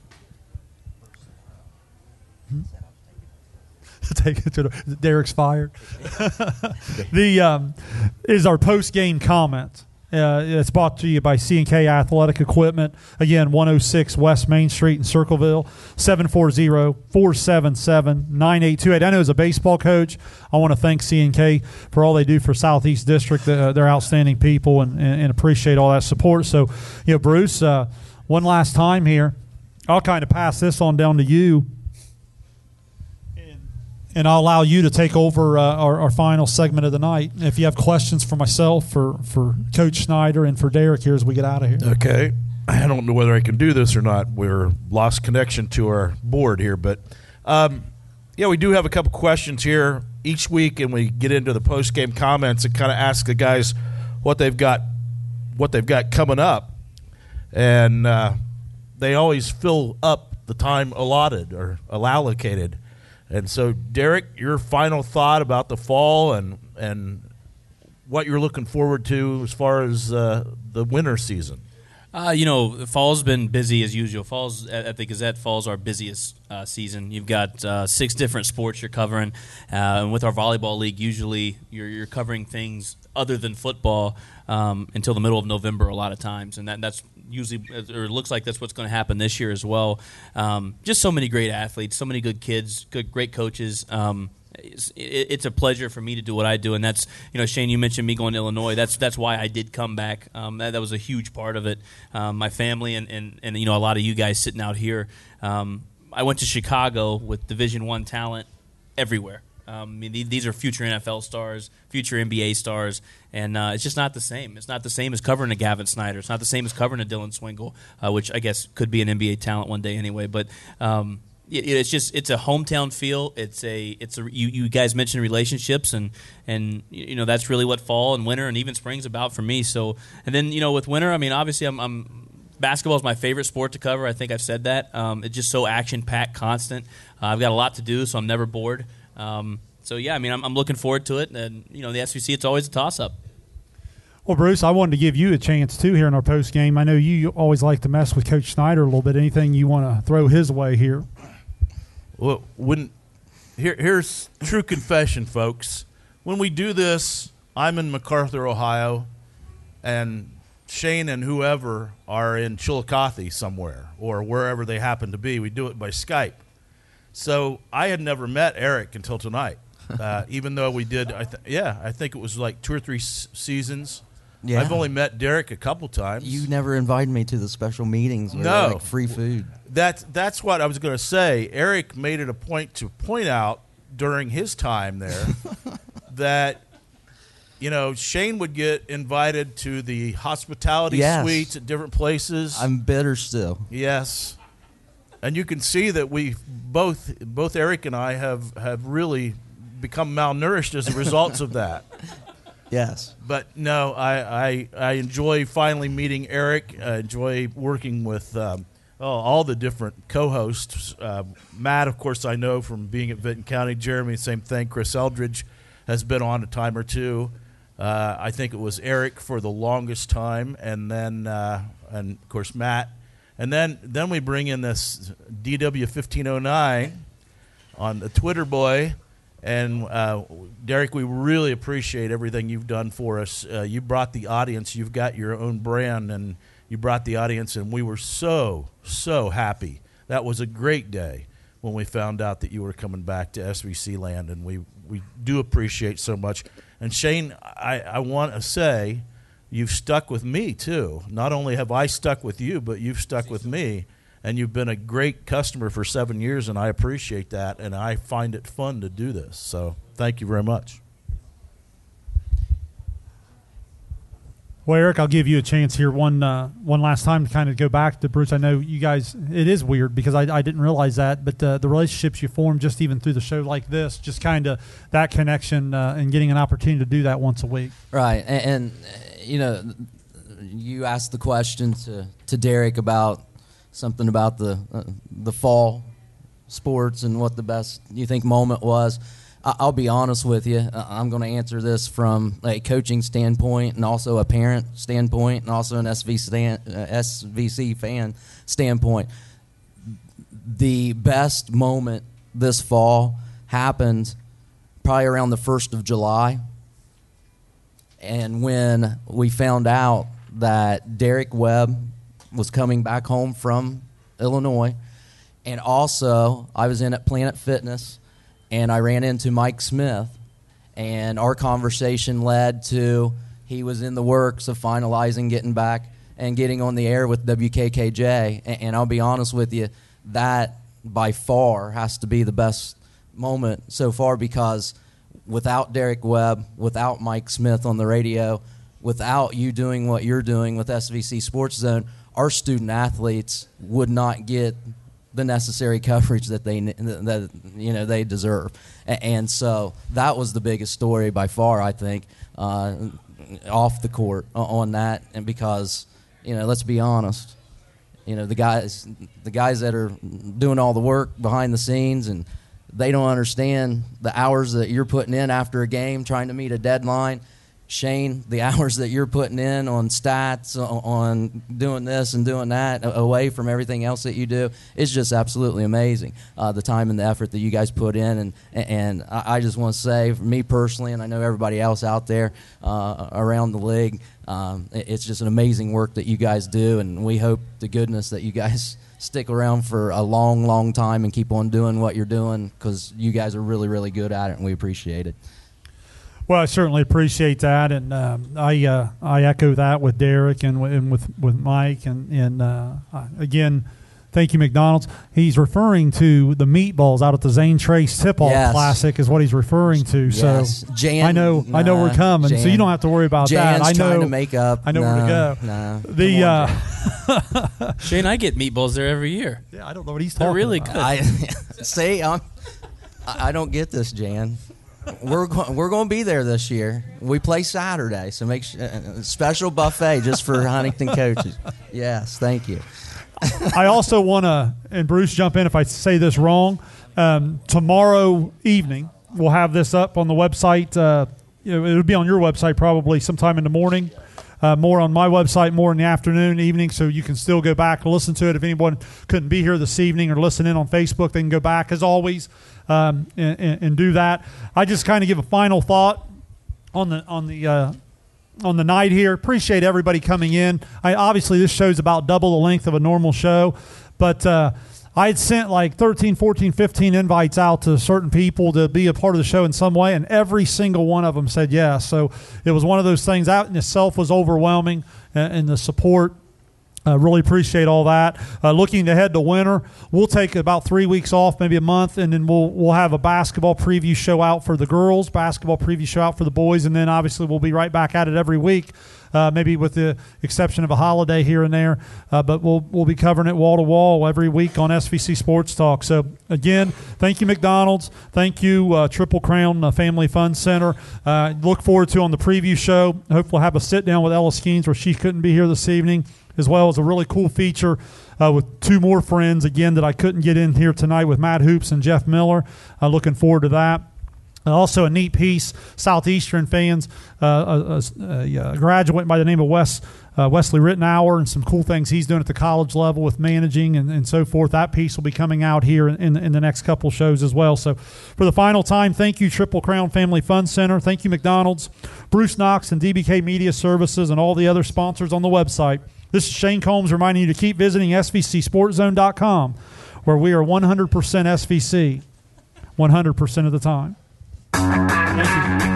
take it to the, Derek's fired. the um, is our post game comment. Uh, it's brought to you by C and K Athletic Equipment. Again, one oh six West Main Street in Circleville, seven four zero, four seven seven, nine eight two eight. I know as a baseball coach, I want to thank C and K for all they do for Southeast District. Uh, they're outstanding people, and, and, and appreciate all that support. So, you know, Bruce, uh, one last time here, I'll kind of pass this on down to you. And I'll allow you to take over uh, our, our final segment of the night. If you have questions for myself, for, for Coach Snyder, and for Derek here as we get out of here. Okay. I don't know whether I can do this or not. We're lost connection to our board here. But, um, yeah, we do have a couple questions here each week, and we get into the post-game comments and kind of ask the guys what they've got what they've got coming up. And uh, they always fill up the time allotted or allocated. And so, Derek, your final thought about the fall and and what you're looking forward to as far as uh, the winter season. Uh, you know, fall's been busy as usual. Fall's at, at the Gazette, fall's our busiest uh, season. You've got uh, six different sports you're covering, uh, and with our volleyball league, usually you're, you're covering things other than football um, until the middle of November a lot of times, and that, that's usually, or it looks like that's what's going to happen this year as well. Um, just so many great athletes, so many good kids, good great coaches. Um, It's, it's a pleasure for me to do what I do, and that's, you know, Shane, you mentioned me going to Illinois. That's that's why I did come back. Um, that, that was a huge part of it. Um, my family and, and, and you know a lot of you guys sitting out here. Um, I went to Chicago with Division One talent everywhere. Um, I mean, these are future N F L stars, future N B A stars, and uh, it's just not the same. It's not the same as covering a Gavin Snyder. It's not the same as covering a Dylan Swingle, uh, which I guess could be an N B A talent one day anyway. But um, it's just it's a hometown feel. It's a it's a you, you guys mentioned relationships and and you know that's really what fall and winter and even spring's about for me. So and then you know with winter, I mean obviously I'm, I'm basketball is my favorite sport to cover. I think I've said that. Um, it's just so action packed, constant. Uh, I've got a lot to do, so I'm never bored. Um, so yeah, I mean I'm, I'm looking forward to it. And you know the S V C, it's always a toss up. Well, Bruce, I wanted to give you a chance too here in our post game. I know you always like to mess with Coach Snyder a little bit. Anything you want to throw his way here? Well, when here, here's true confession, folks. When we do this, I'm in MacArthur, Ohio, and Shane and whoever are in Chillicothe somewhere or wherever they happen to be. We do it by Skype. So I had never met Eric until tonight, uh, even though we did. I th- yeah, I think it was like two or three s- seasons. Yeah. I've only met Derek a couple times. You never invited me to the special meetings where No. like free food. That's that's what I was going to say. Eric made it a point to point out during his time there that you know Shane would get invited to the hospitality Yes. suites at different places. I'm bitter still. Yes, and you can see that we both both Eric and I have have really become malnourished as a result of that. Yes. But no, I, I I enjoy finally meeting Eric. I enjoy working with um, oh, all the different co-hosts. Uh, Matt, of course, I know from being at Vinton County. Jeremy, same thing. Chris Eldridge has been on a time or two. Uh, I think it was Eric for the longest time, and then uh, and of course Matt, and then then we bring in this D W fifteen oh nine on the Twitter boy, and uh, Derek, we really appreciate everything you've done for us. Uh, you brought the audience. You've got your own brand, and you brought the audience, and we were so so happy. That was a great day when we found out that you were coming back to S V C land, and we, we do appreciate so much. And Shane, I, I want to say you've stuck with me too. Not only have I stuck with you, but you've stuck with me, and you've been a great customer for seven years, and I appreciate that, and I find it fun to do this. So thank you very much. Well, Eric, I'll give you a chance here one uh, one last time to kind of go back to Bruce. I know you guys, it is weird because I, I didn't realize that, but uh, the relationships you form just even through the show like this, just kind of that connection uh, and getting an opportunity to do that once a week. Right. And, and you know, you asked the question to, to Derek about something about the uh, the fall sports and what the best you think moment was. I'll be honest with you. I'm going to answer this from a coaching standpoint and also a parent standpoint and also an S V C, stand, uh, S V C fan standpoint. The best moment this fall happened probably around the first of July. And when we found out that Derek Webb was coming back home from Illinois, and also I was in at Planet Fitness, and I ran into Mike Smith, and our conversation led to he was in the works of finalizing getting back and getting on the air with W K K J. And, and I'll be honest with you, that by far has to be the best moment so far, because without Derek Webb, without Mike Smith on the radio, without you doing what you're doing with S V C Sports Zone, our student athletes would not get the necessary coverage that they that you know they deserve, and so that was the biggest story by far, I think, uh, off the court on that. And because you know, let's be honest, you know the guys the guys that are doing all the work behind the scenes, and they don't understand the hours that you're putting in after a game trying to meet a deadline. Shane, the hours that you're putting in on stats, on doing this and doing that, away from everything else that you do, is just absolutely amazing. Uh, the time and the effort that you guys put in, and and I just want to say, for me personally, and I know everybody else out there uh, around the league, um, it's just an amazing work that you guys do, and we hope to goodness that you guys stick around for a long, long time and keep on doing what you're doing, because you guys are really, really good at it, and we appreciate it. Well, I certainly appreciate that, and um, I uh, I echo that with Derek and, w- and with with Mike, and and uh, again, thank you, McDonald's. He's referring to the meatballs out at the Zane Trace Tip-Off Yes. Classic is what he's referring to. Yes. So Jan, I know I know nah, we're coming, so Jan. you don't have to worry about Jan's that. I know trying to make up. I know Nah, where to go. nah. The Come on, uh, Shane, I get meatballs there every year. Yeah, I don't know what he's They're talking really about. good. I see. I'm, I I don't get this, Jan. We're go- we're going to be there this year. We play Saturday, so make sure, uh, special buffet just for Huntington coaches. Yes, thank you. I also want to, and Bruce, jump in if I say this wrong. Um, tomorrow evening, we'll have this up on the website. Uh, you know, it'll be on your website probably sometime in the morning. Uh, more on my website, more in the afternoon, evening, so you can still go back and listen to it. If anyone couldn't be here this evening or listen in on Facebook, they can go back, as always, um, and, and, and do that. I just kind of give a final thought on the on the uh, on the night here. Appreciate everybody coming in. I obviously this show's about double the length of a normal show, but uh, I had sent like thirteen, fourteen, fifteen invites out to certain people to be a part of the show in some way, and every single one of them said yes. So it was one of those things. That in itself was overwhelming, and, and the support. I uh, really appreciate all that. Uh, looking ahead to winter, we'll take about three weeks off, maybe a month, and then we'll we'll have a basketball preview show out for the girls, basketball preview show out for the boys, and then obviously we'll be right back at it every week, uh, maybe with the exception of a holiday here and there. Uh, but we'll we'll be covering it wall to wall every week on S V C Sports Talk. So again, thank you, McDonald's. Thank you, uh, Triple Crown uh, Family Fun Center. Uh, look forward to on the preview show. Hopefully, we'll have a sit down with Ella Skeens where she couldn't be here this evening, as well as a really cool feature uh, with two more friends, again, that I couldn't get in here tonight with Matt Hoops and Jeff Miller. Uh, looking forward to that. Also, a neat piece, Southeastern fans, uh, a, a, a graduate by the name of Wes, uh, Wesley Rittenauer, and some cool things he's doing at the college level with managing and, and so forth. That piece will be coming out here in, in, in the next couple shows as well. So, for the final time, thank you, Triple Crown Family Fun Center. Thank you, McDonald's, Bruce Knox, and D B K Media Services, and all the other sponsors on the website. This is Shane Combs reminding you to keep visiting S V C Sports Zone dot com, where we are one hundred percent S V C, one hundred percent of the time. Thank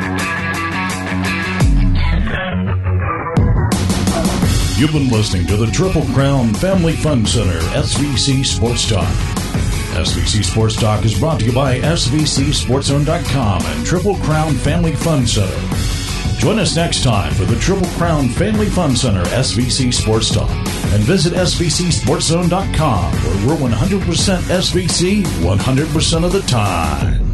you. You've been listening to the Triple Crown Family Fun Center S V C Sports Talk. S V C Sports Talk is brought to you by S V C Sports Zone dot com and Triple Crown Family Fun Center. Join us next time for the Triple Crown Family Fun Center S V C Sports Talk, and visit S V C Sports Zone dot com, where we're one hundred percent S V C one hundred percent of the time.